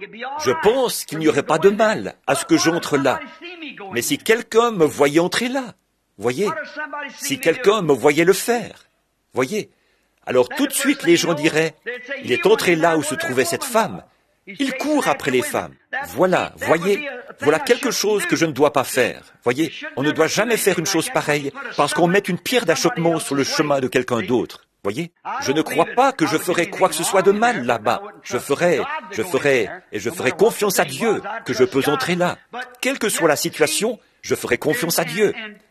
je pense qu'il n'y aurait pas de mal à ce que j'entre là. Mais si quelqu'un me voyait entrer là, voyez, si quelqu'un me voyait le faire, voyez, alors tout de suite les gens diraient, il est entré là où se trouvait cette femme. Il court après les femmes. Voilà, voyez, voilà quelque chose que je ne dois pas faire. Voyez, on ne doit jamais faire une chose pareille parce qu'on met une pierre d'achoppement sur le chemin de quelqu'un d'autre. Voyez, je ne crois pas que je ferai quoi que ce soit de mal là-bas. Je ferai, je ferai, et je ferai confiance à Dieu que je peux entrer là. Quelle que soit la situation, je ferai confiance à Dieu.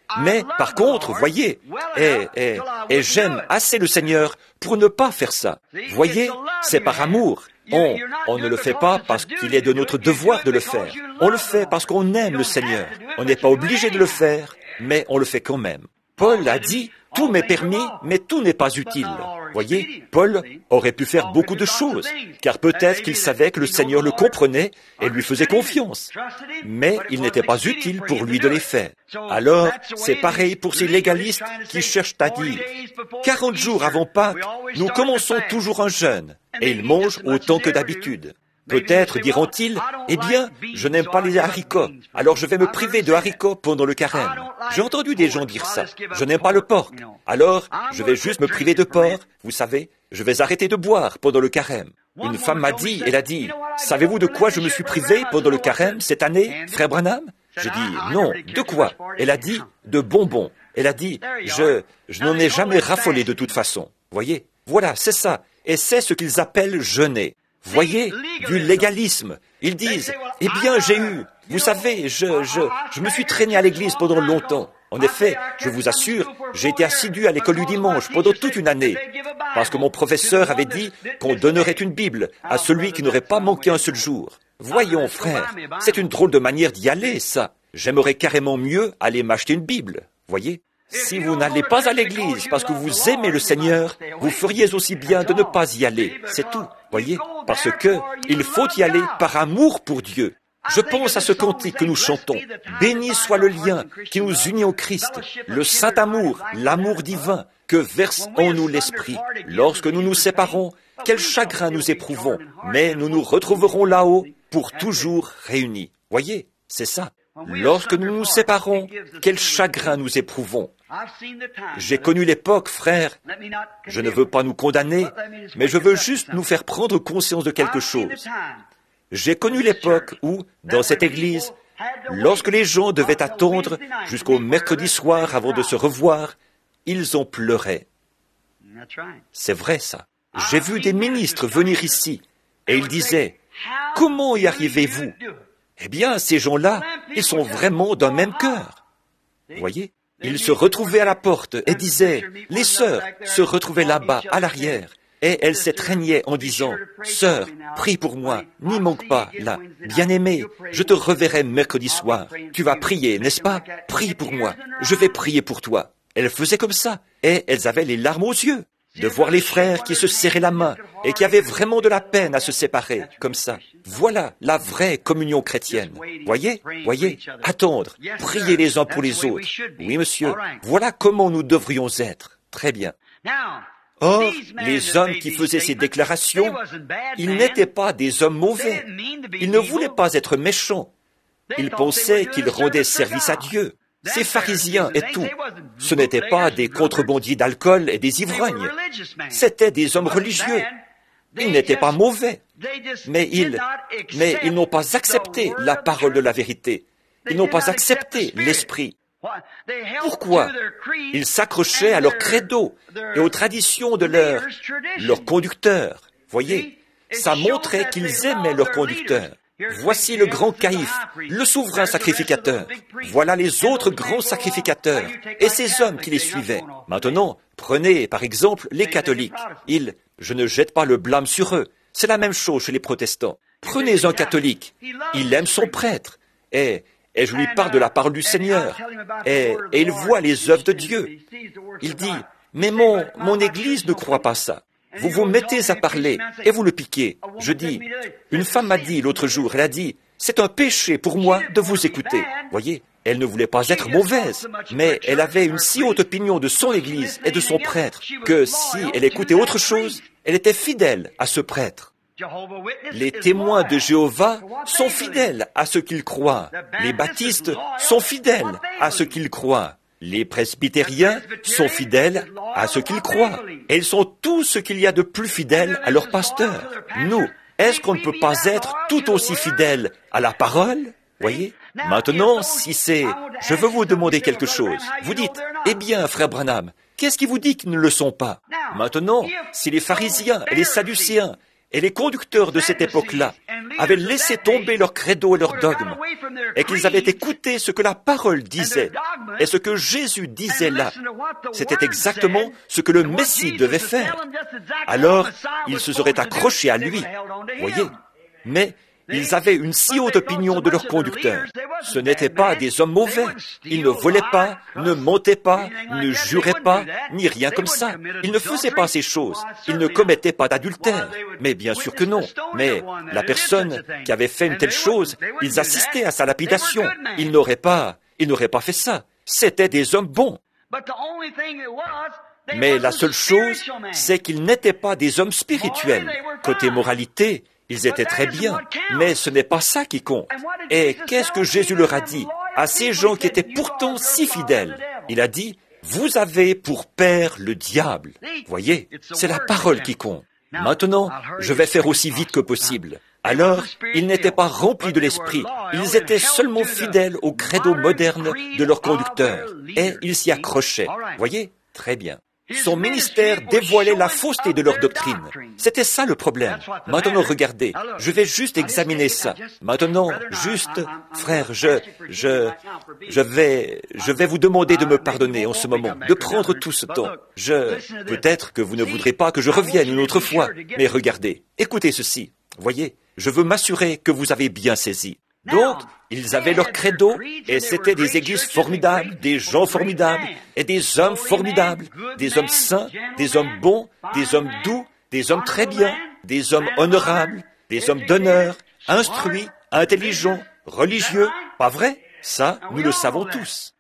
Mais par contre, voyez, et, et, et j'aime assez le Seigneur pour ne pas faire ça. Voyez, c'est par amour. On, on ne le fait pas parce qu'il est de notre devoir de le faire. On le fait parce qu'on aime le Seigneur. On n'est pas obligé de le faire, mais on le fait quand même. Paul a dit, tout m'est permis, mais tout n'est pas utile. Voyez, Paul aurait pu faire beaucoup de choses, car peut-être qu'il savait que le Seigneur le comprenait et lui faisait confiance. Mais il n'était pas utile pour lui de les faire. Alors, c'est pareil pour ces légalistes qui cherchent à dire, quarante jours avant Pâques, nous commençons toujours un jeûne, et ils mangent autant que d'habitude. Peut-être diront-ils, eh bien, je n'aime pas les haricots, alors je vais me priver de haricots pendant le carême. J'ai entendu des gens dire ça. Je n'aime pas le porc, alors je vais juste me priver de porc. Vous savez, je vais arrêter de boire pendant le carême. Une femme m'a dit, elle a dit, savez-vous de quoi je me suis privé pendant le carême cette année, frère Branham? J'ai dit, non, de quoi? Elle a dit, de bonbons. Elle a dit, je, je n'en ai jamais raffolé de toute façon. Voyez, voilà, c'est ça. Et c'est ce qu'ils appellent jeûner. Voyez, du légalisme. Ils disent, eh bien, j'ai eu, vous savez, je, je, je me suis traîné à l'église pendant longtemps. En effet, je vous assure, j'ai été assidu à l'école du dimanche pendant toute une année, parce que mon professeur avait dit qu'on donnerait une Bible à celui qui n'aurait pas manqué un seul jour. Voyons, frère, c'est une drôle de manière d'y aller, ça. J'aimerais carrément mieux aller m'acheter une Bible, voyez. Si vous n'allez pas à l'église parce que vous aimez le Seigneur, vous feriez aussi bien de ne pas y aller. C'est tout, voyez, parce que il faut y aller par amour pour Dieu. Je pense à ce cantique que nous chantons. Béni soit le lien qui nous unit au Christ, le saint amour, l'amour divin que verse en nous l'Esprit. Lorsque nous nous séparons, quel chagrin nous éprouvons, mais nous nous retrouverons là-haut pour toujours réunis. Voyez, c'est ça. Lorsque nous nous séparons, quel chagrin nous éprouvons. J'ai connu l'époque, frère, je ne veux pas nous condamner, mais je veux juste nous faire prendre conscience de quelque chose. J'ai connu l'époque où, dans cette église, lorsque les gens devaient attendre jusqu'au mercredi soir avant de se revoir, ils ont pleuré. C'est vrai ça. J'ai vu des ministres venir ici, et ils disaient, « Comment y arrivez-vous » Eh bien, ces gens-là, ils sont vraiment d'un même cœur. Voyez, ils se retrouvaient à la porte et disaient, les sœurs se retrouvaient là-bas, à l'arrière, et elles s'étreignaient en disant, sœur, prie pour moi, n'y manque pas, là, bien-aimé, je te reverrai mercredi soir. Tu vas prier, n'est-ce pas? Prie pour moi, je vais prier pour toi. Elles faisaient comme ça, et elles avaient les larmes aux yeux. De voir les frères qui se serraient la main et qui avaient vraiment de la peine à se séparer, comme ça. Voilà la vraie communion chrétienne. Voyez, voyez, attendre, prier les uns pour les autres. Oui, monsieur, voilà comment nous devrions être. Très bien. Or, les hommes qui faisaient ces déclarations, ils n'étaient pas des hommes mauvais. Ils ne voulaient pas être méchants. Ils pensaient qu'ils rendaient service à Dieu. Ces pharisiens et tout, ce n'étaient pas des contrebandiers d'alcool et des ivrognes. C'étaient des hommes religieux. Ils n'étaient pas mauvais. Mais ils, mais ils n'ont pas accepté la parole de la vérité. Ils n'ont pas accepté l'esprit. Pourquoi? Ils s'accrochaient à leur credo et aux traditions de leur, leur conducteur. Voyez, ça montrait qu'ils aimaient leur conducteur. Voici le grand Caïphe, le souverain sacrificateur. Voilà les autres grands sacrificateurs et ces hommes qui les suivaient. Maintenant, prenez par exemple les catholiques. Ils, je ne jette pas le blâme sur eux. C'est la même chose chez les protestants. Prenez un catholique. Il aime son prêtre. Et, et je lui parle de la parole du Seigneur. Et, et il voit les œuvres de Dieu. Il dit, mais mon, mon église ne croit pas ça. Vous vous mettez à parler et vous le piquez. Je dis, une femme m'a dit l'autre jour, elle a dit, c'est un péché pour moi de vous écouter. Voyez, elle ne voulait pas être mauvaise, mais elle avait une si haute opinion de son église et de son prêtre que si elle écoutait autre chose, elle était fidèle à ce prêtre. Les témoins de Jéhovah sont fidèles à ce qu'ils croient. Les baptistes sont fidèles à ce qu'ils croient. Les presbytériens sont fidèles à ce qu'ils croient. Et ils sont tout ce qu'il y a de plus fidèle à leur pasteur. Nous, est-ce qu'on ne peut pas être tout aussi fidèles à la parole? Voyez? Maintenant, si c'est... Je veux vous demander quelque chose. Vous dites, eh bien, frère Branham, qu'est-ce qui vous dit qu'ils ne le sont pas? Maintenant, si les pharisiens et les sadducéens Et les conducteurs de cette époque-là avaient laissé tomber leur credo et leur dogme, et qu'ils avaient écouté ce que la parole disait, et ce que Jésus disait là. C'était exactement ce que le Messie devait faire. Alors, ils se seraient accrochés à lui. Voyez? Mais ils avaient une si haute opinion de leurs conducteurs. Ce n'étaient pas des hommes mauvais. Ils ne volaient pas, ne mentaient pas, ne juraient pas, ni rien comme ça. Ils ne faisaient pas ces choses. Ils ne commettaient pas d'adultère. Mais bien sûr que non. Mais la personne qui avait fait une telle chose, ils assistaient à sa lapidation. Ils n'auraient pas, ils n'auraient pas fait ça. C'étaient des hommes bons. Mais la seule chose, c'est qu'ils n'étaient pas des hommes spirituels. Côté moralité, ils étaient très bien, mais ce n'est pas ça qui compte. Et qu'est-ce que Jésus leur a dit à ces gens qui étaient pourtant si fidèles? Il a dit, vous avez pour père le diable. Voyez, c'est la parole qui compte. Maintenant, je vais faire aussi vite que possible. Alors, ils n'étaient pas remplis de l'esprit. Ils étaient seulement fidèles au credo moderne de leur conducteur. Et ils s'y accrochaient. Voyez? Très bien. Son ministère dévoilait la fausseté de leur doctrine. C'était ça le problème. Maintenant, regardez, je vais juste examiner ça. Maintenant, juste, frère, je, je, je vais, je vais vous demander de me pardonner en ce moment, de prendre tout ce temps. Je, peut-être que vous ne voudrez pas que je revienne une autre fois, mais regardez, écoutez ceci. Voyez, je veux m'assurer que vous avez bien saisi. Donc, ils avaient leur credo, et c'étaient des églises formidables, des gens formidables, et des hommes formidables, des hommes saints, des hommes bons, des hommes doux, des hommes très bien, des hommes honorables, des hommes d'honneur, instruits, intelligents, religieux. Pas vrai? Ça, nous le savons tous.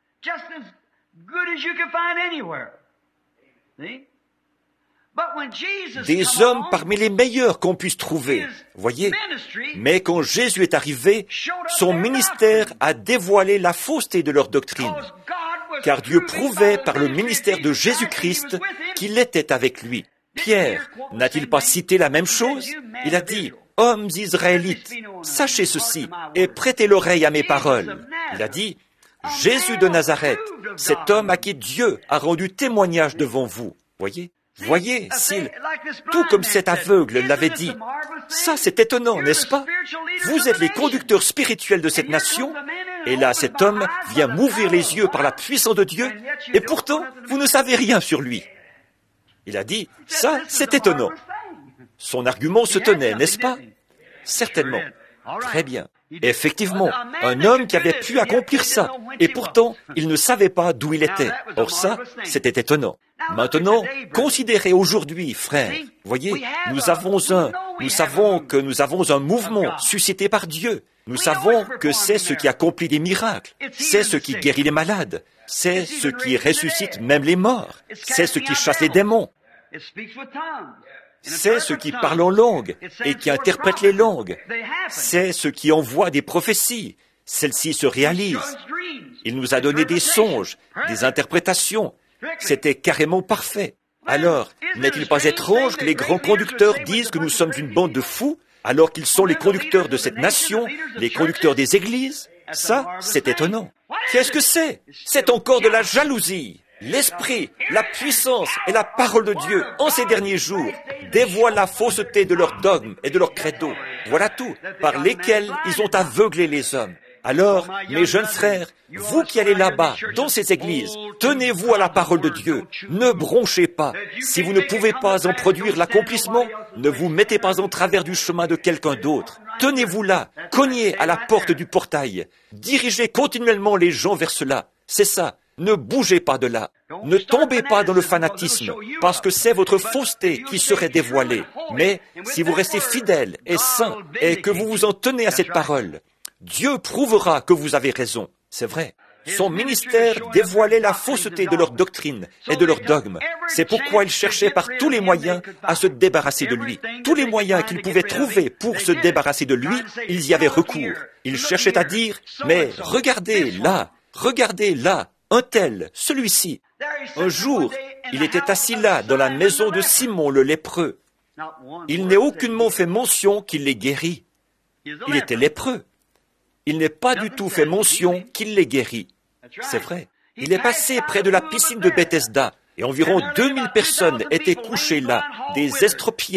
Des hommes parmi les meilleurs qu'on puisse trouver, voyez. Mais quand Jésus est arrivé, son ministère a dévoilé la fausseté de leur doctrine, car Dieu prouvait par le ministère de Jésus-Christ qu'il était avec lui. Pierre n'a-t-il pas cité la même chose? Il a dit, « Hommes israélites, sachez ceci et prêtez l'oreille à mes paroles. » Il a dit, « Jésus de Nazareth, cet homme à qui Dieu a rendu témoignage devant vous. » Voyez? Voyez, s'il, tout comme cet aveugle l'avait dit, ça c'est étonnant, n'est-ce pas? Vous êtes les conducteurs spirituels de cette nation, et là cet homme vient m'ouvrir les yeux par la puissance de Dieu, et pourtant vous ne savez rien sur lui. Il a dit, ça c'est étonnant. Son argument se tenait, n'est-ce pas? Certainement. Très bien. Effectivement, un homme qui avait pu accomplir ça, et pourtant, il ne savait pas d'où il était. Or ça, c'était étonnant. Maintenant, considérez aujourd'hui, frères, voyez, nous avons un, nous savons que nous avons un mouvement suscité par Dieu. Nous savons que c'est ce qui accomplit des miracles, c'est ce qui guérit les malades, c'est ce qui ressuscite même les morts, c'est ce qui chasse les démons. C'est ce qui parle en langue et qui interprète les langues. C'est ce qui envoie des prophéties. Celles-ci se réalisent. Il nous a donné des songes, des interprétations. C'était carrément parfait. Alors, n'est-il pas étrange que les grands conducteurs disent que nous sommes une bande de fous, alors qu'ils sont les conducteurs de cette nation, les conducteurs des églises? Ça, c'est étonnant. Qu'est-ce que c'est? C'est encore de la jalousie. L'esprit, la puissance et la parole de Dieu, en ces derniers jours, dévoilent la fausseté de leurs dogmes et de leurs credos. Voilà tout, par lesquels ils ont aveuglé les hommes. Alors, mes jeunes frères, vous qui allez là-bas, dans ces églises, tenez-vous à la parole de Dieu. Ne bronchez pas. Si vous ne pouvez pas en produire l'accomplissement, ne vous mettez pas en travers du chemin de quelqu'un d'autre. Tenez-vous là, cognez à la porte du portail. Dirigez continuellement les gens vers cela. C'est ça. Ne bougez pas de là. Ne tombez pas dans le fanatisme, parce que c'est votre fausseté qui serait dévoilée. Mais si vous restez fidèles et saints et que vous vous en tenez à cette parole, Dieu prouvera que vous avez raison. C'est vrai. Son ministère dévoilait la fausseté de leur doctrine et de leur dogme. C'est pourquoi il cherchait par tous les moyens à se débarrasser de lui. Tous les moyens qu'ils pouvaient trouver pour se débarrasser de lui, ils y avaient recours. Ils cherchaient à dire, mais regardez là, regardez là, un tel, celui-ci. Un jour, il était assis là, dans la maison de Simon le lépreux. Il n'est aucunement fait mention qu'il l'ait guéri. Il était lépreux. Il n'est pas du tout fait mention qu'il l'ait guéri. C'est vrai. Il est passé près de la piscine de Bethesda, et environ deux mille personnes étaient couchées là, des estropiés,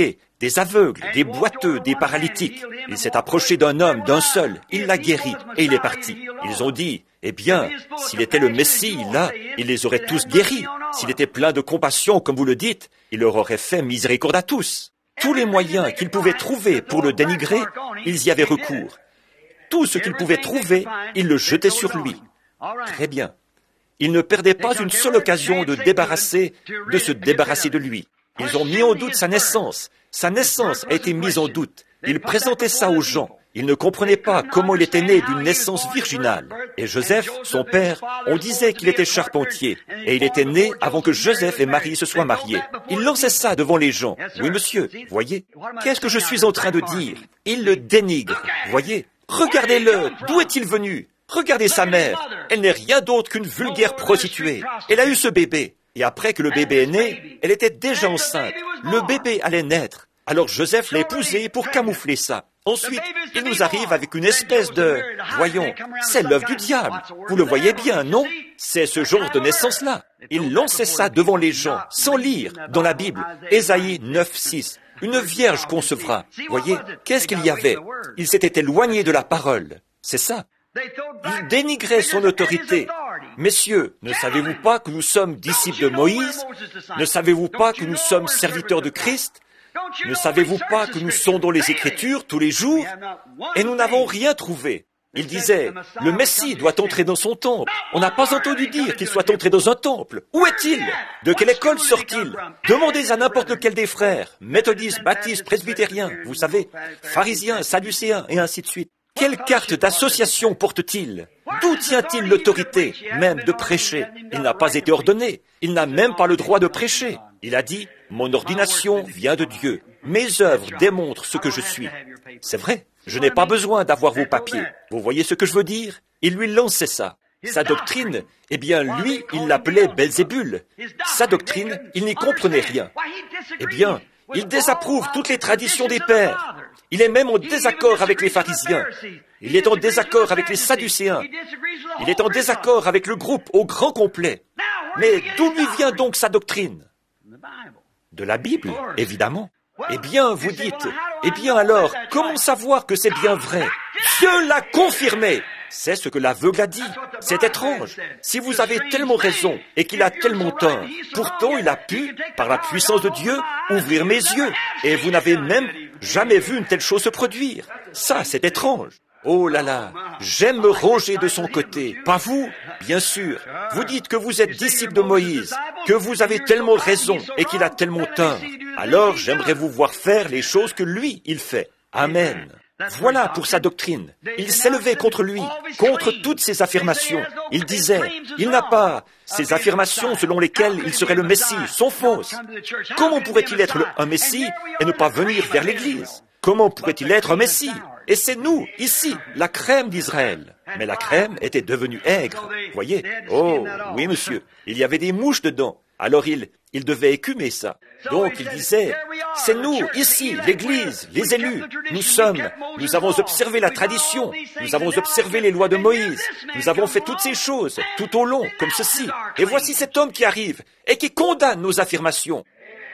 des aveugles, des boiteux, des paralytiques. Il s'est approché d'un homme, d'un seul, il l'a guéri, et il est parti. Ils ont dit, eh bien, s'il était le Messie, là, il les aurait tous guéris. S'il était plein de compassion, comme vous le dites, il leur aurait fait miséricorde à tous. Tous les moyens qu'ils pouvaient trouver pour le dénigrer, ils y avaient recours. Tout ce qu'ils pouvaient trouver, ils le jetaient sur lui. Très bien. Ils ne perdaient pas une seule occasion de débarrasser, de se débarrasser de lui. Ils ont mis en doute sa naissance. Sa naissance a été mise en doute. Ils présentaient ça aux gens. Ils ne comprenaient pas comment il était né d'une naissance virginale. Et Joseph, son père, on disait qu'il était charpentier. Et il était né avant que Joseph et Marie se soient mariés. Il lançait ça devant les gens. Oui, monsieur, voyez. Qu'est-ce que je suis en train de dire? Il le dénigre. Voyez. Regardez-le. D'où est-il venu? Regardez sa mère. Elle n'est rien d'autre qu'une vulgaire prostituée. Elle a eu ce bébé. Et après que le bébé est né, elle était déjà enceinte. Le bébé allait naître. Alors Joseph l'a épousée pour camoufler ça. Ensuite, il nous arrive avec une espèce de... Voyons, c'est l'œuvre du diable. Vous le voyez bien, non? C'est ce genre de naissance-là. Il lançait ça devant les gens, sans lire, dans la Bible. Ésaïe neuf, six. Une vierge concevra. Voyez, qu'est-ce qu'il y avait? Il s'était éloigné de la parole. C'est ça. Il dénigrait son autorité. Messieurs, ne savez-vous pas que nous sommes disciples de Moïse? Ne savez-vous pas que nous sommes serviteurs de Christ? Ne savez-vous pas que nous sondons les Écritures tous les jours? Et nous n'avons rien trouvé. Il disait, le Messie doit entrer dans son temple. On n'a pas entendu dire qu'il soit entré dans un temple. Où est-il? De quelle école sort-il? Demandez à n'importe lequel des frères, méthodistes, baptistes, presbytériens, vous savez, pharisiens, sadducéens, et ainsi de suite. Quelle carte d'association porte-t-il? D'où tient-il l'autorité, même de prêcher? Il n'a pas été ordonné. Il n'a même pas le droit de prêcher. Il a dit, mon ordination vient de Dieu. Mes œuvres démontrent ce que je suis. C'est vrai. Je n'ai pas besoin d'avoir vos papiers. Vous voyez ce que je veux dire? Il lui lançait ça. Sa doctrine, eh bien, lui, il l'appelait Belzébul. Sa doctrine, il n'y comprenait rien. Eh bien, il désapprouve toutes les traditions des pères. Il est même en désaccord avec les pharisiens. Il est en désaccord avec les sadducéens. Il est en désaccord avec le groupe au grand complet. Mais d'où lui vient donc sa doctrine? De la Bible, évidemment. Eh bien, vous dites, eh bien alors, comment savoir que c'est bien vrai? Dieu l'a confirmé. C'est ce que l'aveugle a dit. C'est étrange. Si vous avez tellement raison et qu'il a tellement tort, pourtant il a pu, par la puissance de Dieu, ouvrir mes yeux. Et vous n'avez même jamais vu une telle chose se produire. Ça, c'est étrange. Oh là là, j'aime me ranger de son côté. Pas vous, bien sûr. Vous dites que vous êtes disciple de Moïse, que vous avez tellement raison et qu'il a tellement tort. Alors j'aimerais vous voir faire les choses que lui, il fait. Amen. Voilà pour sa doctrine. Il s'élevait contre lui, contre toutes ses affirmations. Il disait, il n'a pas... Ces affirmations selon lesquelles il serait le Messie sont fausses. Comment pourrait-il être le, un Messie et ne pas venir vers l'Église? Comment pourrait-il être un Messie? Et c'est nous, ici, la crème d'Israël. Mais la crème était devenue aigre. Voyez? Oh, oui, monsieur. Il y avait des mouches dedans. Alors il, il devait écumer ça. Donc il disait, c'est nous, ici, l'Église, les élus. Nous sommes, nous avons observé la tradition. Nous avons observé les lois de Moïse. Nous avons fait toutes ces choses, tout au long, comme ceci. Et voici cet homme qui arrive et qui condamne nos affirmations.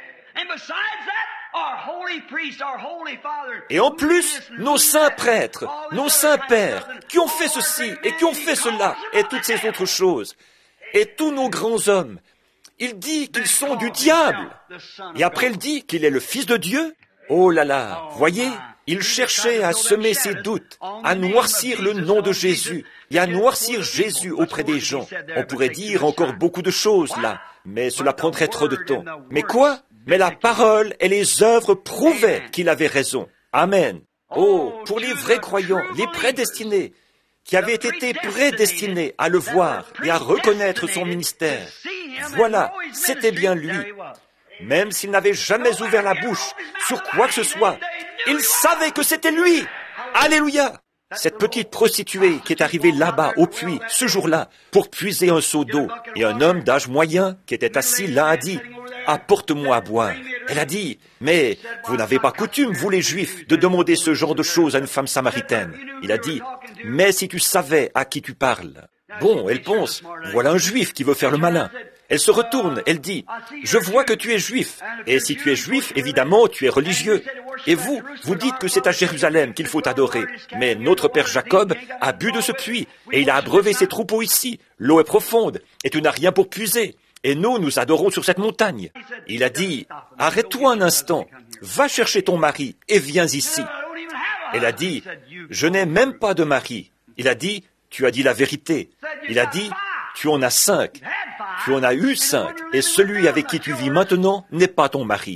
Et en plus, nos saints prêtres, nos saints pères, qui ont fait ceci et qui ont fait cela, et toutes ces autres choses, et tous nos grands hommes, il dit qu'ils sont du diable. Et après, il dit qu'il est le Fils de Dieu. Oh là là, voyez, il cherchait à semer ses doutes, à noircir le nom de Jésus, et à noircir Jésus auprès des gens. On pourrait dire encore beaucoup de choses là, mais cela prendrait trop de temps. Mais quoi? Mais la parole et les œuvres prouvaient qu'il avait raison. Amen. Oh, pour les vrais croyants, les prédestinés, qui avaient été prédestinés à le voir et à reconnaître son ministère. Voilà, c'était bien lui. Même s'il n'avait jamais ouvert la bouche sur quoi que ce soit, il savait que c'était lui. Alléluia! Cette petite prostituée qui est arrivée là-bas au puits, ce jour-là, pour puiser un seau d'eau, et un homme d'âge moyen qui était assis là a dit, « Apporte-moi à boire. » Elle a dit, « Mais vous n'avez pas coutume, vous les Juifs, de demander ce genre de choses à une femme samaritaine. » Il a dit, « Mais si tu savais à qui tu parles. » Bon, elle pense, voilà un Juif qui veut faire le malin. Elle se retourne, elle dit, « Je vois que tu es juif, et si tu es juif, évidemment, tu es religieux. Et vous, vous dites que c'est à Jérusalem qu'il faut adorer. Mais notre père Jacob a bu de ce puits, et il a abreuvé ses troupeaux ici. L'eau est profonde, et tu n'as rien pour puiser. Et nous, nous adorons sur cette montagne. » Il a dit, « Arrête-toi un instant, va chercher ton mari, et viens ici. » Elle a dit, « Je n'ai même pas de mari. » Il a dit, « Tu as dit la vérité. » Il a dit, « Tu en as cinq. Tu en as eu cinq, et celui avec qui tu vis maintenant n'est pas ton mari. »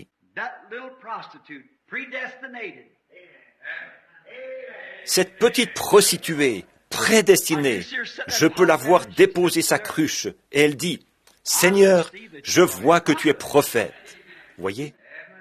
Cette petite prostituée, prédestinée, je peux la voir déposer sa cruche, et elle dit, « Seigneur, je vois que tu es prophète. » Voyez?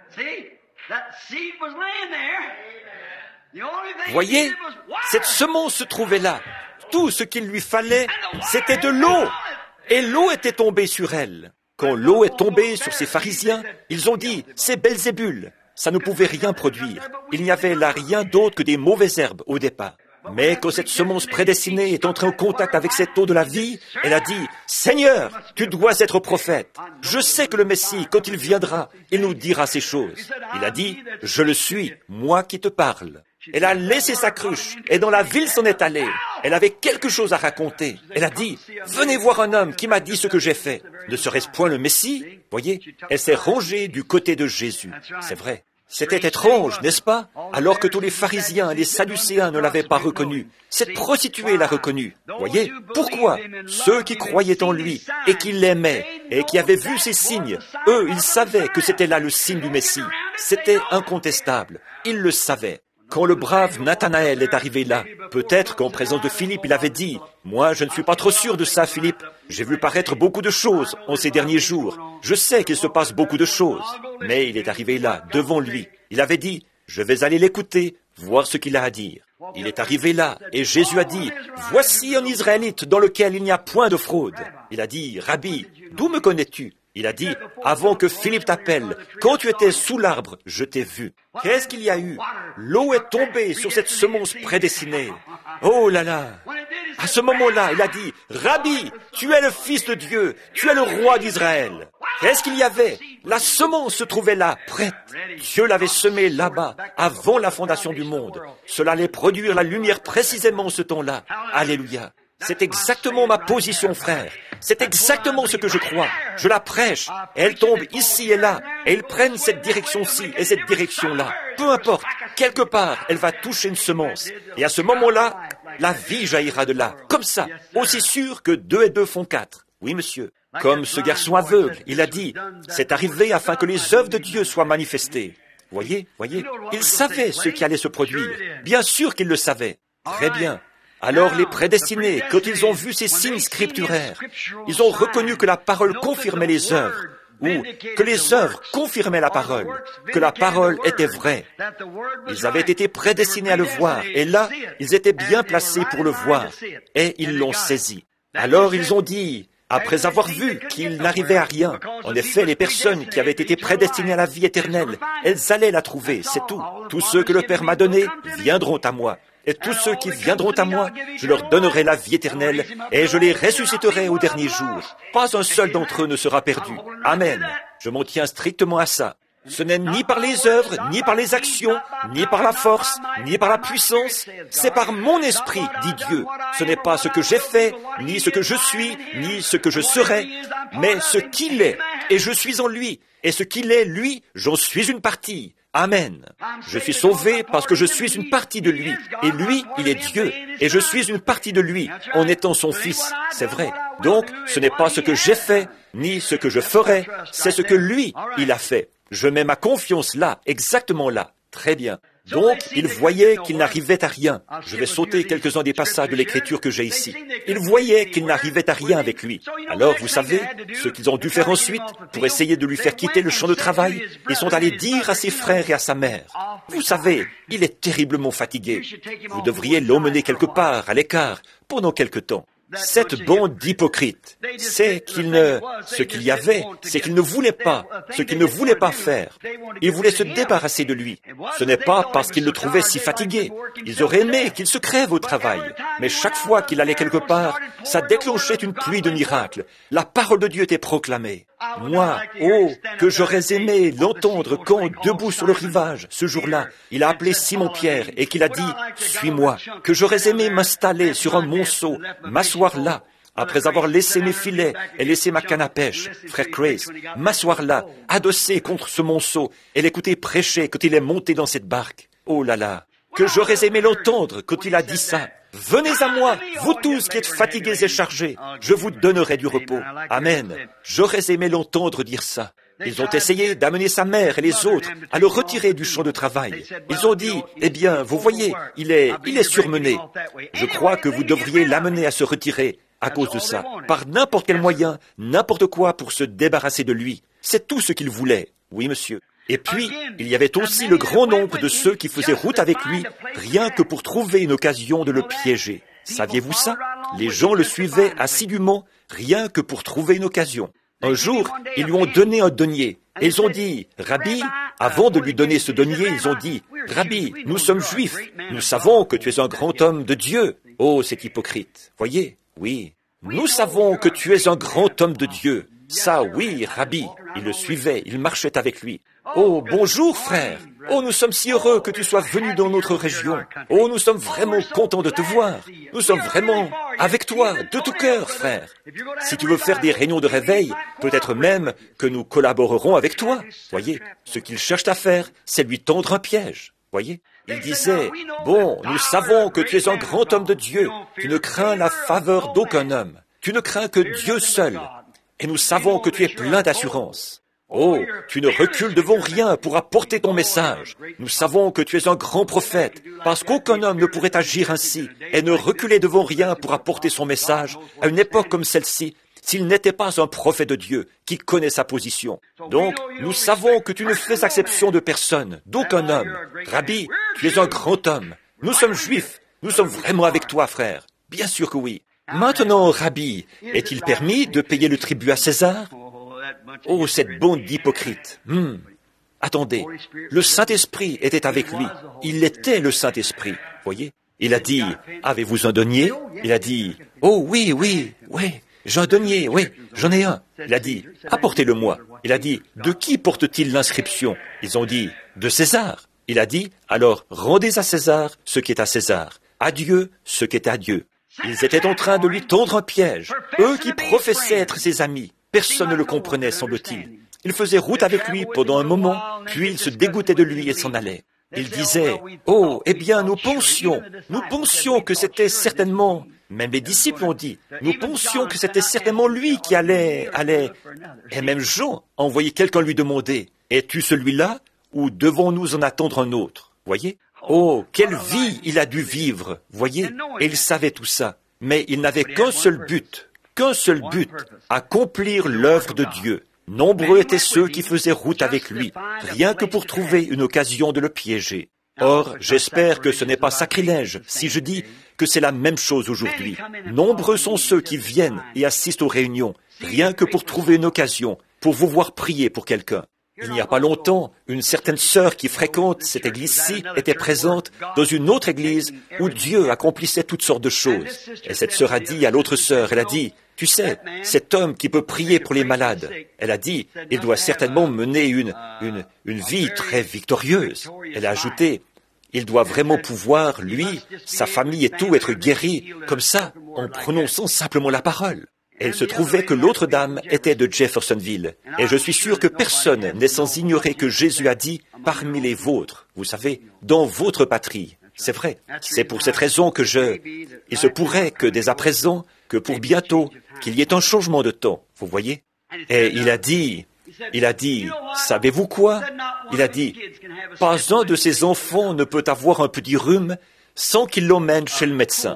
Voyez? Cette semence se trouvait là. Tout ce qu'il lui fallait, c'était de l'eau. Et l'eau était tombée sur elle. Quand l'eau est tombée sur ces pharisiens, ils ont dit, c'est Belzébul. Ça ne pouvait rien produire. Il n'y avait là rien d'autre que des mauvaises herbes au départ. Mais quand cette semence prédestinée est entrée en contact avec cette eau de la vie, elle a dit, Seigneur, tu dois être prophète. Je sais que le Messie, quand il viendra, il nous dira ces choses. Il a dit, je le suis, moi qui te parle. Elle a laissé sa cruche et dans la ville s'en est allée. Elle avait quelque chose à raconter. Elle a dit, venez voir un homme qui m'a dit ce que j'ai fait. Ne serait-ce point le Messie? Voyez, elle s'est rangée du côté de Jésus. C'est vrai. C'était étrange, n'est-ce pas? Alors que tous les pharisiens et les sadducéens ne l'avaient pas reconnu. Cette prostituée l'a reconnu. Voyez, pourquoi? Ceux qui croyaient en lui et qui l'aimaient et qui avaient vu ses signes, eux, ils savaient que c'était là le signe du Messie. C'était incontestable. Ils le savaient. Quand le brave Nathanaël est arrivé là, peut-être qu'en présence de Philippe, il avait dit, « Moi, je ne suis pas trop sûr de ça, Philippe. J'ai vu paraître beaucoup de choses en ces derniers jours. Je sais qu'il se passe beaucoup de choses. » Mais il est arrivé là, devant lui. Il avait dit, « Je vais aller l'écouter, voir ce qu'il a à dire. » Il est arrivé là, et Jésus a dit, « Voici un Israélite dans lequel il n'y a point de fraude. » Il a dit, « Rabbi, d'où me connais-tu » Il a dit, avant que Philippe t'appelle, quand tu étais sous l'arbre, je t'ai vu. Qu'est-ce qu'il y a eu? L'eau est tombée sur cette semence prédestinée. Oh là là! À ce moment-là, il a dit, Rabbi, tu es le Fils de Dieu, tu es le roi d'Israël. Qu'est-ce qu'il y avait? La semence se trouvait là, prête. Dieu l'avait semée là-bas, avant la fondation du monde. Cela allait produire la lumière précisément ce temps-là. Alléluia. C'est exactement ma position, frère. C'est exactement ce que je crois. Je la prêche. Et elle tombe ici et là. Et ils prennent cette direction-ci et cette direction-là. Peu importe. Quelque part, elle va toucher une semence. Et à ce moment-là, la vie jaillira de là. Comme ça. Aussi sûr que deux et deux font quatre. Oui, monsieur. Comme ce garçon aveugle, il a dit, c'est arrivé afin que les œuvres de Dieu soient manifestées. Voyez, voyez. Il savait ce qui allait se produire. Bien sûr qu'il le savait. Très bien. Alors les prédestinés, quand ils ont vu ces signes scripturaires, ils ont reconnu que la parole confirmait les œuvres, ou que les œuvres confirmaient la parole, que la parole était vraie. Ils avaient été prédestinés à le voir, et là, ils étaient bien placés pour le voir, et ils l'ont saisi. Alors ils ont dit, après avoir vu qu'il n'arrivait à rien, en effet, les personnes qui avaient été prédestinées à la vie éternelle, elles allaient la trouver, c'est tout. Tous ceux que le Père m'a donnés viendront à moi. Et tous ceux qui viendront à moi, je leur donnerai la vie éternelle et je les ressusciterai au dernier jour. Pas un seul d'entre eux ne sera perdu. Amen. Je m'en tiens strictement à ça. Ce n'est ni par les œuvres, ni par les actions, ni par la force, ni par la puissance. C'est par mon esprit, dit Dieu. Ce n'est pas ce que j'ai fait, ni ce que je suis, ni ce que je serai, mais ce qu'il est. Et je suis en lui. Et ce qu'il est, lui, j'en suis une partie. Amen. Je suis sauvé parce que je suis une partie de lui. Et lui, il est Dieu. Et je suis une partie de lui en étant son fils. C'est vrai. Donc, ce n'est pas ce que j'ai fait, ni ce que je ferai. C'est ce que lui, il a fait. Je mets ma confiance là, exactement là. Très bien. Donc, ils voyaient qu'il n'arrivait à rien. Je vais sauter quelques-uns des passages de l'Écriture que j'ai ici. Ils voyaient qu'il n'arrivait à rien avec lui. Alors, vous savez, ce qu'ils ont dû faire ensuite, pour essayer de lui faire quitter le champ de travail, ils sont allés dire à ses frères et à sa mère, « Vous savez, il est terriblement fatigué. Vous devriez l'emmener quelque part, à l'écart, pendant quelque temps. » Cette bande d'hypocrites, c'est qu'il ne, ce qu'il y avait, c'est qu'il ne voulait pas, ce qu'il ne voulait pas faire. Ils voulaient se débarrasser de lui. Ce n'est pas parce qu'ils le trouvaient si fatigué. Ils auraient aimé qu'il se crève au travail. Mais chaque fois qu'il allait quelque part, ça déclenchait une pluie de miracles. La parole de Dieu était proclamée. Moi, oh, que j'aurais aimé l'entendre quand, debout sur le rivage, ce jour-là, il a appelé Simon-Pierre et qu'il a dit « Suis-moi », que j'aurais aimé m'installer sur un monceau, m'asseoir là, après avoir laissé mes filets et laissé ma canne à pêche, frère Grace, m'asseoir là, adossé contre ce monceau et l'écouter prêcher quand il est monté dans cette barque. Oh là là, que j'aurais aimé l'entendre quand il a dit ça. Venez à moi, vous tous qui êtes fatigués et chargés, je vous donnerai du repos. Amen. J'aurais aimé l'entendre dire ça. Ils ont essayé d'amener sa mère et les autres à le retirer du champ de travail. Ils ont dit, eh bien, vous voyez, il est, il est surmené. Je crois que vous devriez l'amener à se retirer à cause de ça, par n'importe quel moyen, n'importe quoi pour se débarrasser de lui. C'est tout ce qu'ils voulaient. Oui, monsieur. Et puis, il y avait aussi le grand nombre de ceux qui faisaient route avec lui, rien que pour trouver une occasion de le piéger. Saviez-vous ça? Les gens le suivaient assidûment, rien que pour trouver une occasion. Un jour, ils lui ont donné un denier. Et ils ont dit, « Rabbi », avant de lui donner ce denier, ils ont dit, « Rabbi, nous sommes juifs, nous savons que tu es un grand homme de Dieu. » Oh, c'est hypocrite. Voyez? Oui. Nous savons que tu es un grand homme de Dieu. Ça, oui, Rabbi. Il le suivait, il marchait avec lui. Oh, bonjour, frère. Oh, nous sommes si heureux que tu sois venu dans notre région. Oh, nous sommes vraiment contents de te voir. Nous sommes vraiment avec toi, de tout cœur, frère. Si tu veux faire des réunions de réveil, peut-être même que nous collaborerons avec toi. Voyez, ce qu'ils cherchent à faire, c'est lui tendre un piège. Voyez, il disait, bon, nous savons que tu es un grand homme de Dieu. Tu ne crains la faveur d'aucun homme. Tu ne crains que Dieu seul. Et nous savons que tu es plein d'assurance. Oh, tu ne recules devant rien pour apporter ton message. Nous savons que tu es un grand prophète, parce qu'aucun homme ne pourrait agir ainsi et ne reculer devant rien pour apporter son message à une époque comme celle-ci, s'il n'était pas un prophète de Dieu qui connaît sa position. Donc, nous savons que tu ne fais exception de personne, d'aucun homme. Rabbi, tu es un grand homme. Nous sommes juifs. Nous sommes vraiment avec toi, frère. Bien sûr que oui. Maintenant, Rabbi, est-il permis de payer le tribut à César? Oh, cette bande d'hypocrites. Hmm. Attendez, le Saint-Esprit était avec lui. Il était le Saint-Esprit, voyez. Il a dit, avez-vous un denier? Il a dit, oh oui, oui, oui, j'ai un denier, oui, j'en ai un. Il a dit, apportez-le-moi. Il a dit, de qui porte-t-il l'inscription? Ils ont dit, de César. Il a dit, alors rendez à César ce qui est à César, à Dieu ce qui est à Dieu. Ils étaient en train de lui tendre un piège, eux qui professaient être ses amis. Personne ne le comprenait, semble-t-il. Il faisait route avec lui pendant un moment, puis il se dégoûtait de lui et s'en allait. Il disait, « Oh, eh bien, nous pensions, nous pensions que c'était certainement... » Même les disciples ont dit, « Nous pensions que c'était certainement lui qui allait... allait... » Et même Jean a envoyé quelqu'un lui demander, « Es-tu celui-là ou devons-nous en attendre un autre ?» Voyez? Oh, quelle vie il a dû vivre, voyez? Et il savait tout ça. Mais il n'avait qu'un seul but, qu'un seul but, accomplir l'œuvre de Dieu. Nombreux étaient ceux qui faisaient route avec lui, rien que pour trouver une occasion de le piéger. Or, j'espère que ce n'est pas sacrilège si je dis que c'est la même chose aujourd'hui. Nombreux sont ceux qui viennent et assistent aux réunions, rien que pour trouver une occasion, pour vous voir prier pour quelqu'un. Il n'y a pas longtemps, une certaine sœur qui fréquente cette église-ci était présente dans une autre église où Dieu accomplissait toutes sortes de choses. Et cette sœur a dit à l'autre sœur, elle a dit, « Tu sais, cet homme qui peut prier pour les malades, elle a dit, il doit certainement mener une, une, une vie très victorieuse. » Elle a ajouté, « Il doit vraiment pouvoir, lui, sa famille et tout, être guéri comme ça, en prononçant simplement la parole. » Et il se trouvait que l'autre dame était de Jeffersonville. Et je suis sûr que personne n'est sans ignorer que Jésus a dit « parmi les vôtres », vous savez, dans votre patrie. C'est vrai. C'est pour cette raison que je... Il se pourrait que dès à présent, que pour bientôt, qu'il y ait un changement de temps, vous voyez. Et il a dit, il a dit, savez-vous quoi? Il a dit, pas un de ces enfants ne peut avoir un petit rhume sans qu'il l'emmène chez le médecin.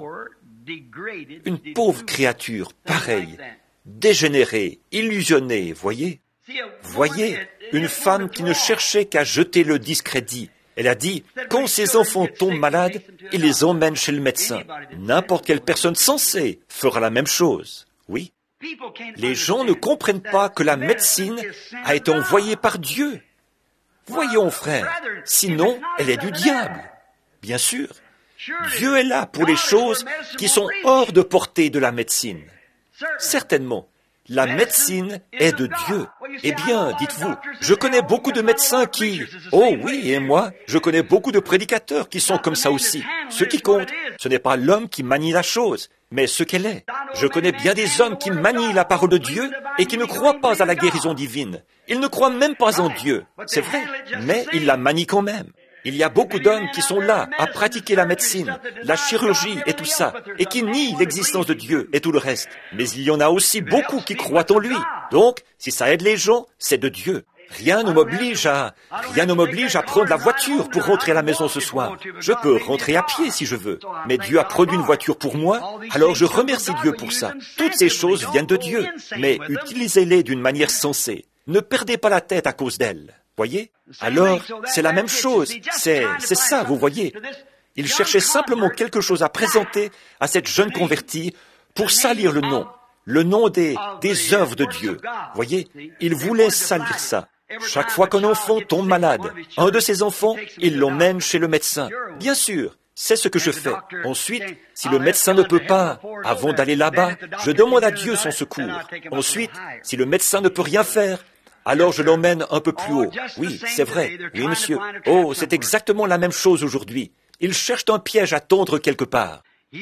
Une pauvre créature, pareille, dégénérée, illusionnée, voyez? Voyez, une femme qui ne cherchait qu'à jeter le discrédit, Elle a dit, quand ces enfants tombent malades, ils les emmènent chez le médecin. N'importe quelle personne sensée fera la même chose. Oui. Les gens ne comprennent pas que la médecine a été envoyée par Dieu. Voyons, frère, sinon elle est du diable. Bien sûr, Dieu est là pour les choses qui sont hors de portée de la médecine. Certainement. La médecine est de Dieu. Eh bien, dites-vous, je connais beaucoup de médecins qui... Oh oui, et moi, je connais beaucoup de prédicateurs qui sont comme ça aussi. Ce qui compte, ce n'est pas l'homme qui manie la chose, mais ce qu'elle est. Je connais bien des hommes qui manient la parole de Dieu et qui ne croient pas à la guérison divine. Ils ne croient même pas en Dieu. C'est vrai, mais ils la manient quand même. Il y a beaucoup d'hommes qui sont là à pratiquer la médecine, la chirurgie et tout ça, et qui nient l'existence de Dieu et tout le reste. Mais il y en a aussi beaucoup qui croient en lui. Donc, si ça aide les gens, c'est de Dieu. Rien ne m'oblige à, rien ne m'oblige à prendre la voiture pour rentrer à la maison ce soir. Je peux rentrer à pied si je veux. Mais Dieu a produit une voiture pour moi, alors je remercie Dieu pour ça. Toutes ces choses viennent de Dieu, mais utilisez-les d'une manière sensée. Ne perdez pas la tête à cause d'elles. Voyez? Alors, c'est la même chose. C'est, c'est ça, vous voyez. Il cherchait simplement quelque chose à présenter à cette jeune convertie pour salir le nom. Le nom des, des œuvres de Dieu. Voyez? Il voulait salir ça. Chaque fois qu'un enfant tombe malade, un de ses enfants, il l'emmène chez le médecin. Bien sûr, c'est ce que je fais. Ensuite, si le médecin ne peut pas, avant d'aller là-bas, je demande à Dieu son secours. Ensuite, si le médecin ne peut rien faire, alors je l'emmène un peu plus haut. Oui, c'est vrai. Oui, monsieur. Oh, c'est exactement la même chose aujourd'hui. Ils cherchent un piège à tendre quelque part.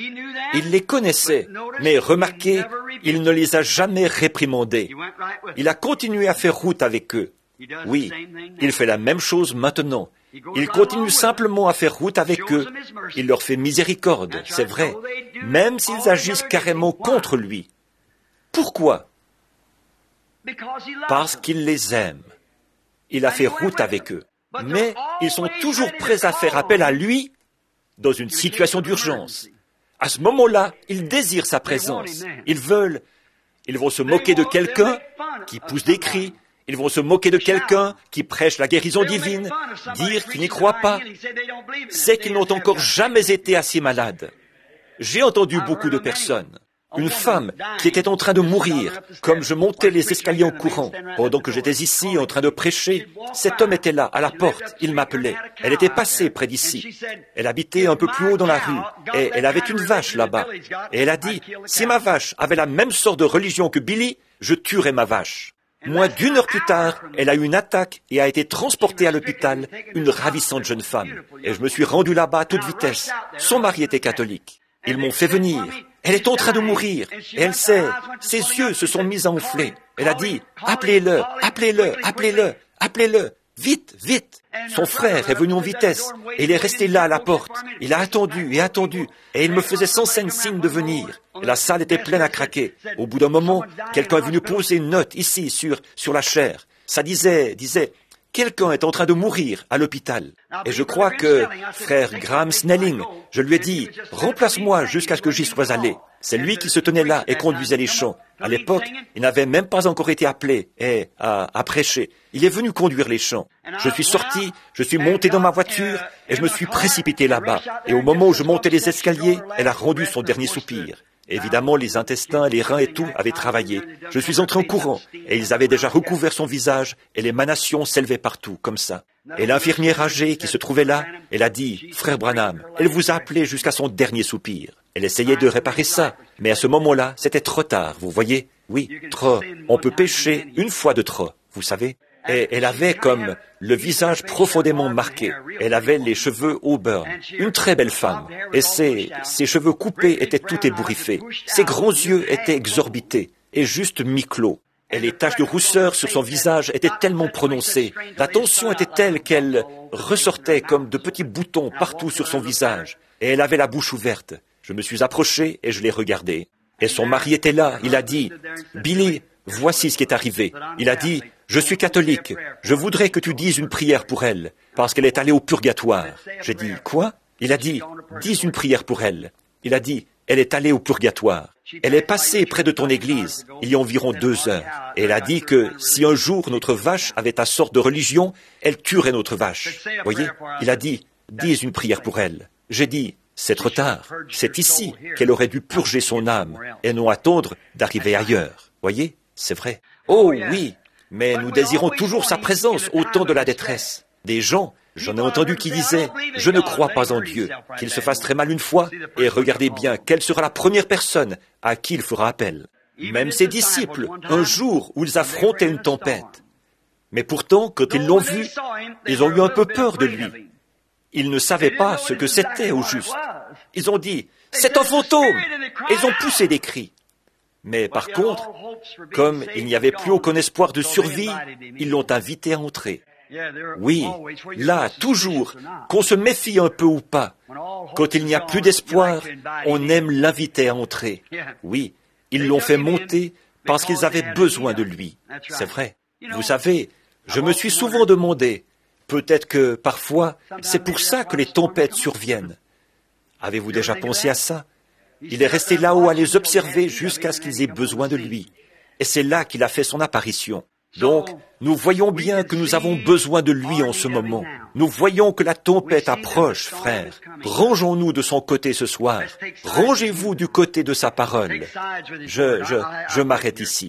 Il les connaissait, mais remarquez, il ne les a jamais réprimandés. Il a continué à faire route avec eux. Oui, il fait la même chose maintenant. Il continue simplement à faire route avec eux. Il leur fait miséricorde, c'est vrai, même s'ils agissent carrément contre lui. Pourquoi ? Parce qu'il les aime. Il a fait route avec eux. Mais ils sont toujours prêts à faire appel à lui dans une situation d'urgence. À ce moment-là, ils désirent sa présence. Ils veulent, ils vont se moquer de quelqu'un qui pousse des cris. Ils vont se moquer de quelqu'un qui prêche la guérison divine, dire qu'ils n'y croient pas. C'est qu'ils n'ont encore jamais été assez malades. J'ai entendu beaucoup de personnes. Une femme qui était en train de mourir, comme je montais les escaliers en courant, pendant que j'étais ici en train de prêcher, cet homme était là, à la porte, il m'appelait. Elle était passée près d'ici. Elle habitait un peu plus haut dans la rue, et elle avait une vache là-bas. Et elle a dit, si ma vache avait la même sorte de religion que Billy, je tuerais ma vache. Moins d'une heure plus tard, elle a eu une attaque et a été transportée à l'hôpital, une ravissante jeune femme. Et je me suis rendu là-bas à toute vitesse. Son mari était catholique. Ils m'ont fait venir. Elle est en train de mourir. Et elle sait, ses yeux se sont mis à enfler. Elle a dit, appelez-le, appelez-le, appelez-le, appelez-le, vite, vite. Son frère est venu en vitesse, et il est resté là à la porte. Il a attendu et attendu, et il me faisait sans scène signe de venir. Et la salle était pleine à craquer. Au bout d'un moment, quelqu'un est venu poser une note ici, sur, sur la chaire. Ça disait, disait, quelqu'un est en train de mourir à l'hôpital. Et je crois que, frère Graham Snelling, je lui ai dit, remplace-moi jusqu'à ce que j'y sois allé. C'est lui qui se tenait là et conduisait les chants. À l'époque, il n'avait même pas encore été appelé et à, à prêcher. Il est venu conduire les chants. Je suis sorti, je suis monté dans ma voiture et je me suis précipité là-bas. Et au moment où je montais les escaliers, elle a rendu son dernier soupir. Évidemment, les intestins, les reins et tout avaient travaillé. Je suis entré en courant, et ils avaient déjà recouvert son visage, et l'émanation s'élevait partout, comme ça. Et l'infirmière âgée qui se trouvait là, elle a dit, « Frère Branham, elle vous a appelé jusqu'à son dernier soupir. » Elle essayait de réparer ça, mais à ce moment-là, c'était trop tard, vous voyez? Oui, trop. On peut pécher une fois de trop, vous savez? Et elle avait comme le visage profondément marqué. Elle avait les cheveux auburn. Une très belle femme. Et ses, ses cheveux coupés étaient tout ébouriffés. Ses grands yeux étaient exorbités et juste mi-clos. Et les taches de rousseur sur son visage étaient tellement prononcées. La tension était telle qu'elle ressortait comme de petits boutons partout sur son visage. Et elle avait la bouche ouverte. Je me suis approché et je l'ai regardée. Et son mari était là. Il a dit, « Billy, voici ce qui est arrivé. » Il a dit, « Je suis catholique. Je voudrais que tu dises une prière pour elle, parce qu'elle est allée au purgatoire. » J'ai dit, « Quoi ?» Il a dit, « Dis une prière pour elle. » Il a dit, elle est allée au purgatoire. Elle est passée près de ton église, il y a environ deux heures. Et elle a dit que si un jour notre vache avait ta sorte de religion, elle tuerait notre vache. Voyez, il a dit, dis une prière pour elle. J'ai dit, c'est trop tard. C'est ici qu'elle aurait dû purger son âme et non attendre d'arriver ailleurs. Voyez, c'est vrai. Oh oui, mais nous désirons toujours sa présence au temps de la détresse. Des gens, j'en ai entendu qui disaient « Je ne crois pas en Dieu, qu'il se fasse très mal une fois, et regardez bien quelle sera la première personne à qui il fera appel. » Même ses disciples, un jour où ils affrontaient une tempête. Mais pourtant, quand ils l'ont vu, ils ont eu un peu peur de lui. Ils ne savaient pas ce que c'était au juste. Ils ont dit « C'est un fantôme !» et ils ont poussé des cris. Mais par contre, comme il n'y avait plus aucun espoir de survie, ils l'ont invité à entrer. Oui, là, toujours, qu'on se méfie un peu ou pas, quand il n'y a plus d'espoir, on aime l'inviter à entrer. Oui, ils l'ont fait monter parce qu'ils avaient besoin de lui. C'est vrai. Vous savez, je me suis souvent demandé, peut-être que parfois, c'est pour ça que les tempêtes surviennent. Avez-vous déjà pensé à ça? Il est resté là-haut à les observer jusqu'à ce qu'ils aient besoin de lui. Et c'est là qu'il a fait son apparition. Donc, nous voyons bien que nous avons besoin de lui en ce moment. Nous voyons que la tempête approche, frères. Rangeons-nous de son côté ce soir. Rangez-vous du côté de sa parole. Je, je, je m'arrête ici.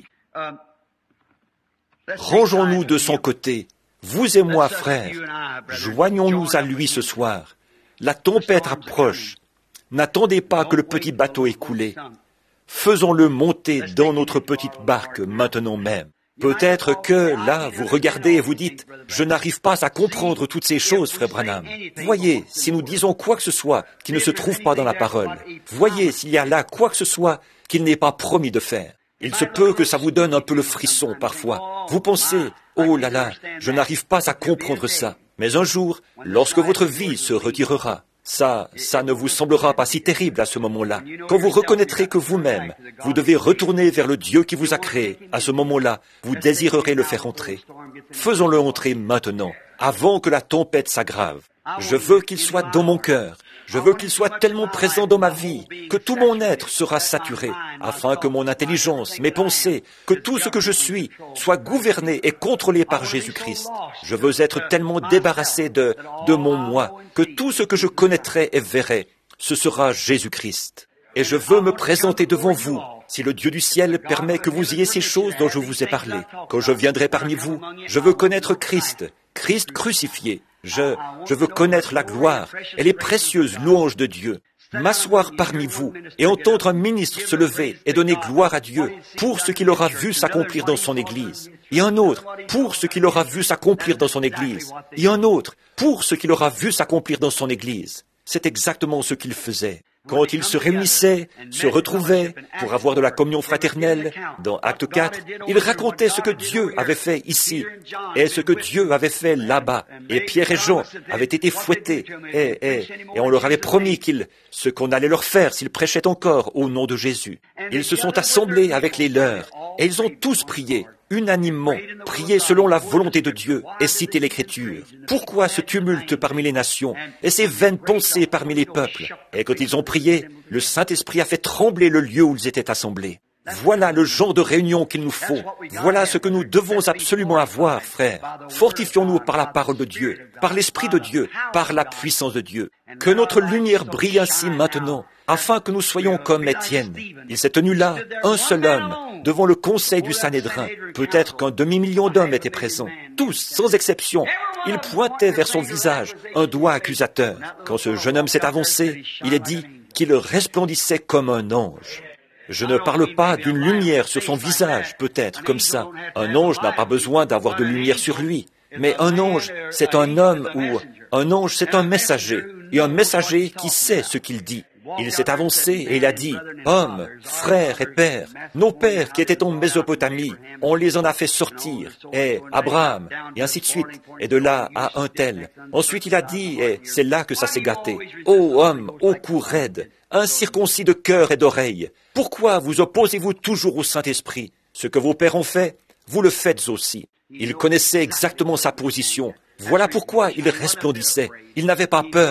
Rangeons-nous de son côté. Vous et moi, frères. Joignons-nous à lui ce soir. La tempête approche. N'attendez pas que le petit bateau ait coulé. Faisons-le monter dans notre petite barque maintenant même. Peut-être que, là, vous regardez et vous dites, « Je n'arrive pas à comprendre toutes ces choses, frère Branham. » Voyez, si nous disons quoi que ce soit qui ne se trouve pas dans la parole, voyez s'il y a là quoi que ce soit qu'il n'est pas promis de faire. Il se peut que ça vous donne un peu le frisson parfois. Vous pensez, « Oh là là, je n'arrive pas à comprendre ça. » Mais un jour, lorsque votre vie se retirera, Ça, ça ne vous semblera pas si terrible à ce moment-là. Quand vous reconnaîtrez que vous-même, vous devez retourner vers le Dieu qui vous a créé, à ce moment-là, vous désirerez le faire entrer. Faisons-le entrer maintenant, avant que la tempête s'aggrave. Je veux qu'il soit dans mon cœur. Je veux qu'il soit tellement présent dans ma vie que tout mon être sera saturé, afin que mon intelligence, mes pensées, que tout ce que je suis soit gouverné et contrôlé par Jésus-Christ. Je veux être tellement débarrassé de, de mon moi que tout ce que je connaîtrai et verrai, ce sera Jésus-Christ. Et je veux me présenter devant vous, si le Dieu du ciel permet que vous ayez ces choses dont je vous ai parlé. Quand je viendrai parmi vous, je veux connaître Christ, Christ crucifié. Je, je veux connaître la gloire et les précieuses louanges de Dieu, m'asseoir parmi vous et entendre un ministre se lever et donner gloire à Dieu pour ce qu'il aura vu s'accomplir dans son Église, et un autre pour ce qu'il aura vu s'accomplir dans son Église, et un autre pour ce qu'il aura vu s'accomplir dans son Église. C'est exactement ce qu'il faisait. Quand ils se réunissaient, se retrouvaient pour avoir de la communion fraternelle, dans Acte quatre, ils racontaient ce que Dieu avait fait ici et ce que Dieu avait fait là-bas. Et Pierre et Jean avaient été fouettés et, et, et on leur avait promis qu'ils, ce qu'on allait leur faire s'ils prêchaient encore au nom de Jésus. Ils se sont assemblés avec les leurs et ils ont tous prié, unanimement, prié selon la volonté de Dieu et cité l'Écriture. Pourquoi ce tumulte parmi les nations et ces vaines pensées parmi les peuples? Et quand ils ont prié, le Saint-Esprit a fait trembler le lieu où ils étaient assemblés. Voilà le genre de réunion qu'il nous faut. Voilà ce que nous devons absolument avoir, frères. Fortifions-nous par la parole de Dieu, par l'Esprit de Dieu, par la puissance de Dieu. Que notre lumière brille ainsi maintenant, afin que nous soyons comme Étienne. Il s'est tenu là, un seul homme, devant le conseil du Sanhédrin. Peut-être qu'un demi-million d'hommes étaient présents. Tous, sans exception. Ils pointaient vers son visage un doigt accusateur. Quand ce jeune homme s'est avancé, il est dit qu'il resplendissait comme un ange. Je ne parle pas d'une lumière sur son visage, peut-être, comme ça. Un ange n'a pas besoin d'avoir de lumière sur lui. Mais un ange, c'est un homme ou un ange, c'est un messager. Et un messager qui sait ce qu'il dit. Il s'est avancé et il a dit, « Hommes, frères et pères, nos pères qui étaient en Mésopotamie, on les en a fait sortir, et Abraham, et ainsi de suite, et de là à un tel. » Ensuite il a dit, et c'est là que ça s'est gâté, « Ô hommes, ô cou raide, incirconcis de cœur et d'oreille, pourquoi vous opposez-vous toujours au Saint-Esprit? Ce que vos pères ont fait, vous le faites aussi. » Il connaissait exactement sa position. Voilà pourquoi il resplendissait. Il n'avait pas peur.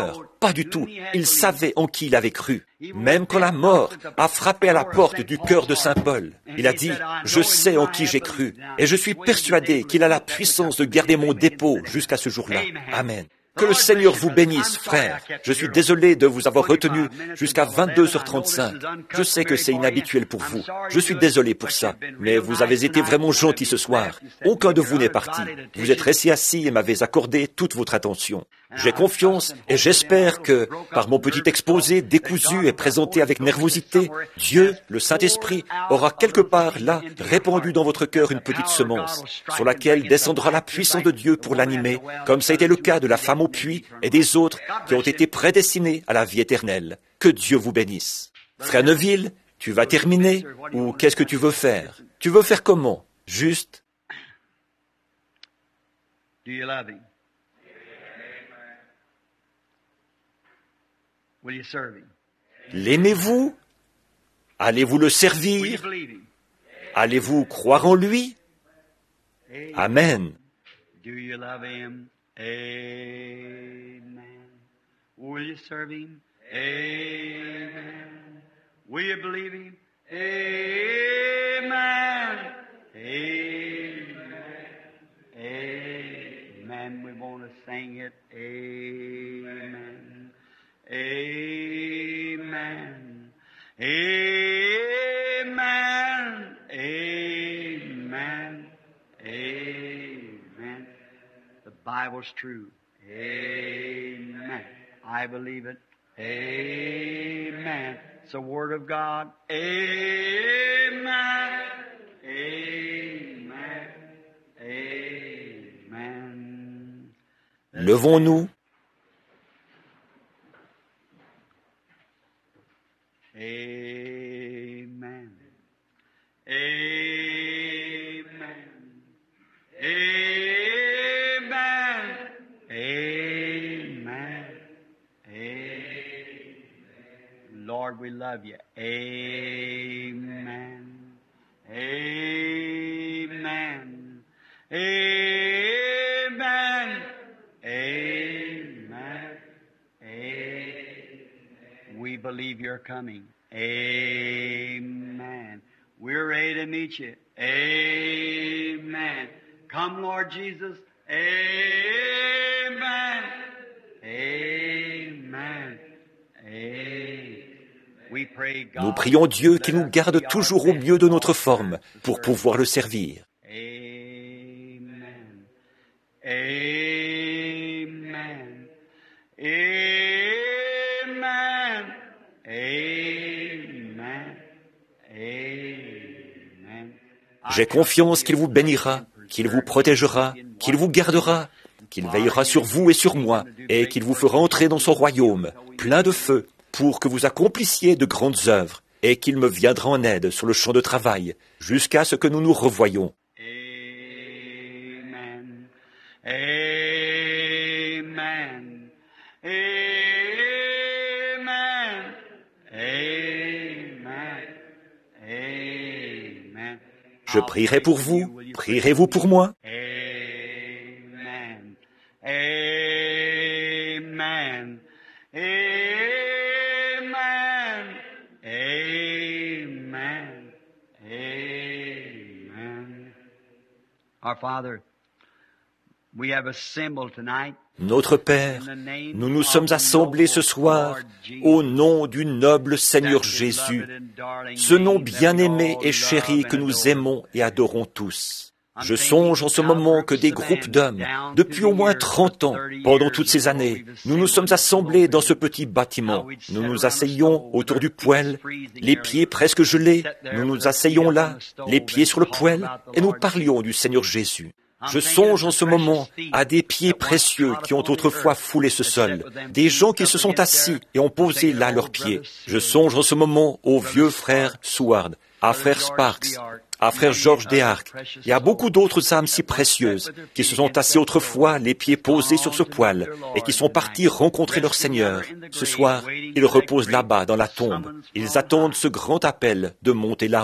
pas du tout. Il savait en qui il avait cru. Même quand la mort a frappé à la porte du cœur de saint Paul, il a dit, « Je sais en qui j'ai cru, et je suis persuadé qu'il a la puissance de garder mon dépôt jusqu'à ce jour-là. » Amen. Que le Seigneur vous bénisse, frère. Je suis désolé de vous avoir retenu jusqu'à vingt-deux heures trente-cinq. Je sais que c'est inhabituel pour vous. Je suis désolé pour ça. Mais vous avez été vraiment gentil ce soir. Aucun de vous n'est parti. Vous êtes restés assis et m'avez accordé toute votre attention. J'ai confiance et j'espère que, par mon petit exposé décousu et présenté avec nervosité, Dieu, le Saint-Esprit, aura quelque part là répandu dans votre cœur une petite semence, sur laquelle descendra la puissance de Dieu pour l'animer, comme ça a été le cas de la femme au puits et des autres qui ont été prédestinés à la vie éternelle. Que Dieu vous bénisse. Frère Neville, tu vas terminer ou qu'est-ce que tu veux faire? Tu veux faire comment? Juste. Do you love him? Will you serve him? L'aimez-vous? Allez-vous le Will you servir? believe him? Allez-vous croire en lui? Amen. Do you love him? Amen. Will you serve him? Amen. Will you believe him? Amen. Amen. Amen. We want to sing it. Amen. Amen. Amen. Amen. Amen. The Bible's true. Amen. I believe it. Amen. It's the Word of God. Amen. Amen. Amen. Levons-nous. Amen. Amen. Amen. Amen. Amen. Lord, we love you. Amen. Amen. Amen. Amen. Amen. We believe you're coming. Amen. We're ready to meet you. Amen. Come, Lord Jesus. Amen. Amen. Amen. We pray God. Nous prions Dieu qu'il nous garde toujours au mieux de notre forme pour pouvoir le servir. Amen. Amen. Amen. Amen. Amen. J'ai confiance qu'il vous bénira, qu'il vous protégera, qu'il vous gardera, qu'il veillera sur vous et sur moi, et qu'il vous fera entrer dans son royaume, plein de feu, pour que vous accomplissiez de grandes œuvres, et qu'il me viendra en aide sur le champ de travail, jusqu'à ce que nous nous revoyions. Amen. Amen. Amen. Amen. Amen. Je prierai pour vous, prierez-vous pour moi? Amen. Amen. Amen. Amen. Amen. Our Father, we have assembled tonight. Notre Père, nous nous sommes assemblés ce soir au nom du noble Seigneur Jésus, ce nom bien-aimé et chéri que nous aimons et adorons tous. Je songe en ce moment que des groupes d'hommes, depuis au moins trente ans, pendant toutes ces années, nous nous sommes assemblés dans ce petit bâtiment. Nous nous asseyons autour du poêle, les pieds presque gelés, nous nous asseyons là, les pieds sur le poêle, et nous parlions du Seigneur Jésus. Je songe en ce moment à des pieds précieux qui ont autrefois foulé ce sol, des gens qui se sont assis et ont posé là leurs pieds. Je songe en ce moment au vieux frère Seward, à frère Sparks, à frère George Dehark, et à beaucoup d'autres âmes si précieuses qui se sont assis autrefois les pieds posés sur ce poêle et qui sont partis rencontrer leur Seigneur. Ce soir, ils reposent là-bas dans la tombe. Ils attendent ce grand appel de monter là-haut.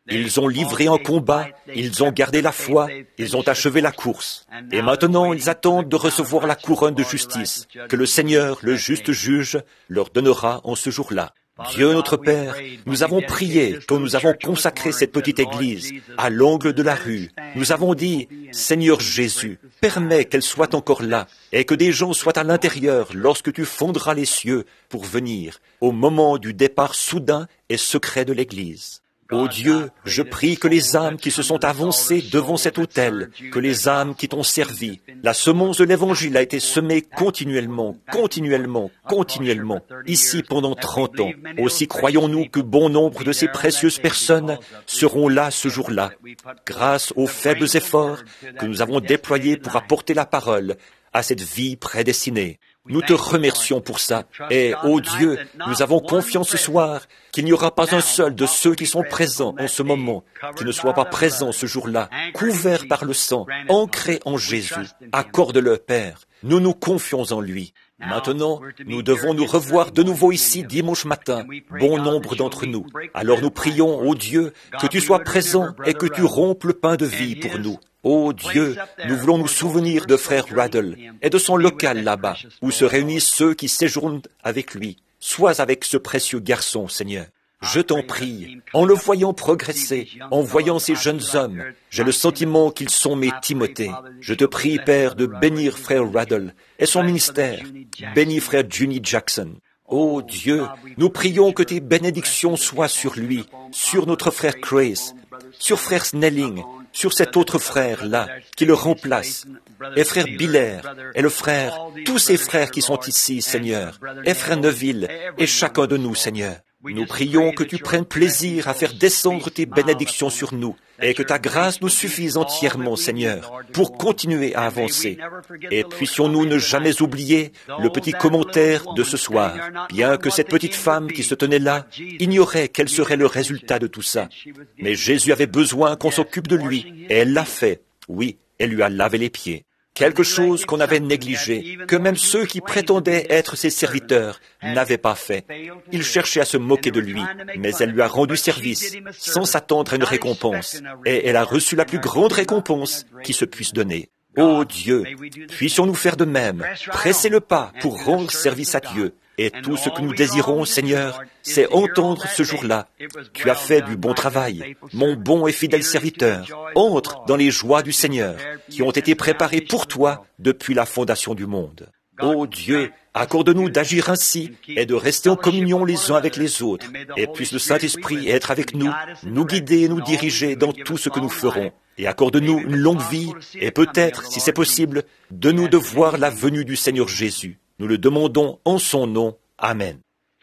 Ils ont livré un combat, ils ont gardé la foi, ils ont achevé la course. Et maintenant, ils attendent de recevoir la couronne de justice que le Seigneur, le juste juge, leur donnera en ce jour-là. Dieu notre Père, nous avons prié quand nous avons consacré cette petite église à l'angle de la rue. Nous avons dit, Seigneur Jésus, permets qu'elle soit encore là et que des gens soient à l'intérieur lorsque tu fonderas les cieux pour venir au moment du départ soudain et secret de l'église. Ô Dieu, je prie que les âmes qui se sont avancées devant cet autel, que les âmes qui t'ont servi, la semence de l'Évangile a été semée continuellement, continuellement, continuellement, ici pendant trente ans. Aussi croyons-nous que bon nombre de ces précieuses personnes seront là ce jour-là, grâce aux faibles efforts que nous avons déployés pour apporter la parole à cette vie prédestinée. Nous te remercions pour ça. Et, ô Dieu, nous avons confiance ce soir qu'il n'y aura pas un seul de ceux qui sont présents en ce moment qui ne soit pas présent ce jour-là, couvert par le sang, ancré en Jésus. Accorde-le, Père. Nous nous confions en lui. Maintenant, nous devons nous revoir de nouveau ici dimanche matin, bon nombre d'entre nous. Alors nous prions, ô Dieu, que tu sois présent et que tu rompes le pain de vie pour nous. Ô Dieu, nous voulons nous souvenir de frère Ruddle et de son local là-bas, où se réunissent ceux qui séjournent avec lui. Sois avec ce précieux garçon, Seigneur. Je t'en prie, en le voyant progresser, en voyant ces jeunes hommes, j'ai le sentiment qu'ils sont mes Timothée. Je te prie, Père, de bénir frère Ruddle et son ministère. Bénis frère Juni Jackson. Ô Dieu, nous prions que tes bénédictions soient sur lui, sur notre frère Chris, sur frère Snelling, sur cet autre frère-là, qui le remplace, et frère Biller, et le frère, tous ces frères qui sont ici, Seigneur, et frère Neville, et chacun de nous, Seigneur. Nous prions que tu prennes plaisir à faire descendre tes bénédictions sur nous, et que ta grâce nous suffise entièrement, Seigneur, pour continuer à avancer. Et puissions-nous ne jamais oublier le petit commentaire de ce soir, bien que cette petite femme qui se tenait là ignorait quel serait le résultat de tout ça. Mais Jésus avait besoin qu'on s'occupe de lui, et elle l'a fait. Oui, elle lui a lavé les pieds. Quelque chose qu'on avait négligé, que même ceux qui prétendaient être ses serviteurs n'avaient pas fait. Il cherchait à se moquer de lui, mais elle lui a rendu service, sans s'attendre à une récompense, et elle a reçu la plus grande récompense qui se puisse donner. Ô Dieu, puissions-nous faire de même, presser le pas pour rendre service à Dieu. Et tout ce que nous désirons, Seigneur, c'est entendre ce jour-là. Tu as fait du bon travail, mon bon et fidèle serviteur. Entre dans les joies du Seigneur, qui ont été préparées pour toi depuis la fondation du monde. Ô Dieu, accorde-nous d'agir ainsi et de rester en communion les uns avec les autres. Et puisse le Saint-Esprit être avec nous, nous guider et nous diriger dans tout ce que nous ferons. Et accorde-nous une longue vie et peut-être, si c'est possible, de nous de voir la venue du Seigneur Jésus. Nous le demandons en son nom. Amen.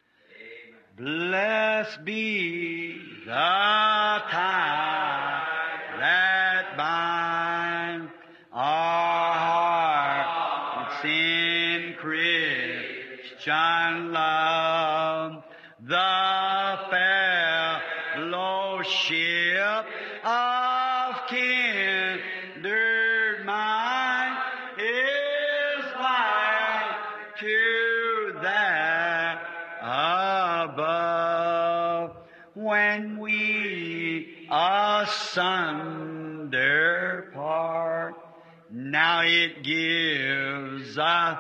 Blessed be the tie that binds our hearts in Christian love, the fellowship of kindred mind is like to that above. When we asunder part, now it gives us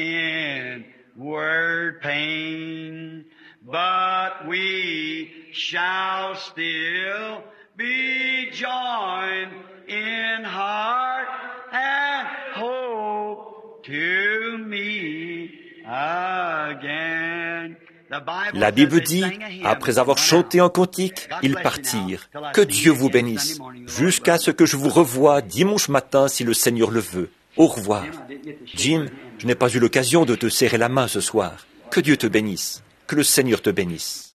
inward pain, but we shall still be joined in heart and hope to meet again. La Bible dit, après avoir chanté un cantique, ils partirent. Que Dieu vous bénisse, jusqu'à ce que je vous revoie dimanche matin si le Seigneur le veut. Au revoir. Jim, je n'ai pas eu l'occasion de te serrer la main ce soir. Que Dieu te bénisse, que le Seigneur te bénisse.